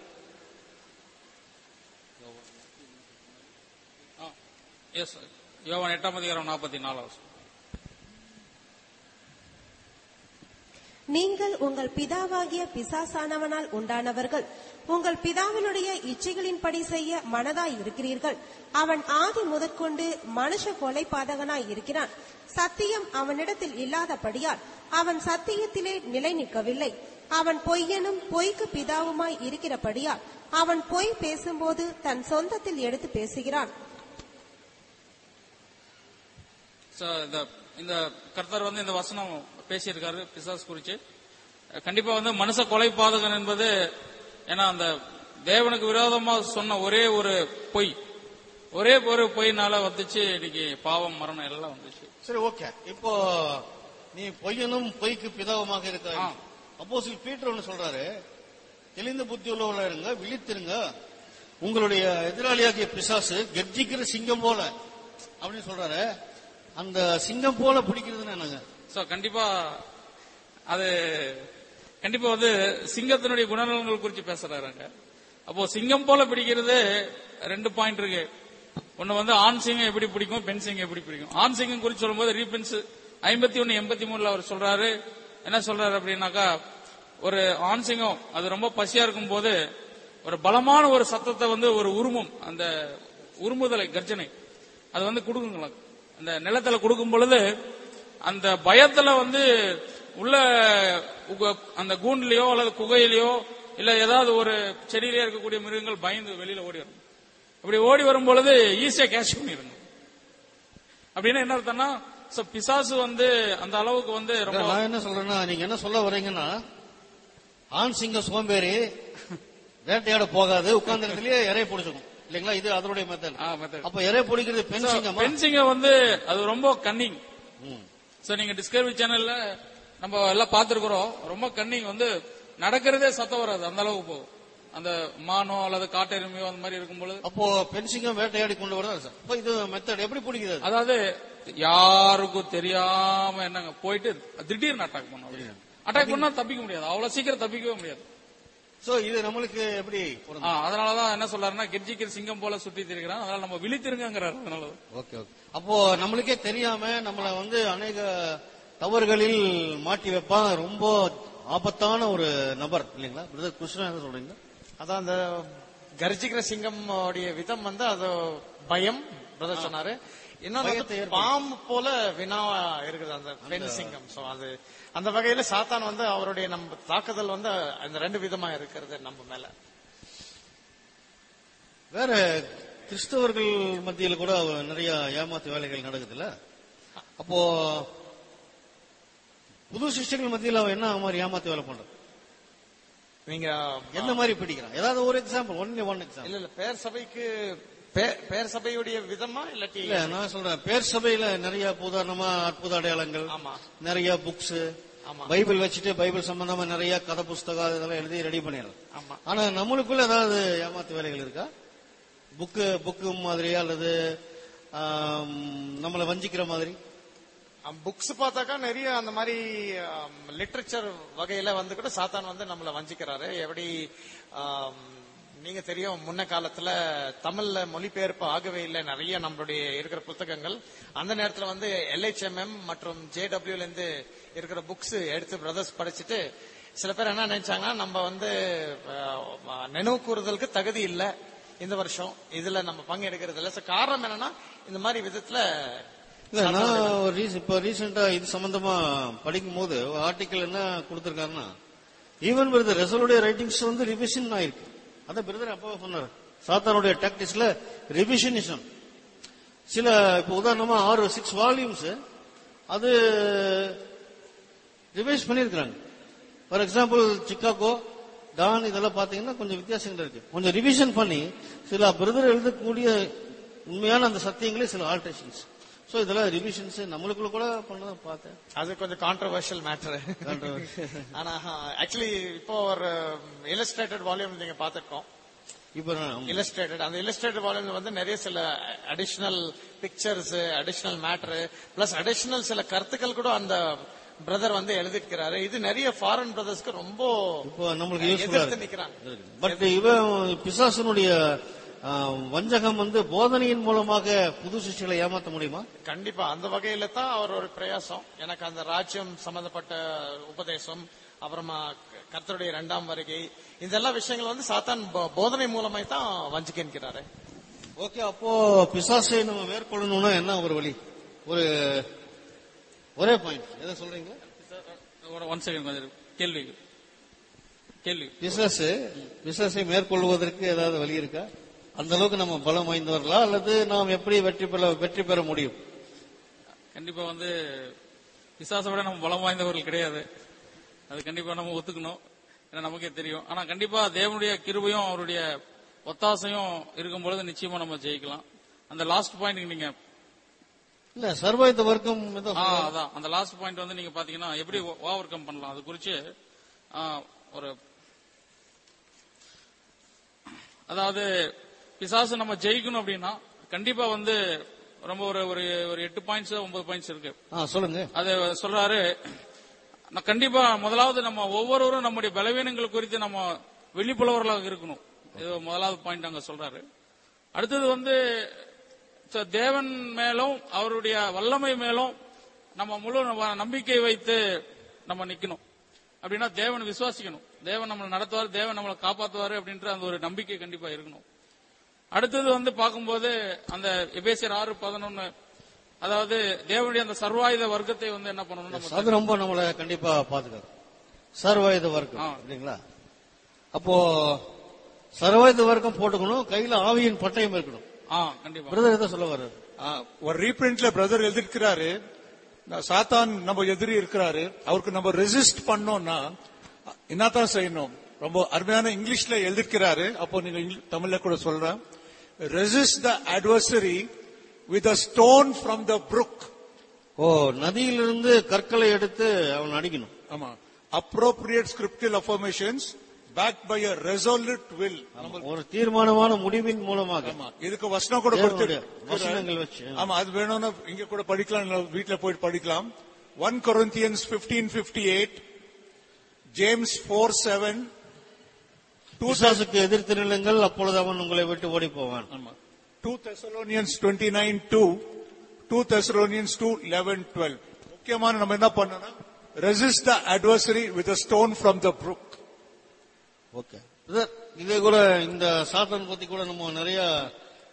எஸ், யோவான் எட்டாம் அதிகாரம் நாற்பத்தி நாலாவது. நீங்கள் உங்கள் பிதாவாகிய பிசாசானவனால் உண்டானவர்கள், உங்கள் பிதாவினுடைய இச்சைகளின்படி செய்ய மனதாய் இருக்கிறீர்கள். அவன் ஆதி முதற்கொண்டு மனுஷ கொலைபாதகனாய் இருக்கிறான். சத்தியம் அவனிடத்தில் இல்லாதபடியால் அவன் சத்தியத்திலே நிலை நிற்கவில்லை. அவன் பொய்யனும் பொய்க்கு பிதாவுமாய் இருக்கிறபடியால் அவன் பொய் பேசும்போது தன் சொந்தத்தில் எடுத்து பேசுகிறான். So, இந்த- இந்த கர்த்தர் வந்து இந்த வசனம் பேசியிருக்காரு பிசாஸ் குறிச்சு. கண்டிப்பா வந்து மனுஷ கொலைபாதகன் என்பது, ஏன்னா அந்த தேவனுக்கு விரோதமா சொன்ன ஒரே ஒரு பொய், ஒரே ஒரு பொய்னால வந்துச்சு இன்னைக்கு பாவம், மரணம் எல்லாம் வந்துச்சு. சரி, ஓகே. இப்போ நீ பொய்யனும் பொய்க்கு பிதாவுமாக இருக்க. ஆ. அப்போஸ்தலன் பீட்டர் ஒன்னு சொல்றாரு, தெளிந்த புத்தி உள்ளவர்களா இருங்க, விழித்திருங்க, உங்களுடைய எதிராளியாகிய பிசாசு கர்ஜிக்கிற சிங்கம் போல அப்படின்னு சொல்றாரு. அந்த சிங்கம் போல பிடிக்கிறதுன்னு என்னங்க? சோ கண்டிப்பா அது கண்டிப்பா வந்து சிங்கத்தினுடைய குணநலன்கள் குறித்து பேசுறாங்க. அப்போ சிங்கம் போல பிடிக்கிறது ரெண்டு பாயிண்ட் இருக்கு. ஒன்னு வந்து ஆண் சிங்கம் எப்படி பிடிக்கும், பெண் சிங்கம் எப்படி பிடிக்கும். ஆண் சிங்கம் குறித்து சொல்லும்போது ரீபென்ஸ் ஐம்பத்தி ஒன்னு எண்பத்தி மூணுல அவர் சொல்றாரு. என்ன சொல்றாரு அப்படின்னாக்கா, ஒரு ஆண் சிங்கம் அது ரொம்ப பசியா இருக்கும் போது ஒரு பலமான ஒரு சத்தத்தை வந்து ஒரு உருமும், அந்த உருமுதலை கர்ஜனை அது வந்து கொடுக்குங்களா, அந்த நிலத்துல கொடுக்கும் பொழுது அந்த பயத்துல வந்து உள்ள உக- அந்த கூண்டுலயோ அல்லது குகையிலயோ இல்ல ஏதாவது ஒரு செடியிலே இருக்கக்கூடிய மிருகங்கள் பயந்து வெளியில ஓடி வரும். அப்படி ஓடி வரும் பொழுது ஈஸியா கேட்ச் பண்ணிருங்க. அப்படின்னா என்ன அர்த்தம்னா, so பிசாசு வந்து அந்த அளவுக்கு வந்து ரொம்ப நான் என்ன சொல்றேன்னா, நீங்க என்ன சொல்ல வர்றீங்கன்னா, ஆண் சிங்கம் சோம்பேறி, வேட்டையாட போகாது, உட்கார்ந்த இடத்துலயே இறைய பிடிச்சிக்கும் இல்லைங்களா? இது அதனுடைய மெத்தட். ஆ, method. அப்ப இறைய பிடிக்கிறது பெண் சிங்கமா? பெண் சிங்கம் வந்து அது ரொம்ப கன்னிங். ம். சோ நீங்க டிஸ்கவரி சேனல்ல நம்ம எல்லாம் பார்த்திருக்கிறோம். ரொம்ப கன்னிங் வந்து நடக்கிறதே சத்தம் வராது, அந்த அளவுக்கு போகும். அந்த மானோ அல்லது காட்டெருமையோ அந்த மாதிரி இருக்கும் பொழுது, அப்போ பெண் சிங்கம் வேட்டையாடி கொண்டு வரதா சார்? அப்ப இது மெத்தட் எப்படி பிடிக்கிறது? அதாவது யாருக்கும் தெரியாம என்னங்க போயிட்டு திடீர்னு அட்டாக் பண்ணும். அட்டாக் பண்ணா தப்பிக்க முடியாது, அவ்வளவு சீக்கிரம் தப்பிக்கவே முடியாது. சோ இது நம்மளுக்கு எப்படி ஆ, பொருந்தும்? அதனாலதான் என்ன சொல்றாருன்னா, கெர்ஜிக்கிற சிங்கம் போல சுத்தி திரிகிறான், அதனால நம்ம விழித்திருங்கிறாரு. அதனால ஓகே ஓகே. அப்போ நம்மளுக்கே தெரியாம நம்மள வந்து அநேக தவறுகளில் மாட்டி வைப்பான், ரொம்ப ஆபத்தான ஒரு நபர் இல்லைங்களா? பிரதர் கிருஷ்ணா என்ன சொல்றீங்க? அதான் அந்த கர்ஜிக்கிற சிங்கம் உடைய விதம் வந்து அது பயம் பிரதர் சொன்னாரு. இன்னொன்னு பயத்தை வந்து ஏற்படுத்தும். பாம்பு போல வினாவா இருக்குது அந்த பெண் சிங்கம். சோ அது அந்த வகையில சாத்தான் வந்து அவருடைய நம்ம தாக்குதல் வந்து அந்த ரெண்டு விதமா இருக்கிறது நம்ம மேல. வேற கிறிஸ்தவர்கள் மத்தியில கூட நிறைய ஏமாத்து வேலைகள் நடக்குதுல்ல. அப்போ புது சிஷ்டர்கள் மத்தியில் அவன் என்ன மாதிரி ஏமாத்து வேலை பண்றான்? நீங்க எந்த மாதிரி பிடிக்கிறான்? ஏதாவது ஒரு எக்ஸாம்பிள், ஒன் ஒன் எக்ஸாம்பிள். இல்ல இல்ல பேர் சபைக்கு பே- பேர் சபையுடைய விதமா இல்லாட்டி இல்ல நான் சொல்றேன், பேர் சபையில நிறைய உதாரணமா அற்புத அடையாளங்கள், ஆமா நிறைய புக்ஸ், ஆமா பைபிள் வச்சுட்டு பைபிள் சம்பந்தமா நிறைய கதை புஸ்தகம் இதெல்லாம் எழுதி ரெடி பண்ணிடலாம். ஆமா ஆனா நம்மளுக்குள்ள ஏதாவது ஏமாத்து வேலைகள் இருக்கா? புக்கு புக்கு மாதிரியா அல்லது ஆம், நம்மளை வஞ்சிக்கிற மாதிரி? புக்ஸ் பார்த்தாக்கா நிறைய அந்த மாதிரி லிட்ரேச்சர் வகையில வந்து கூட சாத்தான் வந்து நம்மள வஞ்சிக்கிறாரு. எப்படி ஆம், நீங்க தெரியும் முன்ன காலத்துல தமிழ்ல மொழிபெயர்ப்பு ஆகவே இல்லை நிறைய நம்மளுடைய இருக்கிற புத்தகங்கள். அந்த நேரத்துல வந்து எல்ஹெச்எம்எம் மற்றும் ஜேடபிள்யூல இருந்து இருக்கிற புக்ஸ் எடுத்து பிரதர்ஸ் படிச்சுட்டு சில பேர் என்ன நினைச்சாங்கன்னா நம்ம வந்து அஹ், நினைவு கூறுதலுக்கு தகுதி இல்லை இந்த வருஷம் இதுல நம்ம பங்கு எடுக்கிறது இல்லை. So, காரணம் என்னன்னா இந்த மாதிரி விதத்துல இல்ல நான் ஒரு ரீச- இப்ப ரீசெண்டா இது சம்பந்தமா படிக்கும் போது ஆர்டிக்கல் என்ன கொடுத்திருக்காருன்னா, ஈவன் வித் ரெசலுடைய ரைட்டிங்ஸ் வந்து ரிவிஷன் ஆயிருக்கு. அதான் பிரதர் அப்பா சொன்னார், சாத்தானுடைய டாக்டிக்ஸ்ல ரிவிஷனிசம். சில இப்ப உதாரணமா ஆறு சிக்ஸ் வால்யூம்ஸ் அது ரிவைஸ் பண்ணிருக்காங்க. ஃபார் எக்ஸாம்பிள் சிக்காகோ, டான் இதெல்லாம் பாத்தீங்கன்னா கொஞ்சம் வித்தியாசங்கள் இருக்கு. கொஞ்சம் ரிவிஷன் பண்ணி சில பிரதர் எழுதக்கூடிய உண்மையான அந்த சத்தியங்களே சில ஆல்ட்ரேஷன்ஸ். சோ இதெல்லாம் ரிவிஷன்ஸ் நம்மளுக்குள்ள கூட பண்ண பார்த்தேன். அது கொஞ்சம் கான்ட்ரவர்ஷியல் மேட்டர். ஆனா ஆக்சுவலி இப்போ ஒரு இல்லஸ்ட்ரேட்டட் வால்யூம் நீங்க பாத்துருக்கோம். இப்ப நான் இல்லஸ்ட்ரேட்டட் அந்த இல்லஸ்ட்ரேட்டட் வால்யூம் வந்து நிறைய சில additional pictures, additional matter plus additional சில கருத்துக்கள் கூட அந்த பிரதர் வந்து எழுதிருக்கிறாரு. இது நிறைய ஃபாரின் பிரதர்ஸ்க்கு ரொம்ப இப்போ நம்மளுக்கு யூஸ்ஃபுல்லா எதிர்த்து நிக்கிறாங்க. பட் இவன் பிசாசனுடைய ஆ, வஞ்சகம் வந்து போதனையின் மூலமாக புது சிஷ்டிகளை ஏமாற்ற முடியுமா? கண்டிப்பா அந்த வகையில தான் அவர் ஒரு பிரயாசம். எனக்கு அந்த ராஜ்யம் சம்பந்தப்பட்ட உபதேசம், அப்புறமா கர்த்தருடைய இரண்டாம் வருகை, இதெல்லாம் விஷயங்கள் வந்து சாத்தான் போ- போதனை மூலமாய் தான் வஞ்சிக்கிறாரு. ஓகே, அப்போ பிசாசை நம்ம மேற்கொள்ளணும்னா என்ன ஒரு வழி? ஒரு ஒரே பாயிண்ட் எதை சொல்றீங்க? ஒரு ஒன் செகண்ட் கொஞ்சம் கேள்வி கேள்வி பிசாசு பிசாசை மேற்கொள்வதற்கு ஏதாவது வழி இருக்கா? அந்த அளவுக்கு நம்ம பலம் வாய்ந்தவர்களா அல்லது நாம் எப்படி வெற்றி பெற வெற்றி பெற முடியும்? கண்டிப்பா வந்து பிசாசை விட நம்ம பலம் வாய்ந்தவர்கள் கிடையாது. அது கண்டிப்பா நம்ம ஒத்துக்கணும். ஏன்னா நமக்கே தெரியும். ஆனா கண்டிப்பா தேவனுடைய கிருபையும் அவருடைய ஒத்தாசையும் இருக்கும் பொழுது நிச்சயமா நம்ம ஜெயிக்கலாம். அந்த லாஸ்ட் பாயிண்ட் நீங்க இல்ல சர்வைத்த வர்க்கம் ஏதோ ஆ, அதான் அந்த லாஸ்ட் பாயிண்ட் வந்து நீங்க பாத்தீங்கன்னா எப்படி ஓவர் கம் பண்ணலாம் அது குறிச்சு ஆ, ஒரு அதாவது பிசாசு நம்ம ஜெயிக்கணும் அப்படின்னா கண்டிப்பா வந்து ரொம்ப ஒரு ஒரு ஒரு எட்டு பாயிண்ட்ஸ் ஒன்பது பாயிண்ட்ஸ் இருக்கு. ஆ, சொல்லுங்க. அது சொல்றாரு. நான் கண்டிப்பா முதலாவது நம்ம ஒவ்வொருவரும் நம்முடைய பலவீனங்கள் குறித்து நம்ம வெளிப்புலவர்களாக இருக்கணும். இது முதலாவது பாயிண்ட் அங்க சொல்றாரு. அடுத்தது வந்து ச- தேவன் மேலும் அவருடைய வல்லமை மேலும் நம்ம முழு நம்ப- நம்பிக்கை வைத்து நம்ம நிக்கணும். அப்படின்னா தேவன் விசுவாசிக்கணும். தேவன் நம்மளை நடத்துவார், தேவன் நம்மளை காப்பாற்றுவாரு அப்படின்ற அந்த ஒரு நம்பிக்கை கண்டிப்பா இருக்கணும். அடுத்தது வந்து பார்க்கும்போது அந்த எபேசியர் ஆறு பதினொன்னு, அதாவது தேவனுடைய அந்த சர்வாயுத வர்க்கத்தை வந்து என்ன பண்ணணும் நம்ம அது ரொம்ப நம்மள கண்டிப்பா பாதுகாக்கும். சர்வாயுத வர்க்கம் ஆ. இல்லைங்களா? அப்போ சர்வாயுத வர்க்கம் போட்டுக்கணும், கையில ஆவியின் பட்டயம் இருக்கணும். ஆ, கண்டிப்பா பிரதர் எதை சொல்ல வர்றாரு? ஆ, ஒரு ரீபிரிண்ட்ல பிரதர் எழுதிருக்கிறாரு, சாத்தான் நம்ம எதிரி இருக்கிறாரு, அவருக்கு நம்ம ரெசிஸ்ட் பண்ணோம்னா என்னதான் செய்யணும்? ரொம்ப அருமையான இங்கிலீஷ்ல எழுதிருக்கிறாரு. அப்போ நீங்க இங்கிலீஷ்- தமிழ்ல கூட சொல்றேன். Resist the adversary with a stone from the brook. ஓ, நதியிலிருந்து கற்களை எடுத்து அவன் அடிக்கணும். ஆமா, appropriate scriptural affirmations backed by a resolute will. ஒரு தீர்மானமான முடிவின் மூலமாக ஆமா, இதுக்கு வசனம் கூட தேவனுடைய கொடுத்து வசனங்கள் வச்சு. ஆமா, அது வேணும்னா இங்க கூட படிக்கலாம், இல்ல வீட்ல போயிட்டு படிக்கலாம். One Corinthians fifteen fifty eight, James four seven, பிசாசுக்கு எதிர்த்து நில்லுங்கள், அப்பொழுது அவன் உங்களை விட்டு ஓடி போவான். Two Thessalonians twenty nine two, two Thessalonians two eleven twelve. முக்கியமான நம்ம என்ன பண்ணணும்? Resist the adversary with a stone from the brook. Okay brother, இதே கூட இந்த சாத்தான் பத்தி கூட நம்ம நிறைய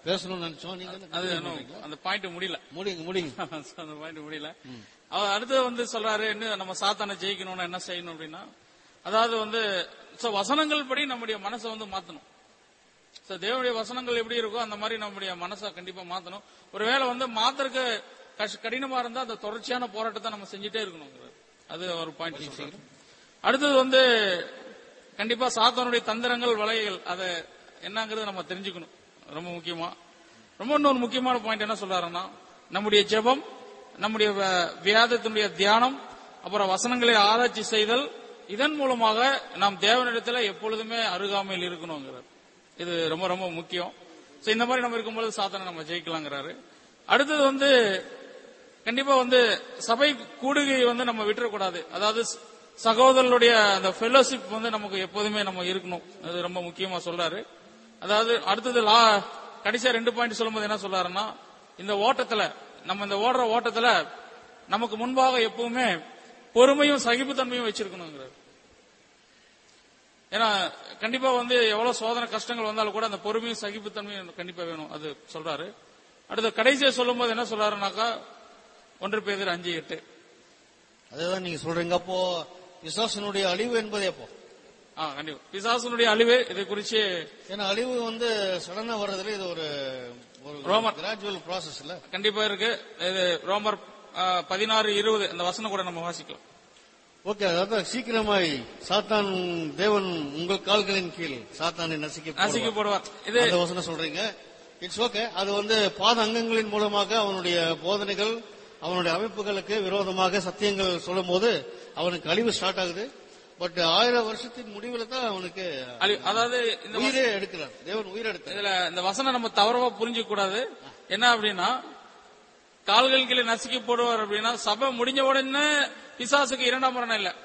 பேசணும்னு நினைச்சோம். நீங்க அது அந்த பாயிண்ட் முடியல முடியுங்க முடியுங்க அந்த பாயிண்ட் முடியல. அவர் அடுத்து வந்து சொல்றாரு, என்ன நம்ம சாத்தானை ஜெயிக்கணும்னா என்ன செய்யணும் அப்படின்னா, அதாவது வந்து வசனங்கள் படி நம்முடைய மனசை வந்து மாத்தணும். தேவனுடைய வசனங்கள் எப்படி இருக்கோ அந்த மாதிரி நம்முடைய மனசை கண்டிப்பா மாத்தணும். ஒருவேளை வந்து மாத்திரக்கு கடினமா இருந்தா அந்த தொடர்ச்சியான போராட்டத்தை நம்ம செஞ்சுட்டே இருக்கணும். அது ஒரு பாயிண்ட். அடுத்தது வந்து கண்டிப்பா சாத்தானுடைய தந்திரங்கள் வலைகள் அதை என்னங்கிறது நம்ம தெரிஞ்சுக்கணும். ரொம்ப முக்கியமா ரொம்ப இன்னொரு முக்கியமான பாயிண்ட் என்ன சொல்றாருன்னா, நம்முடைய ஜெபம், நம்முடைய வியாதத்தினுடைய தியானம், அப்புறம் வசனங்களை ஆராய்ச்சி செய்தல், இதன் மூலமாக நாம் தேவனிடத்துல எப்பொழுதுமே அருகாமையில் இருக்கணுங்கிறார். இது ரொம்ப ரொம்ப முக்கியம். இந்த மாதிரி நம்ம இருக்கும்போது சாத்தானை நம்ம ஜெயிக்கலாங்கிறாரு. அடுத்தது வந்து கண்டிப்பா வந்து சபை கூடுகை வந்து நம்ம விட்டுறக்கூடாது. அதாவது சகோதரர்களுடைய அந்த ஃபெலோஷிப் வந்து நமக்கு எப்போதுமே நம்ம இருக்கணும். அது ரொம்ப முக்கியமா சொல்றாரு. அதாவது அடுத்தது லா கடைசியா ரெண்டு பாயிண்ட் சொல்லும்போது என்ன சொல்றாருன்னா, இந்த ஓட்டத்துல நம்ம இந்த ஓடுற ஓட்டத்துல நமக்கு முன்பாக எப்பவுமே பொறுமையும் சகிப்புத்தன்மையும் வச்சிருக்கணுங்கிறார். ஏன்னா கண்டிப்பா வந்து எவ்வளவு சோதனை கஷ்டங்கள் வந்தாலும் கூட அந்த பொறுமையும் சகிப்புத்தன்மையும் கண்டிப்பா வேணும். அது சொல்றாரு. அடுத்த கடைசியா சொல்லும் போது என்ன சொல்றாருனாக்கா, ஒன்று பேதுரு அஞ்சு எட்டு அதுதான் நீங்க சொல்றீங்க. அப்போ பிசாசனுடைய அழிவு என்பது எப்போ? கண்டிப்பா பிசாசனுடைய அழிவு இது குறிச்சு, ஏன்னா அழிவு வந்து சடனா வர்றதுல இது ஒரு ரோமர் கிராஜுவல் ப்ராசஸ் இல்ல, கண்டிப்பா இருக்கு. இது ரோமர் பதினாறு இருபது அந்த வசனம் கூட நம்ம வாசிக்கலாம். ஓகே, அதாவது சீக்கிரமாய் சாத்தான் தேவன் உங்கள் கால்களின் கீழ் சாத்தானை நசிக்க நசிக்க போடுவார். இது அந்த வசனம் சொல்றீங்க. It's okay. அது வந்து பாத அங்கங்களின் மூலமாக அவனுடைய போதனைகள், அவனுடைய அமைப்புகளுக்கு விரோதமாக சத்தியங்கள் சொல்லும் போது அவனுக்கு அழிவு ஸ்டார்ட் ஆகுது. பட் ஆயிரம் வருஷத்தின் முடிவில் தான் அவனுக்கு அதாவது உயிரே எடுக்கிறார், தேவன் உயிர் எடுத்த. இதுல இந்த வசனம் நம்ம தவறவா புரிஞ்சுக்க கூடாது. என்ன அப்படின்னா, கால்கள் கீழே நசுக்கி போடுவார் அப்படின்னா சபை முடிஞ்ச உடனே பிசாசுக்கு இரண்டாம் மரணம் இல்ல.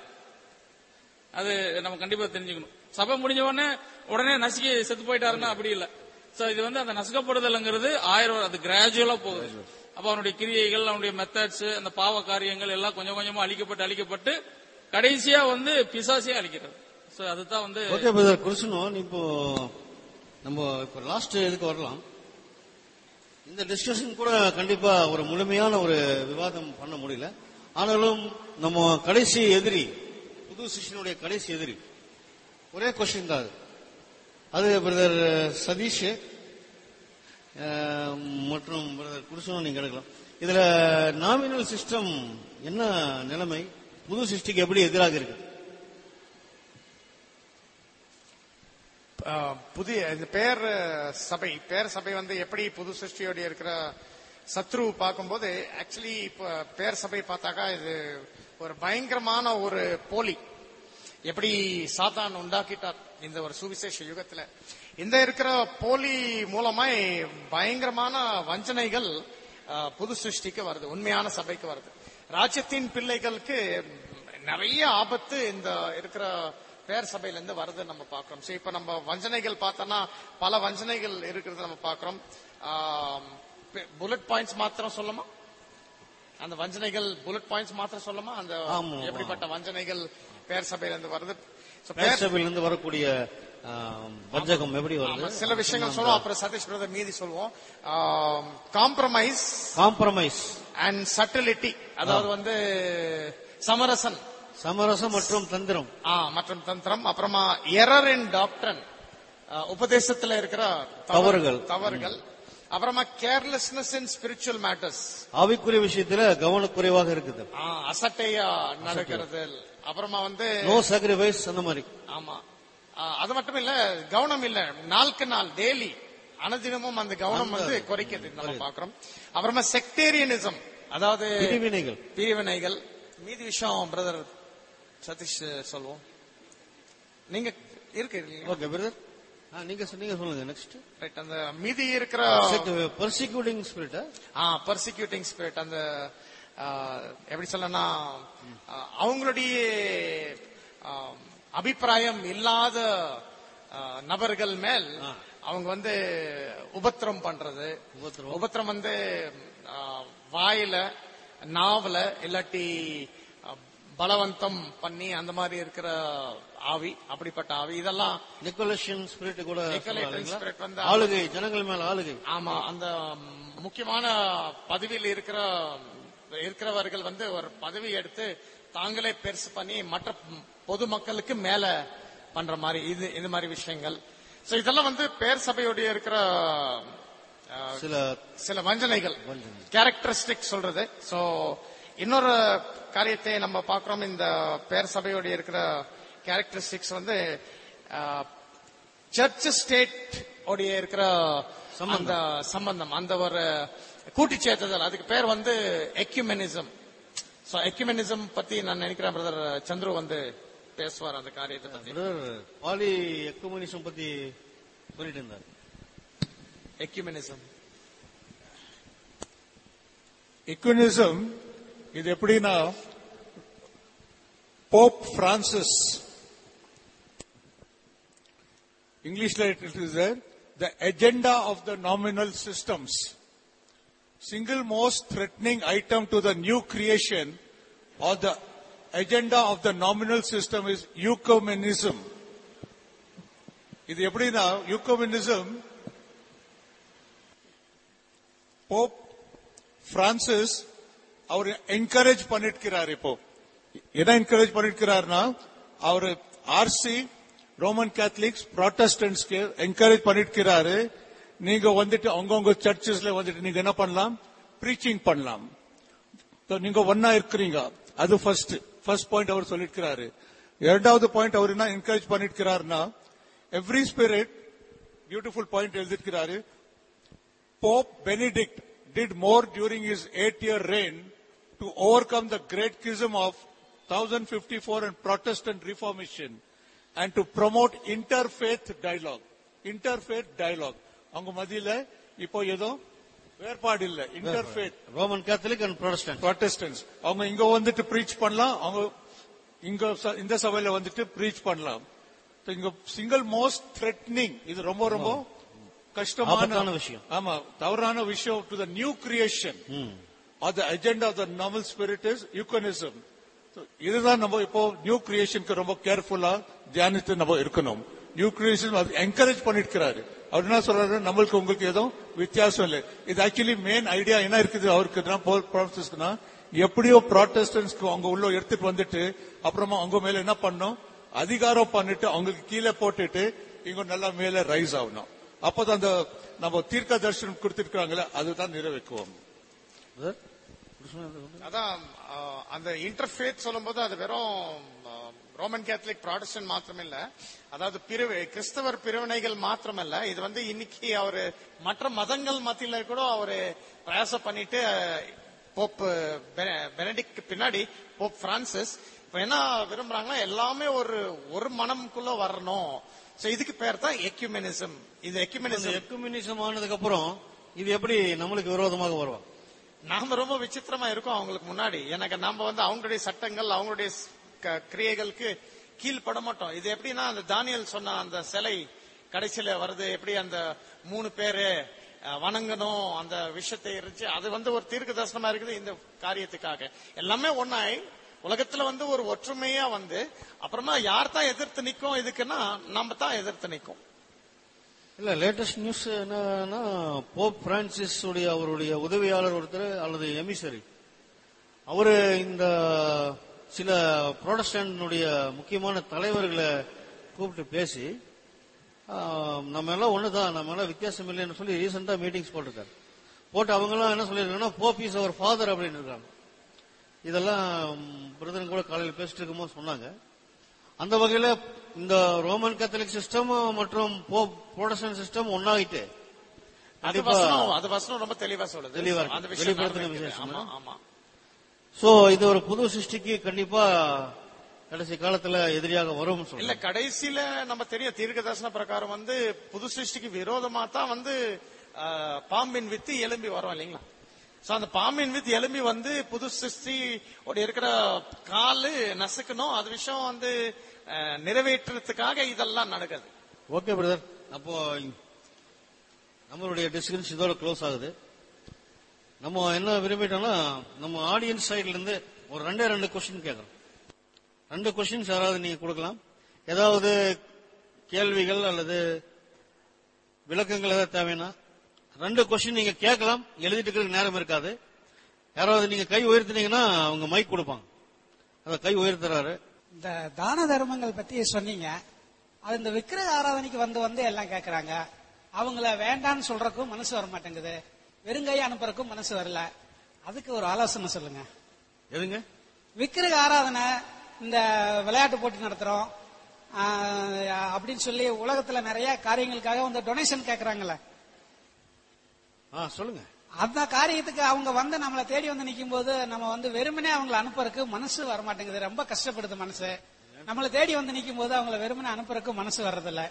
அது நம்ம கண்டிப்பா தெரிஞ்சுக்கணும். சபை முடிஞ்ச உடனே உடனே நசுக்கி செத்து போயிட்டாருன்னா அப்படி இல்ல. சோ இது வந்து அந்த நசுக்கப்படுதல்ங்கிறது ஆயிரம், அது கிராஜுவலா போகுது. அப்ப அவனுடைய கிரியைகள், அவனுடைய மெத்தட்ஸ், அந்த பாவ காரியங்கள் எல்லாம் கொஞ்சம் கொஞ்சமா அழிக்கப்பட்டு அழிக்கப்பட்டு கடைசியா வந்து பிசாசியா அழிக்கிறது. சோ அதுதான் வந்து ஓகே பிரதர் குருசனோன். இப்போ நம்ம இப்ப லாஸ்ட் இதுக்கு வரலாம். இந்த டிஸ்கஷன் கூட கண்டிப்பா ஒரு முழுமையான ஒரு விவாதம் பண்ண முடியல. ஆனாலும் நம்ம கடைசி எதிரி, புது சிஷ்யனுடைய கடைசி எதிரி ஒரே கொஸ்டின் தான். அது பிரதர் சதீஷ் மற்றும் பிரதர் குருசனோன் நீங்க எடுக்கலாம். இதுல நாமினல் சிஸ்டம் என்ன நிலைமை, புது சிருஷ்டிக்கு எப்படி எதிராக இருக்கு? புதிய இந்த பேர் சபை பேர் சபை வந்து எப்படி புது சிருஷ்டியோட இருக்கிற சத்ரு பார்க்கும்போது, ஆக்சுவலி இப்ப பேர் சபை பார்த்தாக்கா இது ஒரு பயங்கரமான ஒரு போலி. எப்படி சாத்தான் உண்டாக்கிட்டார் இந்த ஒரு சுவிசேஷ யுகத்துல. இந்த இருக்கிற போலி மூலமா பயங்கரமான வஞ்சனைகள் புது சிருஷ்டிக்கு வருது, உண்மையான சபைக்கு வருது. ராஜ்யத்தின் பிள்ளைகளுக்கு நிறைய ஆபத்து இந்த இருக்கிற பேர் சபையில இருந்து வருது நம்ம பாக்குறோம். சோ இப்ப நம்ம வஞ்சனைகள் பார்த்தோம்னா பல வஞ்சனைகள் இருக்கிறது நம்ம பாக்குறோம். புல்லட் பாயிண்ட்ஸ் மாத்திரம் சொல்லமா, அந்த வஞ்சனைகள் புல்லட் பாயிண்ட்ஸ் மாத்திரம் சொல்லமா, அந்த எப்படிப்பட்ட வஞ்சனைகள் பேர் சபையில இருந்து வருது, பேர் சபையில இருந்து வரக்கூடிய வஞ்சகம் எப்படி வருது, சில விஷயங்கள் சொல்லுவோம். அப்புறம் சதீஷ் பிரதர் மீதி சொல்லுவோம். காம்ப்ரமைஸ் காம்ப்ரமைஸ் அண்ட் சட்டிலிட்டி, அதாவது வந்து சமரசன் சமரசம் மற்றும் தந்திரம் மற்றும் தந்திரம். அப்புறமா எரர் இன் டாக்டரன், உபதேசத்துல இருக்கிற தவறுகள் தவறுகள் அப்புறமா கேர்லெஸ்னஸ் இன் ஸ்பிரிச்சுவல் மேட்டர்ஸ், ஆவிக்குரிய விஷயத்துல கவனக்குறைவாக இருக்குது, அசட்டையா நடக்கிறது. அப்புறமா வந்து நோ சாக்ரிஃபைஸ் அந்த மாதிரி. ஆமா, அது மட்டும் இல்ல, கவனம் இல்ல, நாளுக்கு நாள் டெய்லி அனுதினமும் அந்த கவனம் வந்து குறைக்கிறது நம்ம பாக்குறோம். அப்புறமா செக்டேரியனிசம், அதாவது பிரிவினைகள் பிரிவினைகள் மீதி விஷயம் பிரதர் சதீஷ் சொல்லுவோம். நீங்க இருக்கு ஓகே பிரதர், நீங்க நீங்க சொல்லுங்க நெக்ஸ்ட். ரைட், அந்த மீதி இருக்கிற பர்சிக்யூட்டிங் ஸ்பிரிட், ஆ பர்சிக்யூட்டிங் ஸ்பிரிட், அந்த எப்படி சொல்லனா அவங்களுடைய அபிப்பிராயம் இல்லாத நபர்கள் மேல் அவங்க வந்து உபத்திரம் பண்றது. உபத்திரம் வந்து வாயில, நாவல, இல்லாட்டி பலவந்தம் பண்ணி அந்த மாதிரி இருக்கிற ஆவி, அப்படிப்பட்ட ஆவி இதெல்லாம் நிக்கோலேஷன் ஸ்பிரிட் கூட நிக்கோலேஷன் ஸ்பிரிட் வந்து ஆளுகை, ஜனங்கள் மேல ஆளுகை. ஆமா, அந்த முக்கியமான பதவியில் இருக்கிற இருக்கிறவர்கள் வந்து ஒரு பதவி எடுத்து தாங்களே பெருசு பண்ணி மற்ற பொதுமக்களுக்கு மேல பண்ற மாதிரி இது இந்த மாதிரி விஷயங்கள். சோ இதெல்லாம் வந்து பேர் சபையுடைய இருக்கிற சில சில வஞ்சனைகள், கேரக்டரிஸ்டிக் சொல்றது. சோ இன்னொரு காரியத்தை நம்ம பார்க்கிறோம், இந்த பேர் சபையோடைய இருக்கிற கேரக்டரிஸ்டிக்ஸ் வந்து சர்ச் ஸ்டேட் உடைய இருக்கிற அந்த சம்பந்தம், அந்த ஒரு கூட்டி சேர்த்துதல், அதுக்கு பேர் வந்து எக்யூமெனிசம். சோ எக்யூமெனிசம் பத்தி நான் நினைக்கிறேன் பிரதர் சந்துரு வந்து பேசுவார் அந்த காரியத்தை பத்தி. பாலி எக்குமெனிசம் பத்தி சொல்லிட்டு இருந்தார். எக்யூமெனிசம் எக்குமெனிசம் இது எப்படின்னா, போப் பிரான்சிஸ், இங்கிலீஷ்ல it is the agenda of the nominal systems. Single most threatening item to the new creation or the agenda of the nominal system is ecumenism. இது எப்படின்னா, ecumenism போப் பிரான்சிஸ் அவர் என்கரேஜ் பண்ணிருக்கிறார். இப்போ என்ன என்கரேஜ் பண்ணிருக்கிறார்னா, அவர் ஆர்சி ரோமன் கேத்தலிக்ஸ் ப்ராட்டஸ்டன்ட்ஸ்க்கு என்கரேஜ் பண்ணிருக்கிறாரு. நீங்க வந்துட்டு அவங்கவுங்க சர்ச்சஸ்ல வந்துட்டு நீங்க என்ன பண்ணலாம், பிரீச்சிங் பண்ணலாம். நீங்க ஒன்னா இருக்கிறீங்க, அது ஃபர்ஸ்ட் ஃபர்ஸ்ட் பாயிண்ட் அவர் சொல்லிருக்கிறாரு. இரண்டாவது பாயிண்ட் அவர் என்ன என்கரேஜ் பண்ணிருக்கிறாருன்னா, எவ்ரி ஸ்பிரிட், பியூட்டிஃபுல் பாயிண்ட் எழுதிருக்கிறாரு. Pope Benedict did more during his eight-year reign to overcome the great schism of ten fifty-four and Protestant Reformation and to promote interfaith dialogue. Interfaith dialogue. அவங்க மத்தியில இப்போ ஏதோ வேறுபாடு இல்ல, interfaith, Roman Catholic and Protestant Protestants அவங்க இங்க வந்துட்டு பிரீச் பண்ணலாம், அவங்க இங்க இந்த சபையில வந்துட்டு பிரீச் பண்ணலாம். இங்க சிங்கிள் மோஸ்ட் த்ரெட்னிங், இது ரொம்ப ரொம்ப கஷ்டமான விஷயம். ஆமா, தவறான விஷயம் to the new creation or the agenda of the normal spirit is ecumenism. இதுதான் நம்ம இப்போ நியூ கிரியேஷனுக்கு ரொம்ப கேர்ஃபுல்லா தியானித்து நம்ம இருக்கணும். நியூ கிரியேஷன் என்கரேஜ் பண்ணிருக்கிறாரு. அவர் என்ன சொல்றாரு, நம்மளுக்கு உங்களுக்கு எதுவும் வித்தியாசம் இல்லை. இது ஆக்சுவலி மெயின் ஐடியா என்ன இருக்குது அவருக்கு, எப்படியோ ப்ராட்டஸ்டன்ட்ஸ்க்கு அவங்க உள்ள எடுத்துட்டு வந்துட்டு அப்புறமா அவங்க மேல என்ன பண்ணும், அதிகாரம் பண்ணிட்டு அவங்களுக்கு கீழே போட்டுட்டு இங்க நல்லா மேல ரைஸ் ஆகணும். அப்பதான் அந்த நம்ம தீர்க்க தரிசனம் கொடுத்திருக்காங்களே அதுதான் நிறைவேற்றுவோம். அதான் அந்த இன்டர்ஃபேத் சொல்லும் போது அது வெறும் ரோமன் கேத்தலிக் ப்ராட்டஸ்டன்ட் மாத்திரமில்ல, அதாவது பிரிவு கிறிஸ்தவர் பிரிவினைகள் மாத்திரமல்ல, இது வந்து இன்னைக்கு அவரு மற்ற மதங்கள் மத்தியில கூட அவரு பிரயாசம் பண்ணிட்டு போப் பெனடிக்ட் பின்னாடி போப் பிரான்சிஸ் இப்ப என்ன விரும்புறாங்கன்னா, எல்லாமே ஒரு ஒரு மனம்குள்ள வரணும். இதுக்கு பேர் தான் எக்யூமெனிசம். இது எக்யூமெனிசம் எக்யூமெனிசம் ஆனதுக்கு அப்புறம் இது எப்படி நம்மளுக்கு விரோதமாக வருவோம்? நாம ரொம்ப விசித்திரமா இருக்கோம் அவங்களுக்கு முன்னாடி. எனக்கு நாம வந்து அவங்களுடைய சட்டங்கள் அவங்களுடைய கிரியைகளுக்கு கீழ்பட மாட்டோம். இது எப்படின்னா, அந்த தானியல் சொன்ன அந்த சிலை கடைசியில வருது, எப்படி அந்த மூணு பேரு வணங்கணும் அந்த விஷயத்தை இருந்துச்சு, அது வந்து ஒரு தீர்க்க தரிசனமா இருக்குது. இந்த காரியத்துக்காக எல்லாமே ஒன்னாய் உலகத்துல வந்து ஒரு ஒற்றுமையா வந்து அப்புறமா யார் தான் எதிர்த்து நிக்கும் இதுக்குன்னா, நம்ம தான் எதிர்த்து நிக்கும். இல்ல, லேட்டஸ்ட் நியூஸ் என்னன்னா, போப் பிரான்சிஸ் உடைய அவருடைய உதவியாளர் ஒருத்தர் அல்லது எமிசரி, அவரு இந்த சில புரோட்டஸ்டன்ட்னுடைய முக்கியமான தலைவர்களை கூப்பிட்டு பேசி, நம்ம எல்லாம் ஒண்ணுதான், நம்ம எல்லாம் வித்தியாசம் இல்லைன்னு சொல்லி ரீசெண்டா மீட்டிங்ஸ் போட்டிருக்காரு. போட்டு அவங்க எல்லாம் என்ன சொல்லிருக்காங்கன்னா, போப் இஸ் அவர் ஃபாதர் அப்படின்னு இருக்காங்க. இதெல்லாம் பிரதன் கூட காலையில் பேசிட்டு இருக்கும்போது சொன்னாங்க. அந்த வகையில இந்த ரோமன் கேத்தலிக் சிஸ்டம் மற்றும் போப் புரோட்டஸ்டன்ட் சிஸ்டம் ஒன்னாகிட்டு அது வசனம் அது வசனம் ரொம்ப தெளிவா சொல்லுது. தெளிவா அந்த விஷயம் விசேஷம். ஆமா. சோ இது ஒரு புது சிருஷ்டிக்கு கண்டிப்பா கடைசி காலத்துல எதிரியாக வரும். இல்ல, கடைசியில நம்ம தெரியும் தீர்க்க தரிசன பிரகாரம் வந்து புது சிருஷ்டிக்கு விரோதமா தான் வந்து பாம்பின் வித்து எலும்பி வரும் இல்லைங்களா? சோ அந்த பாம்பின் வித்து எலும்பி வந்து புது சிருஷ்டி இருக்கிற காலு நசுக்கணும், அது விஷயம் வந்து நிறைவேற்றுறதுக்காக இதெல்லாம் நடக்குது. ஓகே பிரதர், அப்போ நம்மளுடைய டிஸ்கஷன் இதோட க்ளோஸ் ஆகுது. நம்ம என்ன விரும்பிட்டோம்னா, நம்ம ஆடியன்ஸ் சைட்ல இருந்து ஒரு ரெண்டே ரெண்டு கொஸ்டின் கேட்கறோம். ரெண்டு கொஸ்டின்ஸ் யாராவது நீங்க கொடுக்கலாம். ஏதாவது கேள்விகள் அல்லது விளக்கங்கள் ஏதாவது தேவைன்னா ரெண்டு கொஸ்டின் நீங்க கேட்கலாம். எழுதிட்டு இருக்கிறதுக்கு நேரம் இருக்காது. யாராவது நீங்க கை உயர்த்தினீங்கன்னா அவங்க மைக் கொடுப்பாங்க. அத கை உயர்த்துறாரு. இந்த தான தர்மங்கள் பத்தி சொன்னீங்க. அது இந்த விக்கிரக ஆராதனைக்கு வந்து வந்து எல்லாம் கேட்கறாங்க. அவங்கள வேண்டான்னு சொல்றதுக்கும் மனசு வர மாட்டேங்குது, வெறுங்கையை அனுப்புறதுக்கும் மனசு வரல. அதுக்கு ஒரு ஆலோசனை சொல்லுங்க. எதுங்க? விக்கிரக ஆராதனை, இந்த விளையாட்டு போட்டி நடத்துறோம் அப்படின்னு சொல்லி உலகத்துல நிறைய காரியங்களுக்காக வந்து டொனேஷன் கேட்கறாங்கல்ல, சொல்லுங்க. அந்த காரியத்துக்கு அவங்க வந்து நம்மளை தேடி வந்து நிக்கும் போது நம்ம வந்து வெறுமனே அவங்களை அனுப்புறதுக்கு மனசு வரமாட்டேங்குது, ரொம்ப கஷ்டப்படுது மனசு. நம்மளை தேடி வந்து நிக்கும் போது அவங்களை வெறுமனே அனுப்புறதுக்கு மனசு வர்றதில்ல.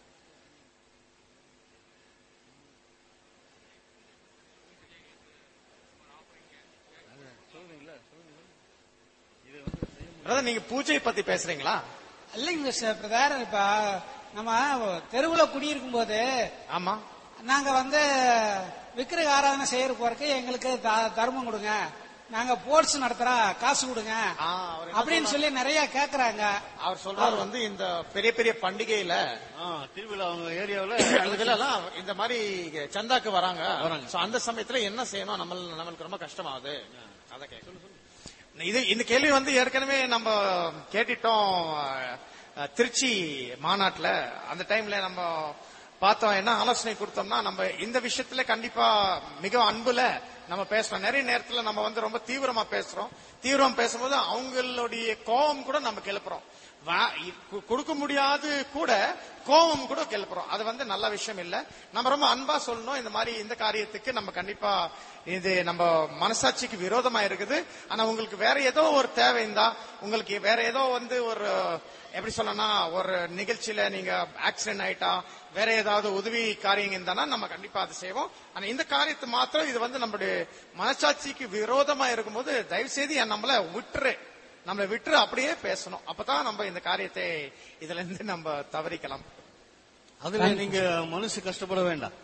நீங்க பூஜை பத்தி பேசுறீங்களா? இல்லைங்க சார் பிரதர், இப்ப நம்ம தெருவுல குடியிருக்கும் போது ஆமா நாங்க வந்து விக்கிரக ஆராதனை செய்யற போறதுக்கு எங்களுக்கு தர்மம் கொடுங்க, நாங்க போர்ட்ஸ் நடத்துறோம் காசு கொடுங்க அப்படின்னு சொல்லி நிறைய கேக்குறாங்க. அவர் சொல்றாரு வந்து இந்த பெரிய பெரிய பண்டிகையில திருவிழா அவங்க ஏரியாவில் இந்த மாதிரி சந்தாக்கு வராங்க. அந்த சமயத்துல என்ன செய்யணும், நம்ம நம்மளுக்கு ரொம்ப கஷ்டமாகுது. அத கேட்க இது இந்த கேள்வி வந்து ஏற்கனவே நம்ம கேட்டுட்டோம் திருச்சி மாநாட்டுல. அந்த டைம்ல நம்ம பார்த்தோம், என்ன ஆலோசனை கொடுத்தோம்னா, நம்ம இந்த விஷயத்துல கண்டிப்பா மிக அன்புல நம்ம பேசுறோம். நிறைய நேரத்துல நம்ம வந்து ரொம்ப தீவிரமா பேசுறோம். தீவிரம் பேசும்போது அவங்களுடைய கோபம் கூட நம்ம கிளப்புறோம். கொடுக்க முடியாது கூட கோபம் கூட கிளப்புறோம். அது வந்து நல்ல விஷயம் இல்ல. நம்ம ரொம்ப அன்பா சொல்லணும், இந்த மாதிரி இந்த காரியத்துக்கு நம்ம கண்டிப்பா இது நம்ம மனசாட்சிக்கு விரோதமா இருக்குது. ஆனா உங்களுக்கு வேற ஏதோ ஒரு தேவை இருந்தா, உங்களுக்கு வேற ஏதோ வந்து ஒரு எப்படி சொல்லனா ஒரு நிகழ்ச்சியில நீங்க ஆக்சிடென்ட் ஆயிட்டா வேற ஏதாவது உதவி காரியம் இருந்தானா நம்ம கண்டிப்பா அதை செய்வோம். ஆனா இந்த காரியத்தை மாத்திரம் இது வந்து நம்மளுடைய மனசாட்சிக்கு விரோதமா இருக்கும்போது தயவு செய்து நம்மள விட்டுரு நம்மளை விட்டு அப்படியே பேசணும். அப்பதான் நம்ம இந்த காரியத்தை இதுல இருந்து நம்ம தவறிக்கலாம். அதுல நீங்க மனசு கஷ்டப்பட வேண்டாம்.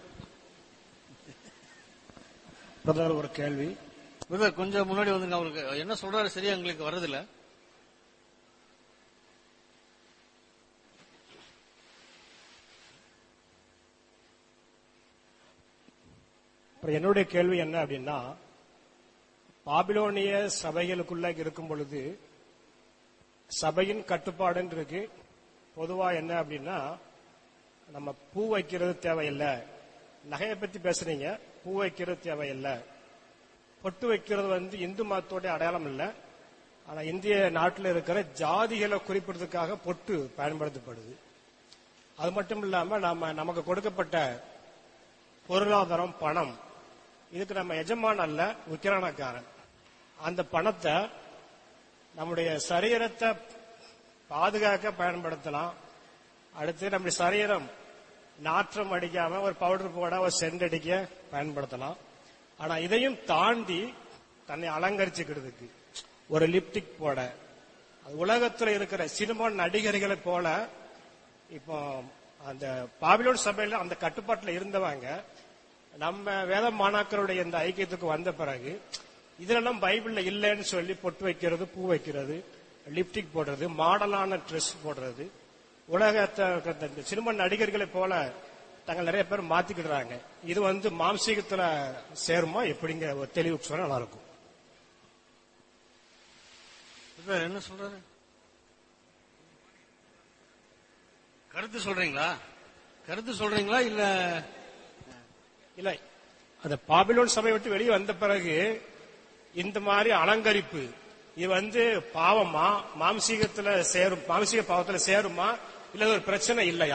ஒரு கேள்வி கொஞ்சம் முன்னாடி வந்து அவருக்கு என்ன சொல்றாரு சரியா எங்களுக்கு வர்றதில்ல. என்னுடைய கேள்வி என்ன அப்படின்னா, பாபிலோனிய சபைகளுக்குள்ள இருக்கும் பொழுது சபையின் கட்டுப்பாடுன்னு இருக்கு. பொதுவா என்ன அப்படின்னா, நம்ம பூ வைக்கிறது தேவையில்லை. நகையை பத்தி பேசுறீங்க, பூ வைக்கிறது தேவையில்லை. பொட்டு வைக்கிறது வந்து இந்து மதத்தோட அடையாளம் இல்லை. ஆனா இந்திய நாட்டில் இருக்கிற ஜாதிகளை குறிப்பிடுறதுக்காக பொட்டு பயன்படுத்தப்படுது. அது மட்டும் இல்லாம நாம நமக்கு கொடுக்கப்பட்ட பொருளாதாரம் பணம், இதுக்கு நம்ம எஜமான் அல்ல, விக்கிரணக்காரன். அந்த பணத்தை நம்முடைய சரீரத்தை பாதுகாக்க பயன்படுத்தலாம். அடுத்து நம்முடைய சரீரம் நாற்றம் அடிக்காம ஒரு பவுடர் போட ஒரு சென்ட் அடிக்க பயன்படுத்தலாம். ஆனா இதையும் தாண்டி தன்னை அலங்கரிச்சுக்கிறதுக்கு ஒரு லிப்டிக் போட, உலகத்தில் இருக்கிற சினிமா நடிகர்களை போல இப்போ அந்த பாபிலோன் சபையில அந்த கட்டுப்பாட்டில் இருந்தவங்க நம்ம வேத மாணாக்கருடைய இந்த ஐக்கியத்துக்கு வந்த பிறகு இதெல்லாம் பைபிள்ல இல்லைன்னு சொல்லி பொட்டு வைக்கிறது, பூ வைக்கிறது, லிப்டிக் போடுறது, மாடலான ட்ரெஸ் போடுறது, உலகத்தை சினிமா நடிகர்களை போல தங்கள் நிறைய பேர் மாத்திக்கிடுறாங்க. இது வந்து மாம்சீகத்துல சேருமா எப்படிங்க ஒரு தெளிவு சொன்னா நல்லா இருக்கும். என்ன சொல்றாரு? கருத்து சொல்றீங்களா? கருத்து சொல்றீங்களா இல்ல இல்ல அந்த பாபிலோன் சபை விட்டு வெளியே வந்த பிறகு இந்த மாதிரி அலங்கரிப்பு இது வந்து பாவமா, மாம்சீகத்துல சேரும், மாம்சீக பாவத்துல சேருமா, இல்ல ஒரு பிரச்சனை இல்லையா?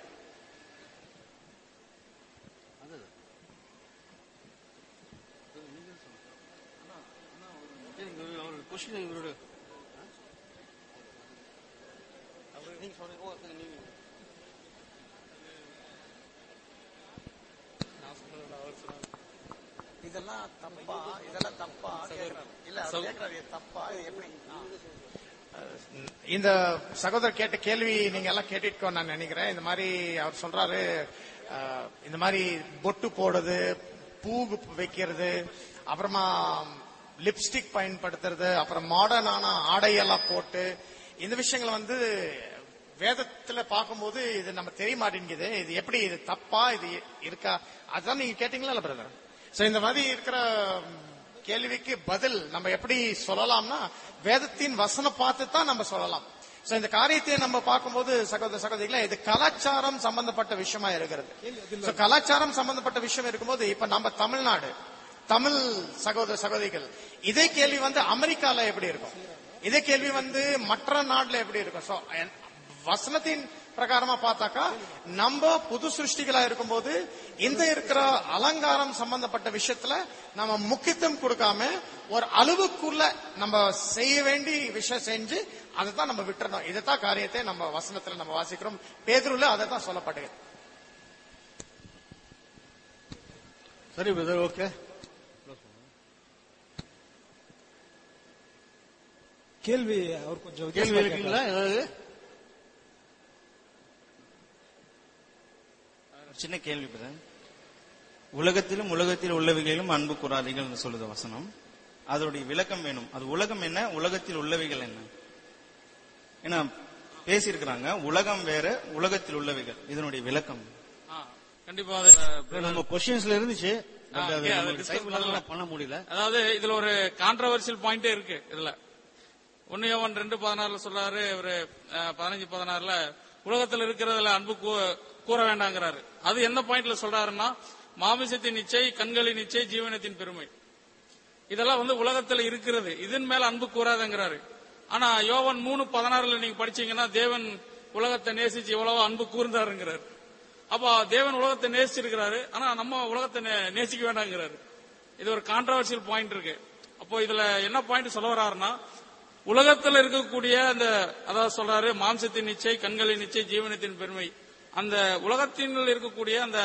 இதெல்லாம் தப்பா, இதெல்லாம் தப்பா இல்ல தப்பா எப்படி? இந்த சகோதரர் கேட்ட கேள்வி நீங்க எல்லாம் கேட்டுக்கோ நான் நினைக்கிறேன். இந்த மாதிரி அவர் சொல்றாரு, இந்த மாதிரி பொட்டு போடுறது, பூ வைக்கிறது, அப்புறமா லிப்ஸ்டிக் பயன்படுத்துறது, அப்புறம் மாடர்னான ஆடையெல்லாம் போட்டு இந்த விஷயங்களை வந்து வேதத்துல பார்க்கும்போது இது நம்ம தெரிய மாட்டேங்குது. இது எப்படி, இது தப்பா, இது இருக்கா, அதுதான் நீங்க கேட்டீங்களா இல்ல பிரதர்? சோ இந்த மாதிரி இருக்கிற கேள்விக்கு பதில் நம்ம எப்படி சொல்லலாம்னா வேதத்தின் வசனம் பார்த்து தான் நம்ம சொல்லலாம். சோ இந்த காரியத்தை நம்ம பார்க்கும்போது சகோதர சகோதரிகளே, இது கலாச்சாரம் சம்பந்தப்பட்ட விஷயமா இருக்கிறது. சோ கலாச்சாரம் சம்பந்தப்பட்ட விஷயம் இருக்கும்போது இப்ப நம்ம தமிழ்நாடு தமிழ் சகோதர சகோதரிகள் இதே கேள்வி வந்து அமெரிக்கால எப்படி இருக்கும், இதே கேள்வி வந்து மற்ற நாடுல எப்படி இருக்கும். சோ வசனத்தின் பிரகாரமா பார்த்தாக்கா நம்ம புது சிருஷ்டிகளா இருக்கும்போது இந்த இருக்கிற அலங்காரம் சம்பந்தப்பட்ட விஷயத்துல நம்ம முக்கியத்துவம் கொடுக்காம ஒரு அளவுக்குள்ள நம்ம செய்ய வேண்டிய விஷயம் செஞ்சு அதை தான் நம்ம விட்டுறணும். இதைத்தான் காரியத்தை நம்ம வசனத்துல நம்ம வாசிக்கிறோம். பேதுருல அதை தான் சொல்லப்படுது. சரி பிரதர், ஓகே. கேள்வி அவர் கொஞ்சம் கேள்வி இருக்குங்களா? ஏதாவது சின்ன கேள்வி பிரதர். உலகத்திலும் உலகத்தில் உள்ளவைகளிலும் அன்பு கூறாதீர்கள் என்று சொல்லுது வசனம். அதனுடைய விளக்கம் வேணும். அது உலகம் என்ன, உலகத்தில் உள்ளவைகள் என்ன? ஏன்னா பேசியிருக்கிறாங்க, உலகம் வேற, உலகத்தில் உள்ளவைகள். இதனுடைய விளக்கம் கண்டிப்பா நம்ம கொஸ்டின்ஸ்ல இருந்துச்சு, பண்ண முடியல. அதாவது இதுல ஒரு கான்ட்ரவர்சியல் பாயிண்டே இருக்கு. இதுல ஒன்னு யோவான் ரெண்டு பதினாறுல சொல்றாரு, இவரு பதினஞ்சு பதினாறுல உலகத்தில் இருக்கிறதுல அன்பு கூற வேண்டாங்கிறாரு. அது என்ன பாயிண்ட்ல சொல்றாருன்னா, மாமிசத்தின் இச்சை, கண்களின் இச்சை, ஜீவனத்தின் பெருமை, இதெல்லாம் வந்து உலகத்துல இருக்கிறது, இதன் மேல அன்பு கூறாதங்கிறாரு. ஆனா யோவான் மூணு பதினாறுல நீங்க படிச்சீங்கன்னா தேவன் உலகத்தை நேசிச்சு எவ்வளவோ அன்பு கூர்ந்தாருங்கிறாரு. அப்ப தேவன் உலகத்தை நேசிச்சிருக்கிறாரு, ஆனா நம்ம உலகத்தை நேசிக்க வேண்டாங்கிறாரு. இது ஒரு கான்ட்ரவர்சியல் பாயிண்ட் இருக்கு. அப்போ இதுல என்ன பாயிண்ட் சொல்ல வர்றாருன்னா, உலகத்தில் இருக்கக்கூடிய அந்த, அதாவது சொல்றாரு மாம்சத்தின் இச்சை, கண்களின் இச்சை, ஜீவனத்தின் பெருமை, அந்த உலகத்தில் இருக்கக்கூடிய அந்த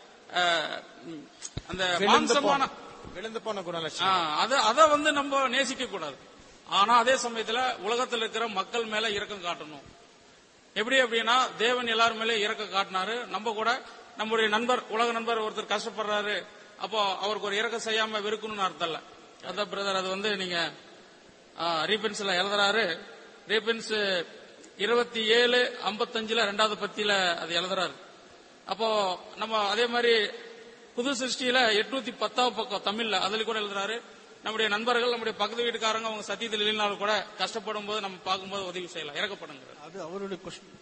அந்த மாம்சமான விழுந்து போன குணலட்சணம், அதை வந்து நம்ம நேசிக்க கூடாது. ஆனா அதே சமயத்துல உலகத்தில் இருக்கிற மக்கள் மேல இரக்கம் காட்டணும். எப்படி அப்படின்னா, தேவன் எல்லாரும் மேலே இரக்கம் காட்டினாரு. நம்ம கூட நம்முடைய நண்பர், உலக நண்பர் ஒருத்தர் கஷ்டப்படுறாரு, அப்போ அவருக்கு ஒரு இரக்கம் செய்யாம வெறுக்கணும்னு அர்த்தம் இல்ல. அதான் பிரதர், அது வந்து நீங்க ரீபென்ஸ்ல எழுதுறாரு. ரீபென்ஸ் இருபத்தி ஏழு ஐம்பத்தஞ்சுல ரெண்டாவது பத்தியில அது எழுதுறாரு. அப்போ நம்ம அதே மாதிரி புது சிருஷ்டியில எட்நூத்தி பத்தாவது பக்கம் தமிழ்ல அதுல கூட எழுதுறாரு, நம்முடைய நண்பர்கள், நம்முடைய பக்கத்து வீட்டுக்காரங்க அவங்க சத்தியத்தில் இல்லைனாலும் கூட கஷ்டப்படும் போது நம்ம பார்க்கும்போது உதவி செய்யலாம், இறக்கப்படுங்க. அது அவருடைய கொஸ்டின்.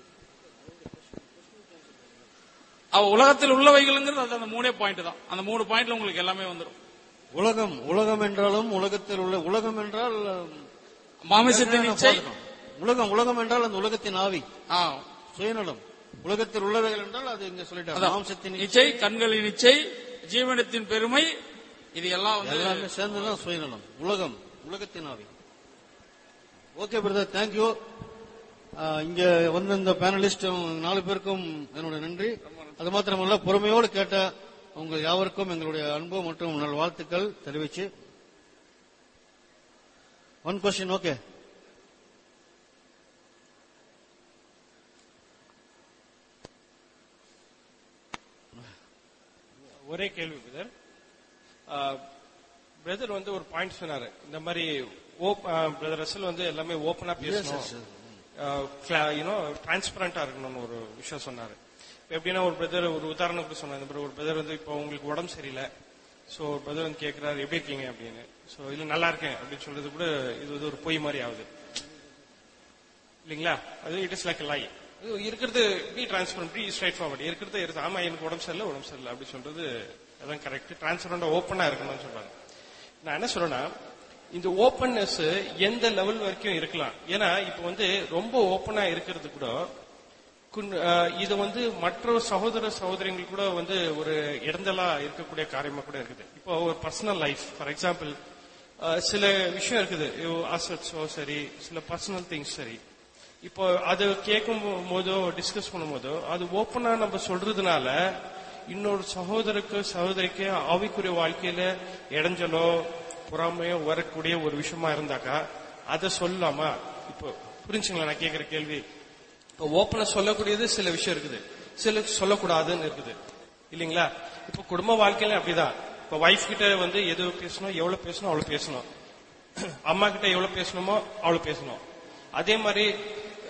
அவ உலகத்தில் உள்ளவைகள்ங்கிறது அது அந்த மூணே பாயிண்ட் தான். அந்த மூணு பாயிண்ட்ல உங்களுக்கு எல்லாமே வந்துடும். உலகம் உலகம் என்றாலும் உலகத்தில் உள்ள உலகம் என்றால் மாமிசத்தின் இச்சை, உலகம் உலகம் என்றால் அந்த உலகத்தின் ஆவி, சுயநலம். உலகத்தில் உள்ளவைகள் என்றால் அது இங்க சொல்லிட்டாங்க, மாம்சத்தின் இச்சை, கண்களின் இச்சை, ஜீவனத்தின் பெருமை, இது எல்லாம் எல்லாமே சேர்ந்துதான் சுயநலம். உலகம், உலகத்தின் ஆவி. Okay brother, thank you. இங்க வந்து இந்த பேனலிஸ்ட் நாலு பேருக்கும் என்னுடைய நன்றி. அது மாத்திரமல்ல, பொறுமையோடு கேட்ட உங்கள் யாவருக்கும் எங்களுடைய அன்பு மற்றும் நல் வாழ்த்துக்கள் தெரிவிச்சு, ஒன் கொஸ்டின். ஓகே, ஒரே கேள்வி பிரதர். பிரதர் வந்து ஒரு பாயிண்ட் சொன்னாரு, இந்த மாதிரி பிரதர் ரசல் வந்து எல்லாமே ஓப்பனா பேசணும், யூனோ டிரான்ஸ்பரண்டா இருக்கணும்னு ஒரு விஷயம் சொன்னாரு. எப்படின்னா, ஒரு பிரதர் ஒரு உதாரணத்துக்கு சொன்னாரு, ஒரு பிரதர் வந்து இப்போ உங்களுக்கு உடம்பு சரியில்லை, சோ ஒரு பிரதர் வந்து கேட்கிறாரு எப்படி இருக்கீங்க அப்படின்னு, சோ இல்ல நல்லா இருக்கேன் அப்படின்னு சொல்றது கூட இது வந்து ஒரு பொய் மாதிரி ஆகுது இல்லீங்களா? அது இட் இஸ் லைக் லை. இருக்கிறது be transparent, be straightforward. இருக்கிறது இருக்கு, ஆமா எனக்கு உடம்பு சரியில்லை உடம்பு சரியில்லை அப்படி சொல்றது அதான் கரெக்ட். டிரான்ஸ்பரண்டா ஓப்பனா இருக்கணும்னு சொல்றாங்க. நான் என்ன சொல்றேன்னா, இந்த ஓப்பன்னஸ் எந்த லெவல் வரைக்கும் இருக்கலாம். ஏன்னா இப்ப வந்து ரொம்ப ஓப்பனா இருக்கிறது கூட இது வந்து மற்ற சகோதர சகோதரிகள் கூட வந்து ஒரு இடந்தலா இருக்கக்கூடிய காரியமா கூட இருக்குது. இப்போ ஒரு பர்சனல் லைஃப், ஃபார் எக்ஸாம்பிள், சில விஷயம் இருக்குது, அசட்ஸோ சரி, சில பர்சனல் திங்ஸ் சரி, இப்போ அது கேட்கும் போதோ டிஸ்கஸ் பண்ணும் போதோ அது ஓப்பனா நம்ம சொல்றதுனால இன்னொரு சகோதரருக்கு சகோதரிக்கு ஆவிக்குரிய வாழ்க்கையில இடைஞ்சலோ பொறாமையோ வரக்கூடிய ஒரு விஷயமா இருந்தாக்கா அதை சொல்லலாமா? இப்போ புரிஞ்சுங்களா நான் கேட்கிற கேள்வி? இப்போ ஓப்பனா சொல்லக்கூடியது சில விஷயம் இருக்குது, சில சொல்லக்கூடாதுன்னு இருக்குது இல்லீங்களா? இப்போ குடும்ப வாழ்க்கையில அப்படிதான். இப்போ வைஃப் கிட்ட வந்து எது பேசணும், எவ்வளவு பேசணும் அவ்வளவு பேசணும், அம்மா கிட்ட எவ்வளவு பேசணுமோ அவ்வளவு பேசணும். அதே மாதிரி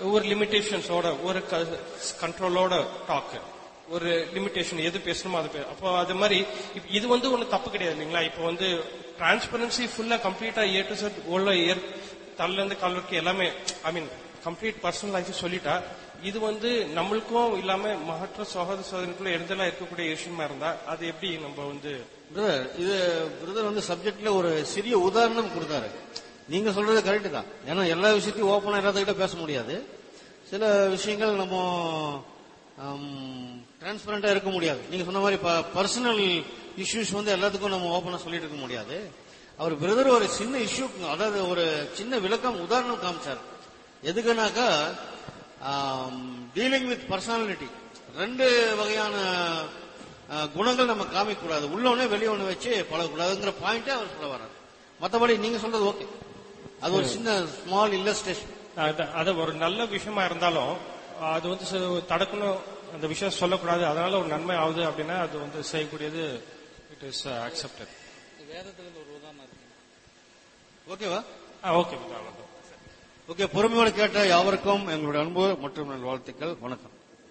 ஒரு லிமிடேஷன்ஸோட ஒரு கண்ட்ரோலோட டாக், ஒரு லிமிடேஷன் எது பேசணுமோ அது பே- அப்போ அது மாதிரி இப்ப இது வந்து ஒண்ணு தப்பு கிடையாது இல்லைங்களா? இப்போ வந்து டிரான்ஸ்பரன்சி ஃபுல்லா கம்ப்ளீட்டா ஏ டு செட் உள்ள ஏர் தள்ள இருந்து கால் வரைக்கும் எல்லாமே I mean complete personal life சொல்லிட்டா இது வந்து நம்மளுக்கும் இல்லாம மற்ற சகோதர சகோதரிக்குள்ள எழுதலாம் இருக்கக்கூடிய விஷயமா இருந்தா அது எப்படி நம்ம வந்து பிரதர் இது பிரதர் வந்து சப்ஜெக்ட்ல ஒரு சிறிய உதாரணம் கொடுத்தாரு. நீங்க சொல்றது கரெக்ட் தான். ஏன்னா எல்லா விஷயத்தையும் ஓப்பனா எல்லாத்துக்கிட்ட பேச முடியாது. சில விஷயங்கள் நம்ம டிரான்ஸ்பரண்டா இருக்க முடியாது. நீங்க சொன்ன மாதிரி பர்சனல் இஷ்யூஸ் வந்து எல்லாத்துக்கும் நம்ம ஓப்பனா சொல்லிட்டு இருக்க முடியாது. அவர் பிரதர் ஒரு சின்ன இஷ்யூ, அதாவது ஒரு சின்ன விளக்கம் உதாரணம் காமிச்சார். எதுக்குனாக்கா டீலிங் வித் பர்சனாலிட்டி ரெண்டு வகையான அஹ், குணங்கள் நம்ம காமிக்க கூடாது. உள்ள ஒண்ணு வெளியே ஒண்ணு வச்சு பழகக்கூடாதுங்கிற பாயிண்டே அவர் சொல்ல வர்றாரு. மற்றபடி நீங்க சொல்றது ஓகே, அது ஒரு சின்ன ஸ்மால் இல்லஸ்ட்ரேஷன். அது- அது ஒரு நல்ல விஷயமா இருந்தாலும் அது வந்து ச- தடுக்கணும், அந்த விஷயம் சொல்லக்கூடாது, அதனால ஒரு நன்மை ஆகுது அப்படின்னா அது வந்து செய்யக்கூடியது இட் இஸ் அக்செப்டட். வேதத்துல ஒரு உதாரணம் இருக்கு. ஓகேவா? ஓகே ஓகே, பொறுமையோடு கேட்ட யாவருக்கும் எங்களுடைய அன்பு மற்றும் நல் வாழ்த்துக்கள். வணக்கம்.